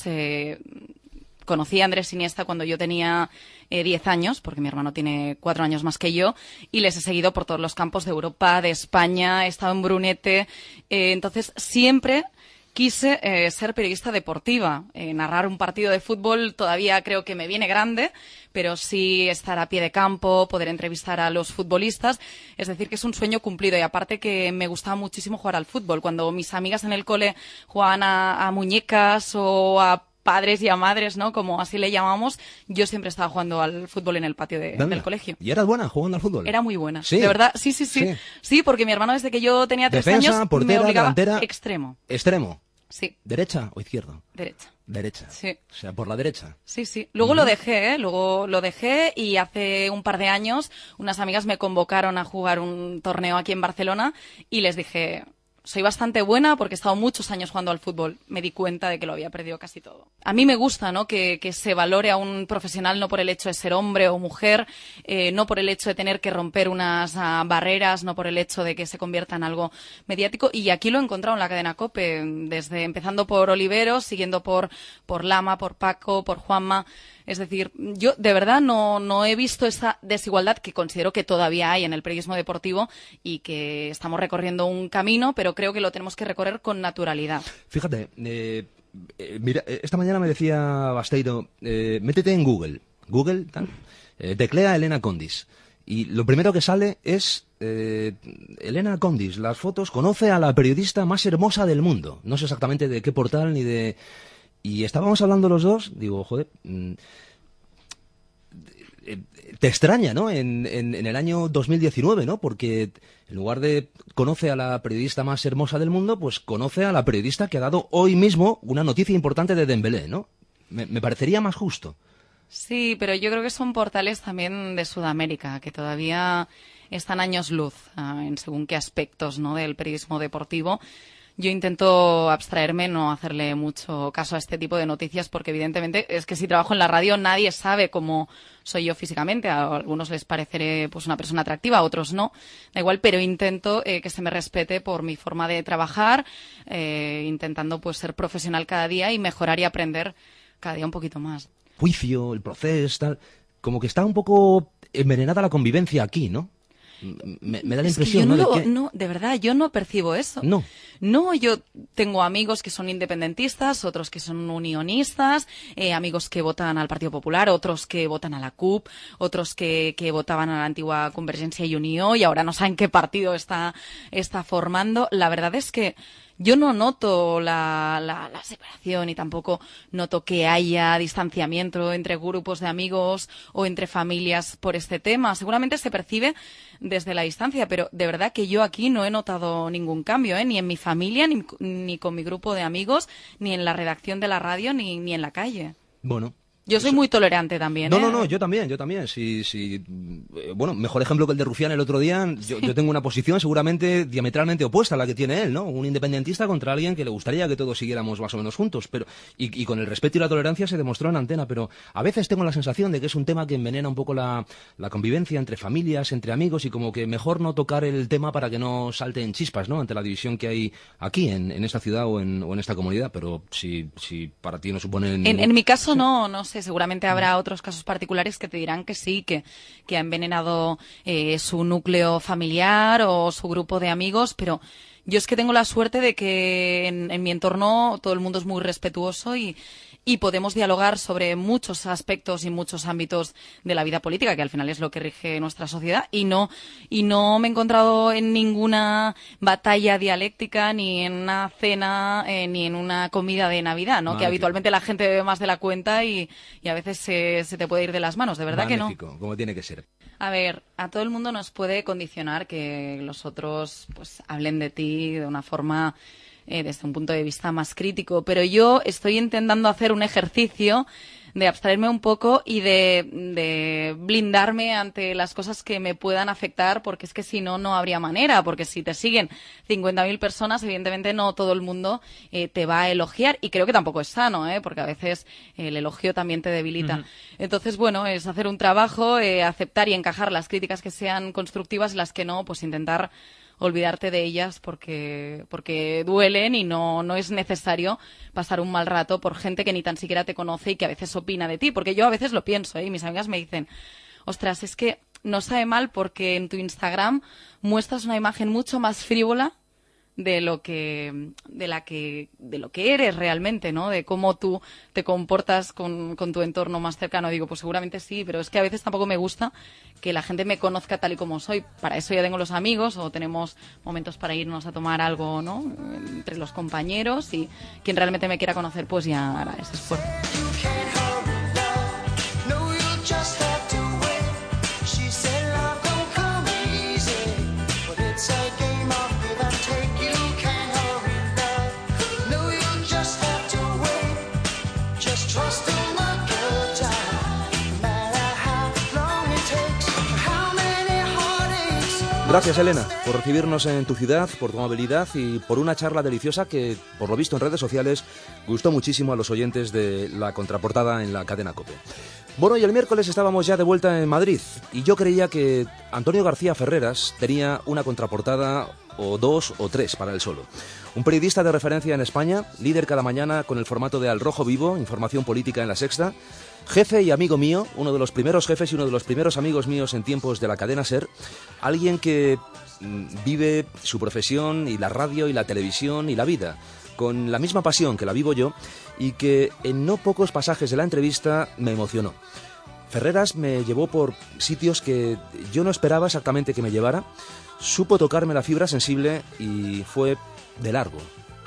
Conocí a Andrés Iniesta cuando yo tenía 10 años, porque mi hermano tiene 4 años más que yo, y les he seguido por todos los campos de Europa, de España, he estado en Brunete, entonces siempre quise ser periodista deportiva. Narrar un partido de fútbol todavía creo que me viene grande, pero sí estar a pie de campo, poder entrevistar a los futbolistas, es decir, que es un sueño cumplido. Y aparte que me gustaba muchísimo jugar al fútbol. Cuando mis amigas en el cole jugaban a muñecas o a padres y a madres, ¿no? Como así le llamamos, yo siempre estaba jugando al fútbol en el patio del colegio. ¿Y eras buena jugando al fútbol? Era muy buena, ¿Sí? De verdad, sí. Sí, porque mi hermano desde que yo tenía 3 años portera, me obligaba delantera, extremo. ¿Extremo? Sí. ¿Derecha o izquierdo? Derecha. Sí. O sea, por la derecha. Sí. Luego lo dejé, Luego lo dejé y hace un par de años unas amigas me convocaron a jugar un torneo aquí en Barcelona y les dije, soy bastante buena porque he estado muchos años jugando al fútbol. Me di cuenta de que lo había perdido casi todo. A mí me gusta, ¿no? Que se valore a un profesional no por el hecho de ser hombre o mujer, no por el hecho de tener que romper unas barreras, no por el hecho de que se convierta en algo mediático. Y aquí lo he encontrado en la cadena COPE, empezando por Oliveros, siguiendo por Lama, por Paco, por Juanma. Es decir, yo de verdad no he visto esa desigualdad que considero que todavía hay en el periodismo deportivo y que estamos recorriendo un camino, pero creo que lo tenemos que recorrer con naturalidad. Fíjate, mira, esta mañana me decía Basteiro, métete en Google, teclea Elena Condis y lo primero que sale es Elena Condis, las fotos, conoce a la periodista más hermosa del mundo. No sé exactamente de qué portal ni de... Y estábamos hablando los dos, digo, joder, te extraña, ¿no? En el año 2019, ¿no? Porque en lugar de conoce a la periodista más hermosa del mundo, pues conoce a la periodista que ha dado hoy mismo una noticia importante de Dembélé, ¿no? Me parecería más justo. Sí, pero yo creo que son portales también de Sudamérica, que todavía están años luz en según qué aspectos, ¿no? Del periodismo deportivo. Yo intento abstraerme, no hacerle mucho caso a este tipo de noticias porque evidentemente es que si trabajo en la radio nadie sabe cómo soy yo físicamente. A algunos les pareceré pues una persona atractiva, a otros no. Da igual, pero intento que se me respete por mi forma de trabajar, intentando pues ser profesional cada día y mejorar y aprender cada día un poquito más. Juicio, el proceso, tal... Como que está un poco envenenada la convivencia aquí, ¿no? Me da la impresión, que yo ¿no? No, de verdad, yo no percibo eso. No. No, yo tengo amigos que son independentistas, otros que son unionistas, amigos que votan al Partido Popular, otros que votan a la CUP, otros que votaban a la antigua Convergencia y Unió y ahora no saben qué partido está formando. La verdad es que yo no noto la separación y tampoco noto que haya distanciamiento entre grupos de amigos o entre familias por este tema. Seguramente se percibe desde la distancia, pero de verdad que yo aquí no he notado ningún cambio, ni en mi familia, ni con mi grupo de amigos, ni en la redacción de la radio, ni en la calle. Bueno. Yo soy muy tolerante también. No, yo también. Sí. Bueno, mejor ejemplo que el de Rufián el otro día. Yo tengo una posición seguramente diametralmente opuesta a la que tiene él, ¿no? Un independentista contra alguien que le gustaría que todos siguiéramos más o menos juntos. Pero y con el respeto y la tolerancia se demostró en antena. Pero a veces tengo la sensación de que es un tema que envenena un poco la convivencia entre familias, entre amigos, y como que mejor no tocar el tema para que no salten chispas, ¿no? Ante la división que hay aquí en esta ciudad o en esta comunidad. Pero si para ti no supone... En mi caso no sé. Seguramente habrá otros casos particulares que te dirán que sí, que ha envenenado su núcleo familiar o su grupo de amigos, pero yo es que tengo la suerte de que en mi entorno todo el mundo es muy respetuoso y podemos dialogar sobre muchos aspectos y muchos ámbitos de la vida política, que al final es lo que rige nuestra sociedad, y no me he encontrado en ninguna batalla dialéctica, ni en una cena, ni en una comida de Navidad, ¿no? Que habitualmente la gente bebe más de la cuenta y a veces se te puede ir de las manos, de verdad. Magnífico, que no. Como tiene que ser. A ver, a todo el mundo nos puede condicionar que los otros pues hablen de ti de una forma... desde un punto de vista más crítico, pero yo estoy intentando hacer un ejercicio de abstraerme un poco y de blindarme ante las cosas que me puedan afectar, porque es que si no habría manera, porque si te siguen 50.000 personas, evidentemente no todo el mundo te va a elogiar, y creo que tampoco es sano, porque a veces el elogio también te debilita. Entonces, bueno, es hacer un trabajo, aceptar y encajar las críticas que sean constructivas y las que no, pues intentar olvidarte de ellas porque duelen y no es necesario pasar un mal rato por gente que ni tan siquiera te conoce y que a veces opina de ti, porque yo a veces lo pienso, y mis amigas me dicen, ostras, es que no sabe mal porque en tu Instagram muestras una imagen mucho más frívola de lo que eres realmente, ¿no? De cómo tú te comportas con tu entorno más cercano. Digo, pues seguramente sí, pero es que a veces tampoco me gusta que la gente me conozca tal y como soy. Para eso ya tengo los amigos, o tenemos momentos para irnos a tomar algo, ¿no? Entre los compañeros, y quien realmente me quiera conocer, pues ya hará ese esfuerzo. Gracias, Elena, por recibirnos en tu ciudad, por tu amabilidad y por una charla deliciosa que, por lo visto en redes sociales, gustó muchísimo a los oyentes de la contraportada en la cadena COPE. Bueno, y el miércoles estábamos ya de vuelta en Madrid, y yo creía que Antonio García Ferreras tenía una contraportada o dos o tres para él solo. Un periodista de referencia en España, líder cada mañana con el formato de Al Rojo Vivo, información política en La Sexta, jefe y amigo mío, uno de los primeros jefes y uno de los primeros amigos míos en tiempos de la cadena SER, alguien que vive su profesión y la radio y la televisión y la vida con la misma pasión que la vivo yo, y que en no pocos pasajes de la entrevista me emocionó. Ferreras me llevó por sitios que yo no esperaba exactamente que me llevara, supo tocarme la fibra sensible y fue de largo.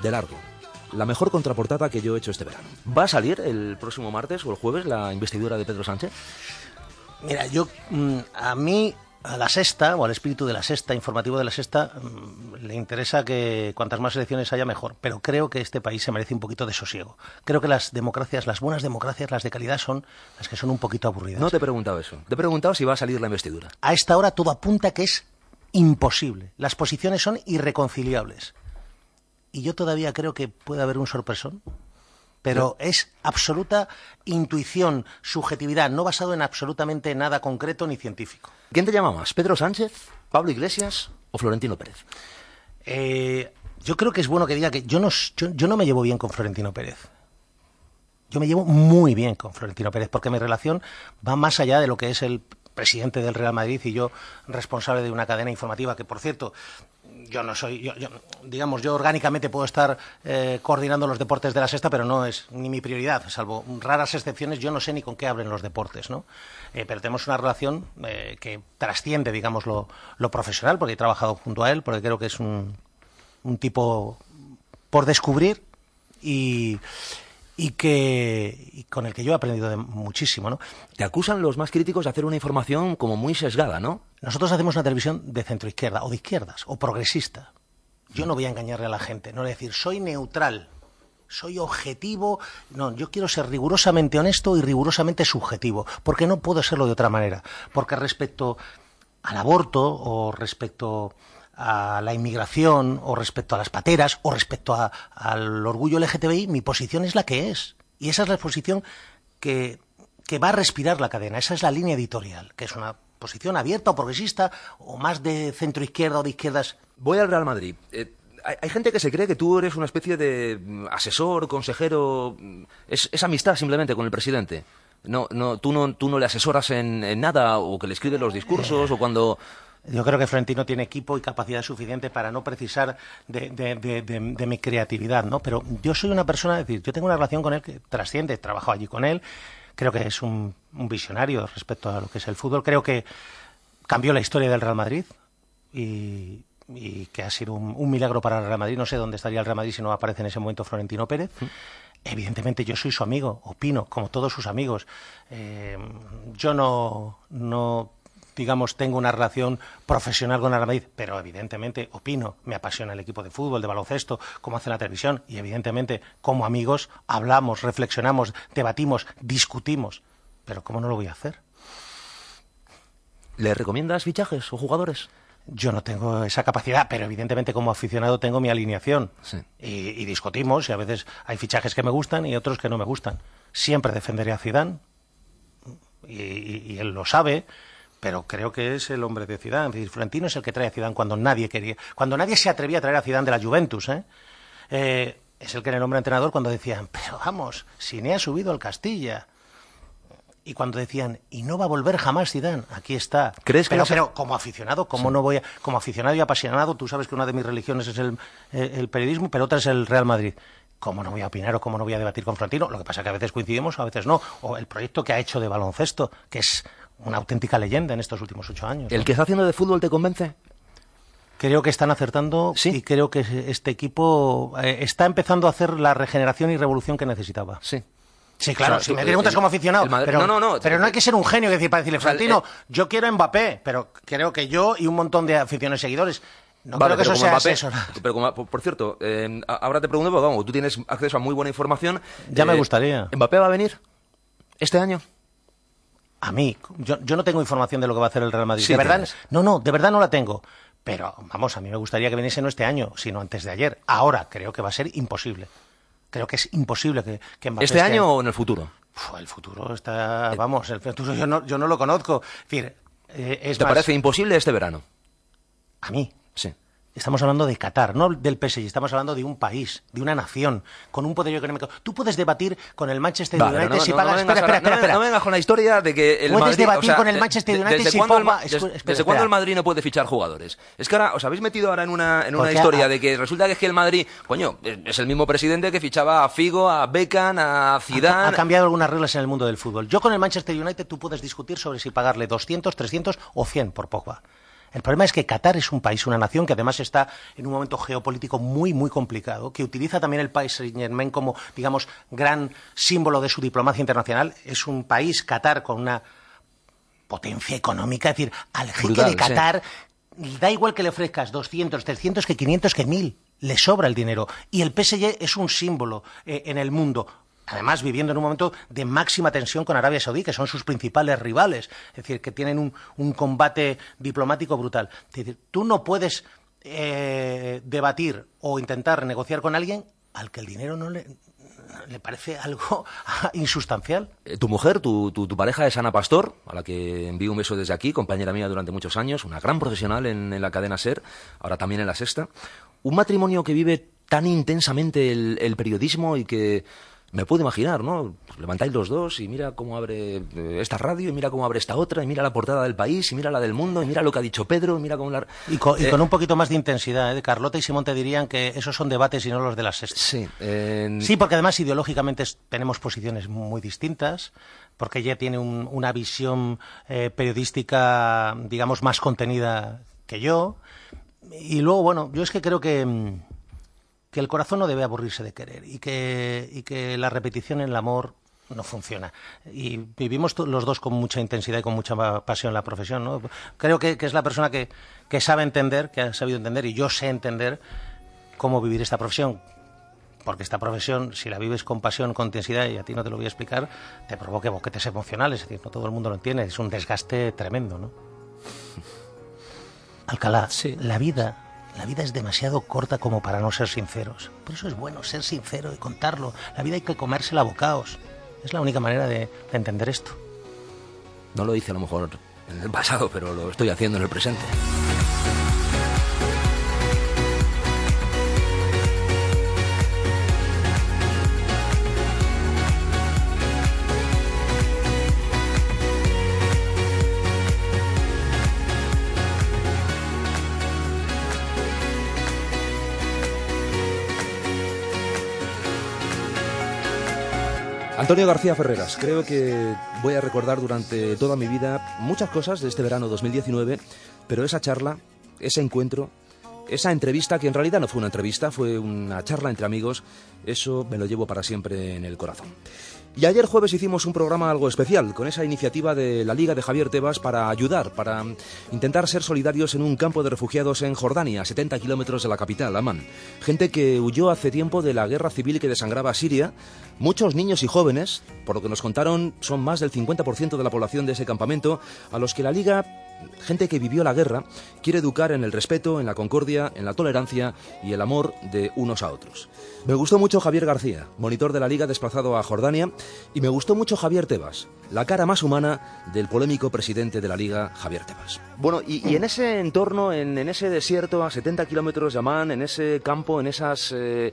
La mejor contraportada que yo he hecho este verano. ¿Va a salir el próximo martes o el jueves la investidura de Pedro Sánchez? Mira, a mí, a La Sexta, o al espíritu de La Sexta, informativo de La Sexta, le interesa que cuantas más elecciones haya, mejor. Pero creo que este país se merece un poquito de sosiego. Creo que las democracias, las buenas democracias, las de calidad, son las que son un poquito aburridas. No te he preguntado eso. Te he preguntado si va a salir la investidura. A esta hora todo apunta que es imposible. Las posiciones son irreconciliables. Y yo todavía creo que puede haber un sorpresón, pero es absoluta intuición, subjetividad, no basado en absolutamente nada concreto ni científico. ¿Quién te llama más, Pedro Sánchez, Pablo Iglesias o Florentino Pérez? Yo creo que es bueno que diga que yo no me llevo bien con Florentino Pérez. Yo me llevo muy bien con Florentino Pérez, porque mi relación va más allá de lo que es el presidente del Real Madrid y yo responsable de una cadena informativa que, por cierto, yo no soy, yo orgánicamente puedo estar coordinando los deportes de La Sexta, pero no es ni mi prioridad, salvo raras excepciones. Yo no sé ni con qué abren los deportes, ¿no? Pero tenemos una relación que trasciende, digamos, lo profesional, porque he trabajado junto a él, porque creo que es un tipo por descubrir y con el que yo he aprendido muchísimo, ¿no? Te acusan los más críticos de hacer una información como muy sesgada, ¿no? Nosotros hacemos una televisión de centroizquierda, o de izquierdas, o progresista. Yo no voy a engañarle a la gente, no voy a decir, soy neutral, soy objetivo. No, yo quiero ser rigurosamente honesto y rigurosamente subjetivo, porque no puedo serlo de otra manera. Porque respecto al aborto, o respecto a la inmigración, o respecto a las pateras, o respecto al orgullo LGTBI, mi posición es la que es. Y esa es la posición que va a respirar la cadena. Esa es la línea editorial, que es una posición abierta o progresista, o más de centro-izquierda o de izquierdas. Voy al Real Madrid. Hay gente que se cree que tú eres una especie de asesor, consejero. Es amistad simplemente con el presidente. Tú no le asesoras en nada, o que le escribes los discursos, o cuando... Yo creo que Florentino tiene equipo y capacidad suficiente para no precisar de mi creatividad, ¿no? Pero yo soy una persona, es decir, yo tengo una relación con él que trasciende, trabajo allí con él, creo que es un visionario respecto a lo que es el fútbol, creo que cambió la historia del Real Madrid y que ha sido un milagro para el Real Madrid. No sé dónde estaría el Real Madrid si no aparece en ese momento Florentino Pérez. Evidentemente yo soy su amigo, opino, como todos sus amigos. Yo no digamos, tengo una relación profesional con el Real Madrid, pero evidentemente opino, me apasiona el equipo de fútbol, de baloncesto, como hace la televisión, y evidentemente como amigos hablamos, reflexionamos, debatimos, discutimos, pero ¿cómo no lo voy a hacer? ¿Le recomiendas fichajes o jugadores? Yo no tengo esa capacidad, pero evidentemente como aficionado tengo mi alineación. Sí. Y discutimos, y a veces hay fichajes que me gustan y otros que no me gustan. Siempre defenderé a Zidane, y él lo sabe, pero creo que es el hombre de Zidane. Es decir, Florentino es el que trae a Zidane cuando nadie quería, cuando nadie se atrevía a traer a Zidane de la Juventus, es el que era el hombre entrenador cuando decían, pero vamos, Siné ha subido al Castilla. Y cuando decían, y no va a volver jamás Zidane, aquí está. ¿Crees que pero como aficionado, ¿cómo no voy a, como aficionado y apasionado, tú sabes que una de mis religiones es el periodismo, pero otra es el Real Madrid. ¿Cómo no voy a opinar o cómo no voy a debatir con Florentino? Lo que pasa es que a veces coincidimos, a veces no. O el proyecto que ha hecho de baloncesto, que es una auténtica leyenda en estos últimos 8 años, ¿no? ¿El que está haciendo de fútbol te convence? Creo que están acertando, ¿sí? Y creo que este equipo está empezando a hacer la regeneración y revolución que necesitaba. Sí. Sí, claro, o sea, si me preguntas como aficionado, pero no hay que ser un genio, decir, para decirle, Florentino, yo quiero a Mbappé, pero creo que yo y un montón de aficionados y seguidores, no creo que eso sea eso. Pero por cierto, ahora te pregunto, porque vamos, tú tienes acceso a muy buena información. Ya me gustaría. ¿Mbappé va a venir este año? A mí, yo no tengo información de lo que va a hacer el Real Madrid. Sí, de verdad, de verdad no la tengo. Pero, vamos, a mí me gustaría que viniese no este año, sino antes de ayer. Ahora creo que va a ser imposible. Creo que es imposible que Mbappé ¿Este año o en el futuro? El futuro está... Vamos, el futuro yo no lo conozco. Es decir, ¿Te parece imposible este verano? A mí. Sí. Estamos hablando de Qatar, no del PSG, estamos hablando de un país, de una nación, con un poder económico. Tú puedes debatir con el Manchester United si pagas... Espera. No vengas con la historia de que el Puedes Madrid... debatir con el Manchester United si Pogba... ¿Desde cuándo el Madrid no puede fichar jugadores? Es que ahora os habéis metido ahora en una historia de que resulta que es que el Madrid... Coño, es el mismo presidente que fichaba a Figo, a Beckham, a Zidane... Ha cambiado algunas reglas en el mundo del fútbol. Yo con el Manchester United tú puedes discutir sobre si pagarle 200, 300 o 100 por Pogba. El problema es que Qatar es un país, una nación que además está en un momento geopolítico muy, muy complicado, que utiliza también el país Saint-Germain como, digamos, gran símbolo de su diplomacia internacional. Es un país, Qatar, con una potencia económica. Es decir, al jeque de Qatar da igual que le ofrezcas 200, 300, que 500, que 1000. Le sobra el dinero. Y el PSG es un símbolo en el mundo. Además, viviendo en un momento de máxima tensión con Arabia Saudí, que son sus principales rivales. Es decir, que tienen un combate diplomático brutal. Es decir, tú no puedes debatir o intentar negociar con alguien al que el dinero no le parece algo insustancial. Tu mujer, tu pareja es Ana Pastor, a la que envío un beso desde aquí, compañera mía durante muchos años, una gran profesional en la cadena SER, ahora también en La Sexta. Un matrimonio que vive tan intensamente el periodismo y que Me puedo imaginar, ¿no? Pues levantáis los dos y mira cómo abre esta radio, y mira cómo abre esta otra, y mira la portada del País, y mira la del Mundo, y mira lo que ha dicho Pedro, y mira cómo la... Y con un poquito más de intensidad, ¿eh? Carlota y Simón te dirían que esos son debates y no los de la sexta. Sí. Sí, porque además ideológicamente tenemos posiciones muy distintas, porque ella tiene una visión periodística, digamos, más contenida que yo. Y luego, bueno, yo es que creo que el corazón no debe aburrirse de querer y que la repetición en el amor no funciona. Y vivimos los dos con mucha intensidad y con mucha pasión la profesión, ¿no? Creo que es la persona que sabe entender, que ha sabido entender, y yo sé entender cómo vivir esta profesión. Porque esta profesión, si la vives con pasión, con intensidad, y a ti no te lo voy a explicar, te provoca boquetes emocionales. Es decir, no todo el mundo lo entiende, es un desgaste tremendo, ¿no? Alcalá, sí. La vida es demasiado corta como para no ser sinceros. Por eso es bueno ser sincero y contarlo. La vida hay que comérsela a bocaos. Es la única manera de entender esto. No lo hice a lo mejor en el pasado, pero lo estoy haciendo en el presente. Antonio García Ferreras, creo que voy a recordar durante toda mi vida muchas cosas de este verano 2019, pero esa charla, ese encuentro, esa entrevista, que en realidad no fue una entrevista, fue una charla entre amigos, eso me lo llevo para siempre en el corazón. Y ayer jueves hicimos un programa algo especial, con esa iniciativa de la Liga de Javier Tebas para ayudar, para intentar ser solidarios en un campo de refugiados en Jordania, a 70 kilómetros de la capital, Amán. Gente que huyó hace tiempo de la guerra civil que desangraba Siria. Muchos niños y jóvenes, por lo que nos contaron, son más del 50% de la población de ese campamento, a los que la Liga, gente que vivió la guerra, quiere educar en el respeto, en la concordia, en la tolerancia y el amor de unos a otros. Me gustó mucho Javier García, monitor de la Liga desplazado a Jordania, y me gustó mucho Javier Tebas, la cara más humana del polémico presidente de la Liga, Javier Tebas. Bueno, y en ese entorno, en ese desierto a 70 kilómetros de Amán, en ese campo, en esas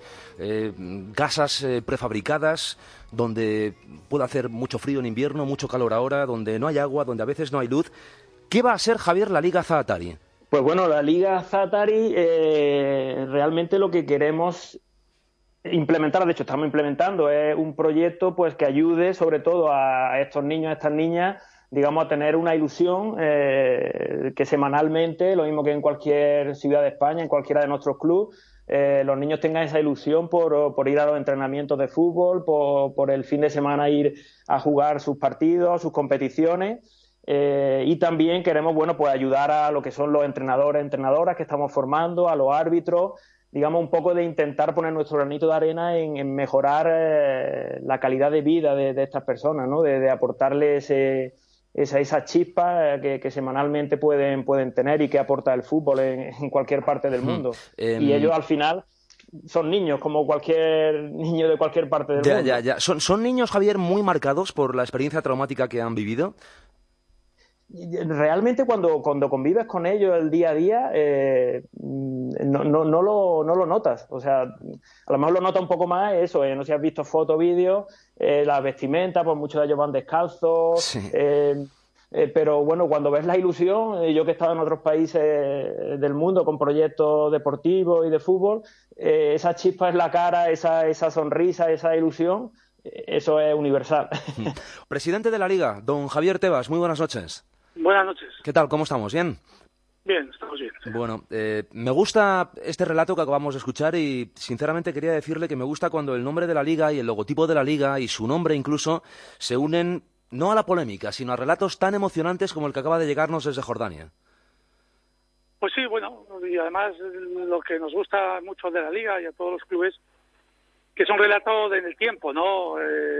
casas prefabricadas, donde puede hacer mucho frío en invierno, mucho calor ahora, donde no hay agua, donde a veces no hay luz, ¿qué va a ser, Javier, la Liga Zaatari? Pues bueno, la Liga Zaatari realmente lo que queremos implementar, de hecho estamos implementando, es un proyecto pues que ayude sobre todo a estos niños, a estas niñas, digamos, a tener una ilusión que semanalmente, lo mismo que en cualquier ciudad de España, en cualquiera de nuestros clubes, los niños tengan esa ilusión por ir a los entrenamientos de fútbol, por el fin de semana ir a jugar sus partidos, sus competiciones. Y también queremos, bueno, pues ayudar a lo que son los entrenadores, entrenadoras que estamos formando, a los árbitros, digamos, un poco de intentar poner nuestro granito de arena en mejorar la calidad de vida de estas personas, ¿no? De aportarles esa chispa que semanalmente pueden tener y que aporta el fútbol en cualquier parte del mundo. Y ellos al final son niños, como cualquier niño de cualquier parte del mundo. Ya. ¿Son niños, Javier, muy marcados por la experiencia traumática que han vivido? Realmente cuando convives con ellos el día a día no lo notas, o sea, a lo mejor lo nota un poco más eso, no sé si has visto fotos, vídeos, las vestimentas, pues muchos de ellos van descalzos, sí. Pero bueno, cuando ves la ilusión, yo que he estado en otros países del mundo con proyectos deportivos y de fútbol, esa chispa en la cara, esa sonrisa, esa ilusión, eso es universal. Presidente de la Liga, don Javier Tebas, muy buenas noches. Buenas noches. ¿Qué tal? ¿Cómo estamos? ¿Bien? Bien, estamos bien. Bueno, me gusta este relato que acabamos de escuchar y sinceramente quería decirle que me gusta cuando el nombre de la Liga y el logotipo de la Liga y su nombre incluso se unen no a la polémica, sino a relatos tan emocionantes como el que acaba de llegarnos desde Jordania. Pues sí, bueno, y además lo que nos gusta mucho de la Liga y a todos los clubes, que son relatos en el tiempo, ¿no?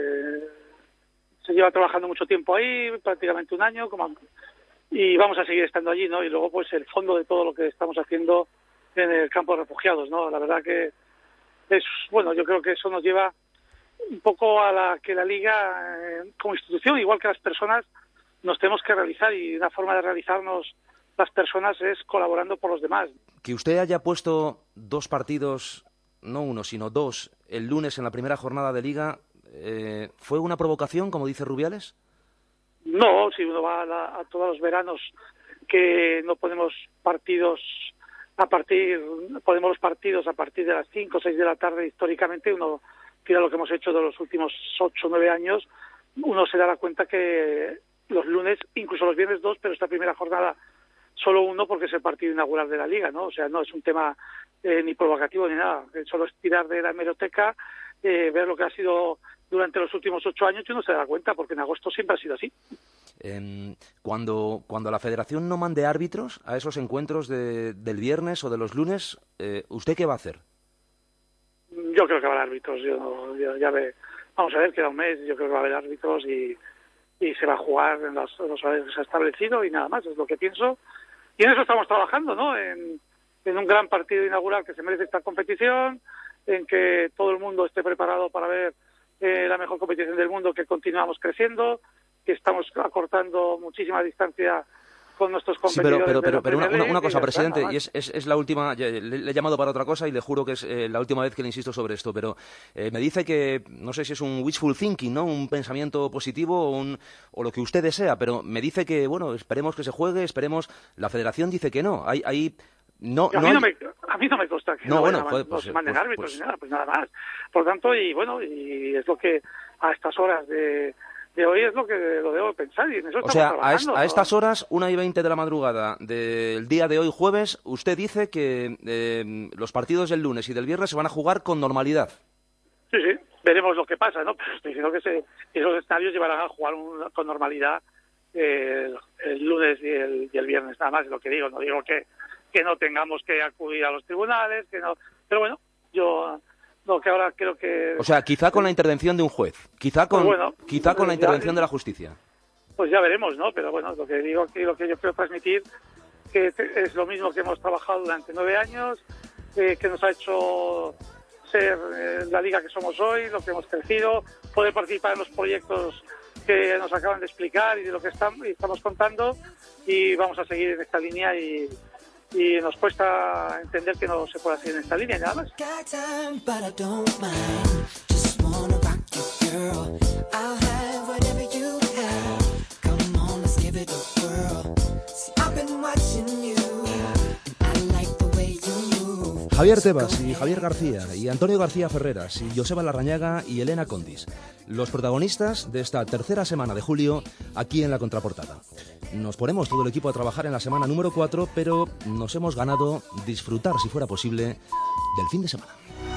Se lleva trabajando mucho tiempo ahí, prácticamente un año, y vamos a seguir estando allí, ¿no? Y luego, pues, el fondo de todo lo que estamos haciendo en el campo de refugiados, ¿no? La verdad que es, bueno, yo creo que eso nos lleva un poco a que la Liga, como institución, igual que las personas, nos tenemos que realizar, y una forma de realizarnos las personas es colaborando por los demás. Que usted haya puesto 2 partidos, no uno, sino 2, el lunes en la primera jornada de Liga, ¿Fue una provocación, como dice Rubiales? No, si uno va a todos los veranos que no ponemos partidos ponemos los partidos a partir de las 5 o 6 de la tarde, históricamente uno tira lo que hemos hecho de los últimos 8 o 9 años, uno se dará cuenta que los lunes, incluso los viernes 2, pero esta primera jornada solo uno porque es el partido inaugural de la Liga, ¿no? O sea, no es un tema ni provocativo ni nada, solo es tirar de la hemeroteca, ver lo que ha sido durante los últimos 8 años y uno se da cuenta, porque en agosto siempre ha sido así. Cuando la Federación no mande árbitros a esos encuentros del viernes o de los lunes, ¿usted qué va a hacer? Yo creo que va a haber árbitros. Vamos a ver, queda un mes, yo creo que va a haber árbitros y se va a jugar en los horarios que se ha establecido y nada más, es lo que pienso. Y en eso estamos trabajando, ¿no? En un gran partido inaugural que se merece esta competición, en que todo el mundo esté preparado para ver la mejor competición del mundo, que continuamos creciendo, que estamos acortando muchísima distancia con nuestros competidores. Sí, pero una cosa, presidente, y es la última, le he llamado para otra cosa y le juro que es la última vez que le insisto sobre esto, pero me dice que, no sé si es un wishful thinking, ¿no? Un pensamiento positivo o lo que usted desea, pero me dice que, bueno, esperemos que se juegue, la Federación dice que no, a mí no me consta que no se manden árbitros ni nada, pues nada más. Por tanto, y es lo que a estas horas de hoy es lo que lo debo pensar y en eso estamos trabajando. A estas horas, 1:20 de la madrugada del día de hoy, jueves, usted dice que los partidos del lunes y del viernes se van a jugar con normalidad. Sí, veremos lo que pasa, ¿no? Pero estoy diciendo que esos escenarios llevarán a jugar con normalidad el lunes y el viernes, nada más es lo que digo. No digo que no tengamos que acudir a los tribunales, que no, pero bueno, yo no, que ahora creo que... O sea, quizá con la intervención de un juez, quizá con la intervención de la justicia. Pues ya veremos, ¿no? Pero bueno, lo que digo aquí, lo que yo quiero transmitir, que es lo mismo que hemos trabajado durante 9 años, que nos ha hecho ser la liga que somos hoy, lo que hemos crecido, poder participar en los proyectos que nos acaban de explicar y de lo que estamos contando, y vamos a seguir en esta línea y nos cuesta entender que no se pueda seguir en esta línea y nada más. Javier Tebas y Javier García y Antonio García Ferreras y Joseba Larrañaga y Elena Condis, los protagonistas de esta tercera semana de julio aquí en La Contraportada. Nos ponemos todo el equipo a trabajar en la semana número 4, pero nos hemos ganado disfrutar, si fuera posible, del fin de semana.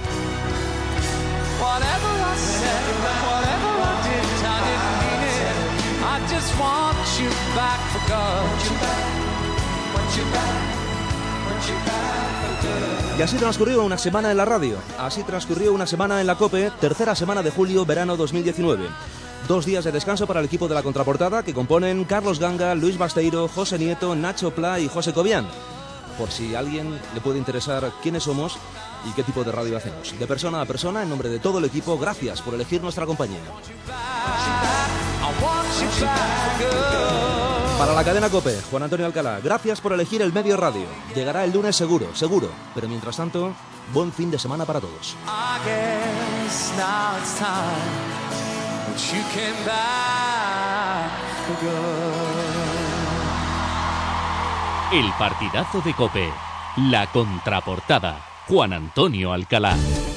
Y así transcurrió una semana en la radio, así transcurrió una semana en la COPE, tercera semana de julio, verano 2019. 2 días de descanso para el equipo de La Contraportada, que componen Carlos Ganga, Luis Basteiro, José Nieto, Nacho Pla y José Cobian. Por si a alguien le puede interesar quiénes somos y qué tipo de radio hacemos. De persona a persona, en nombre de todo el equipo, gracias por elegir nuestra compañía. Para la cadena COPE, Juan Antonio Alcalá, gracias por elegir el medio radio. Llegará el lunes seguro, pero mientras tanto, buen fin de semana para todos. El partidazo de COPE, La Contraportada, Juan Antonio Alcalá.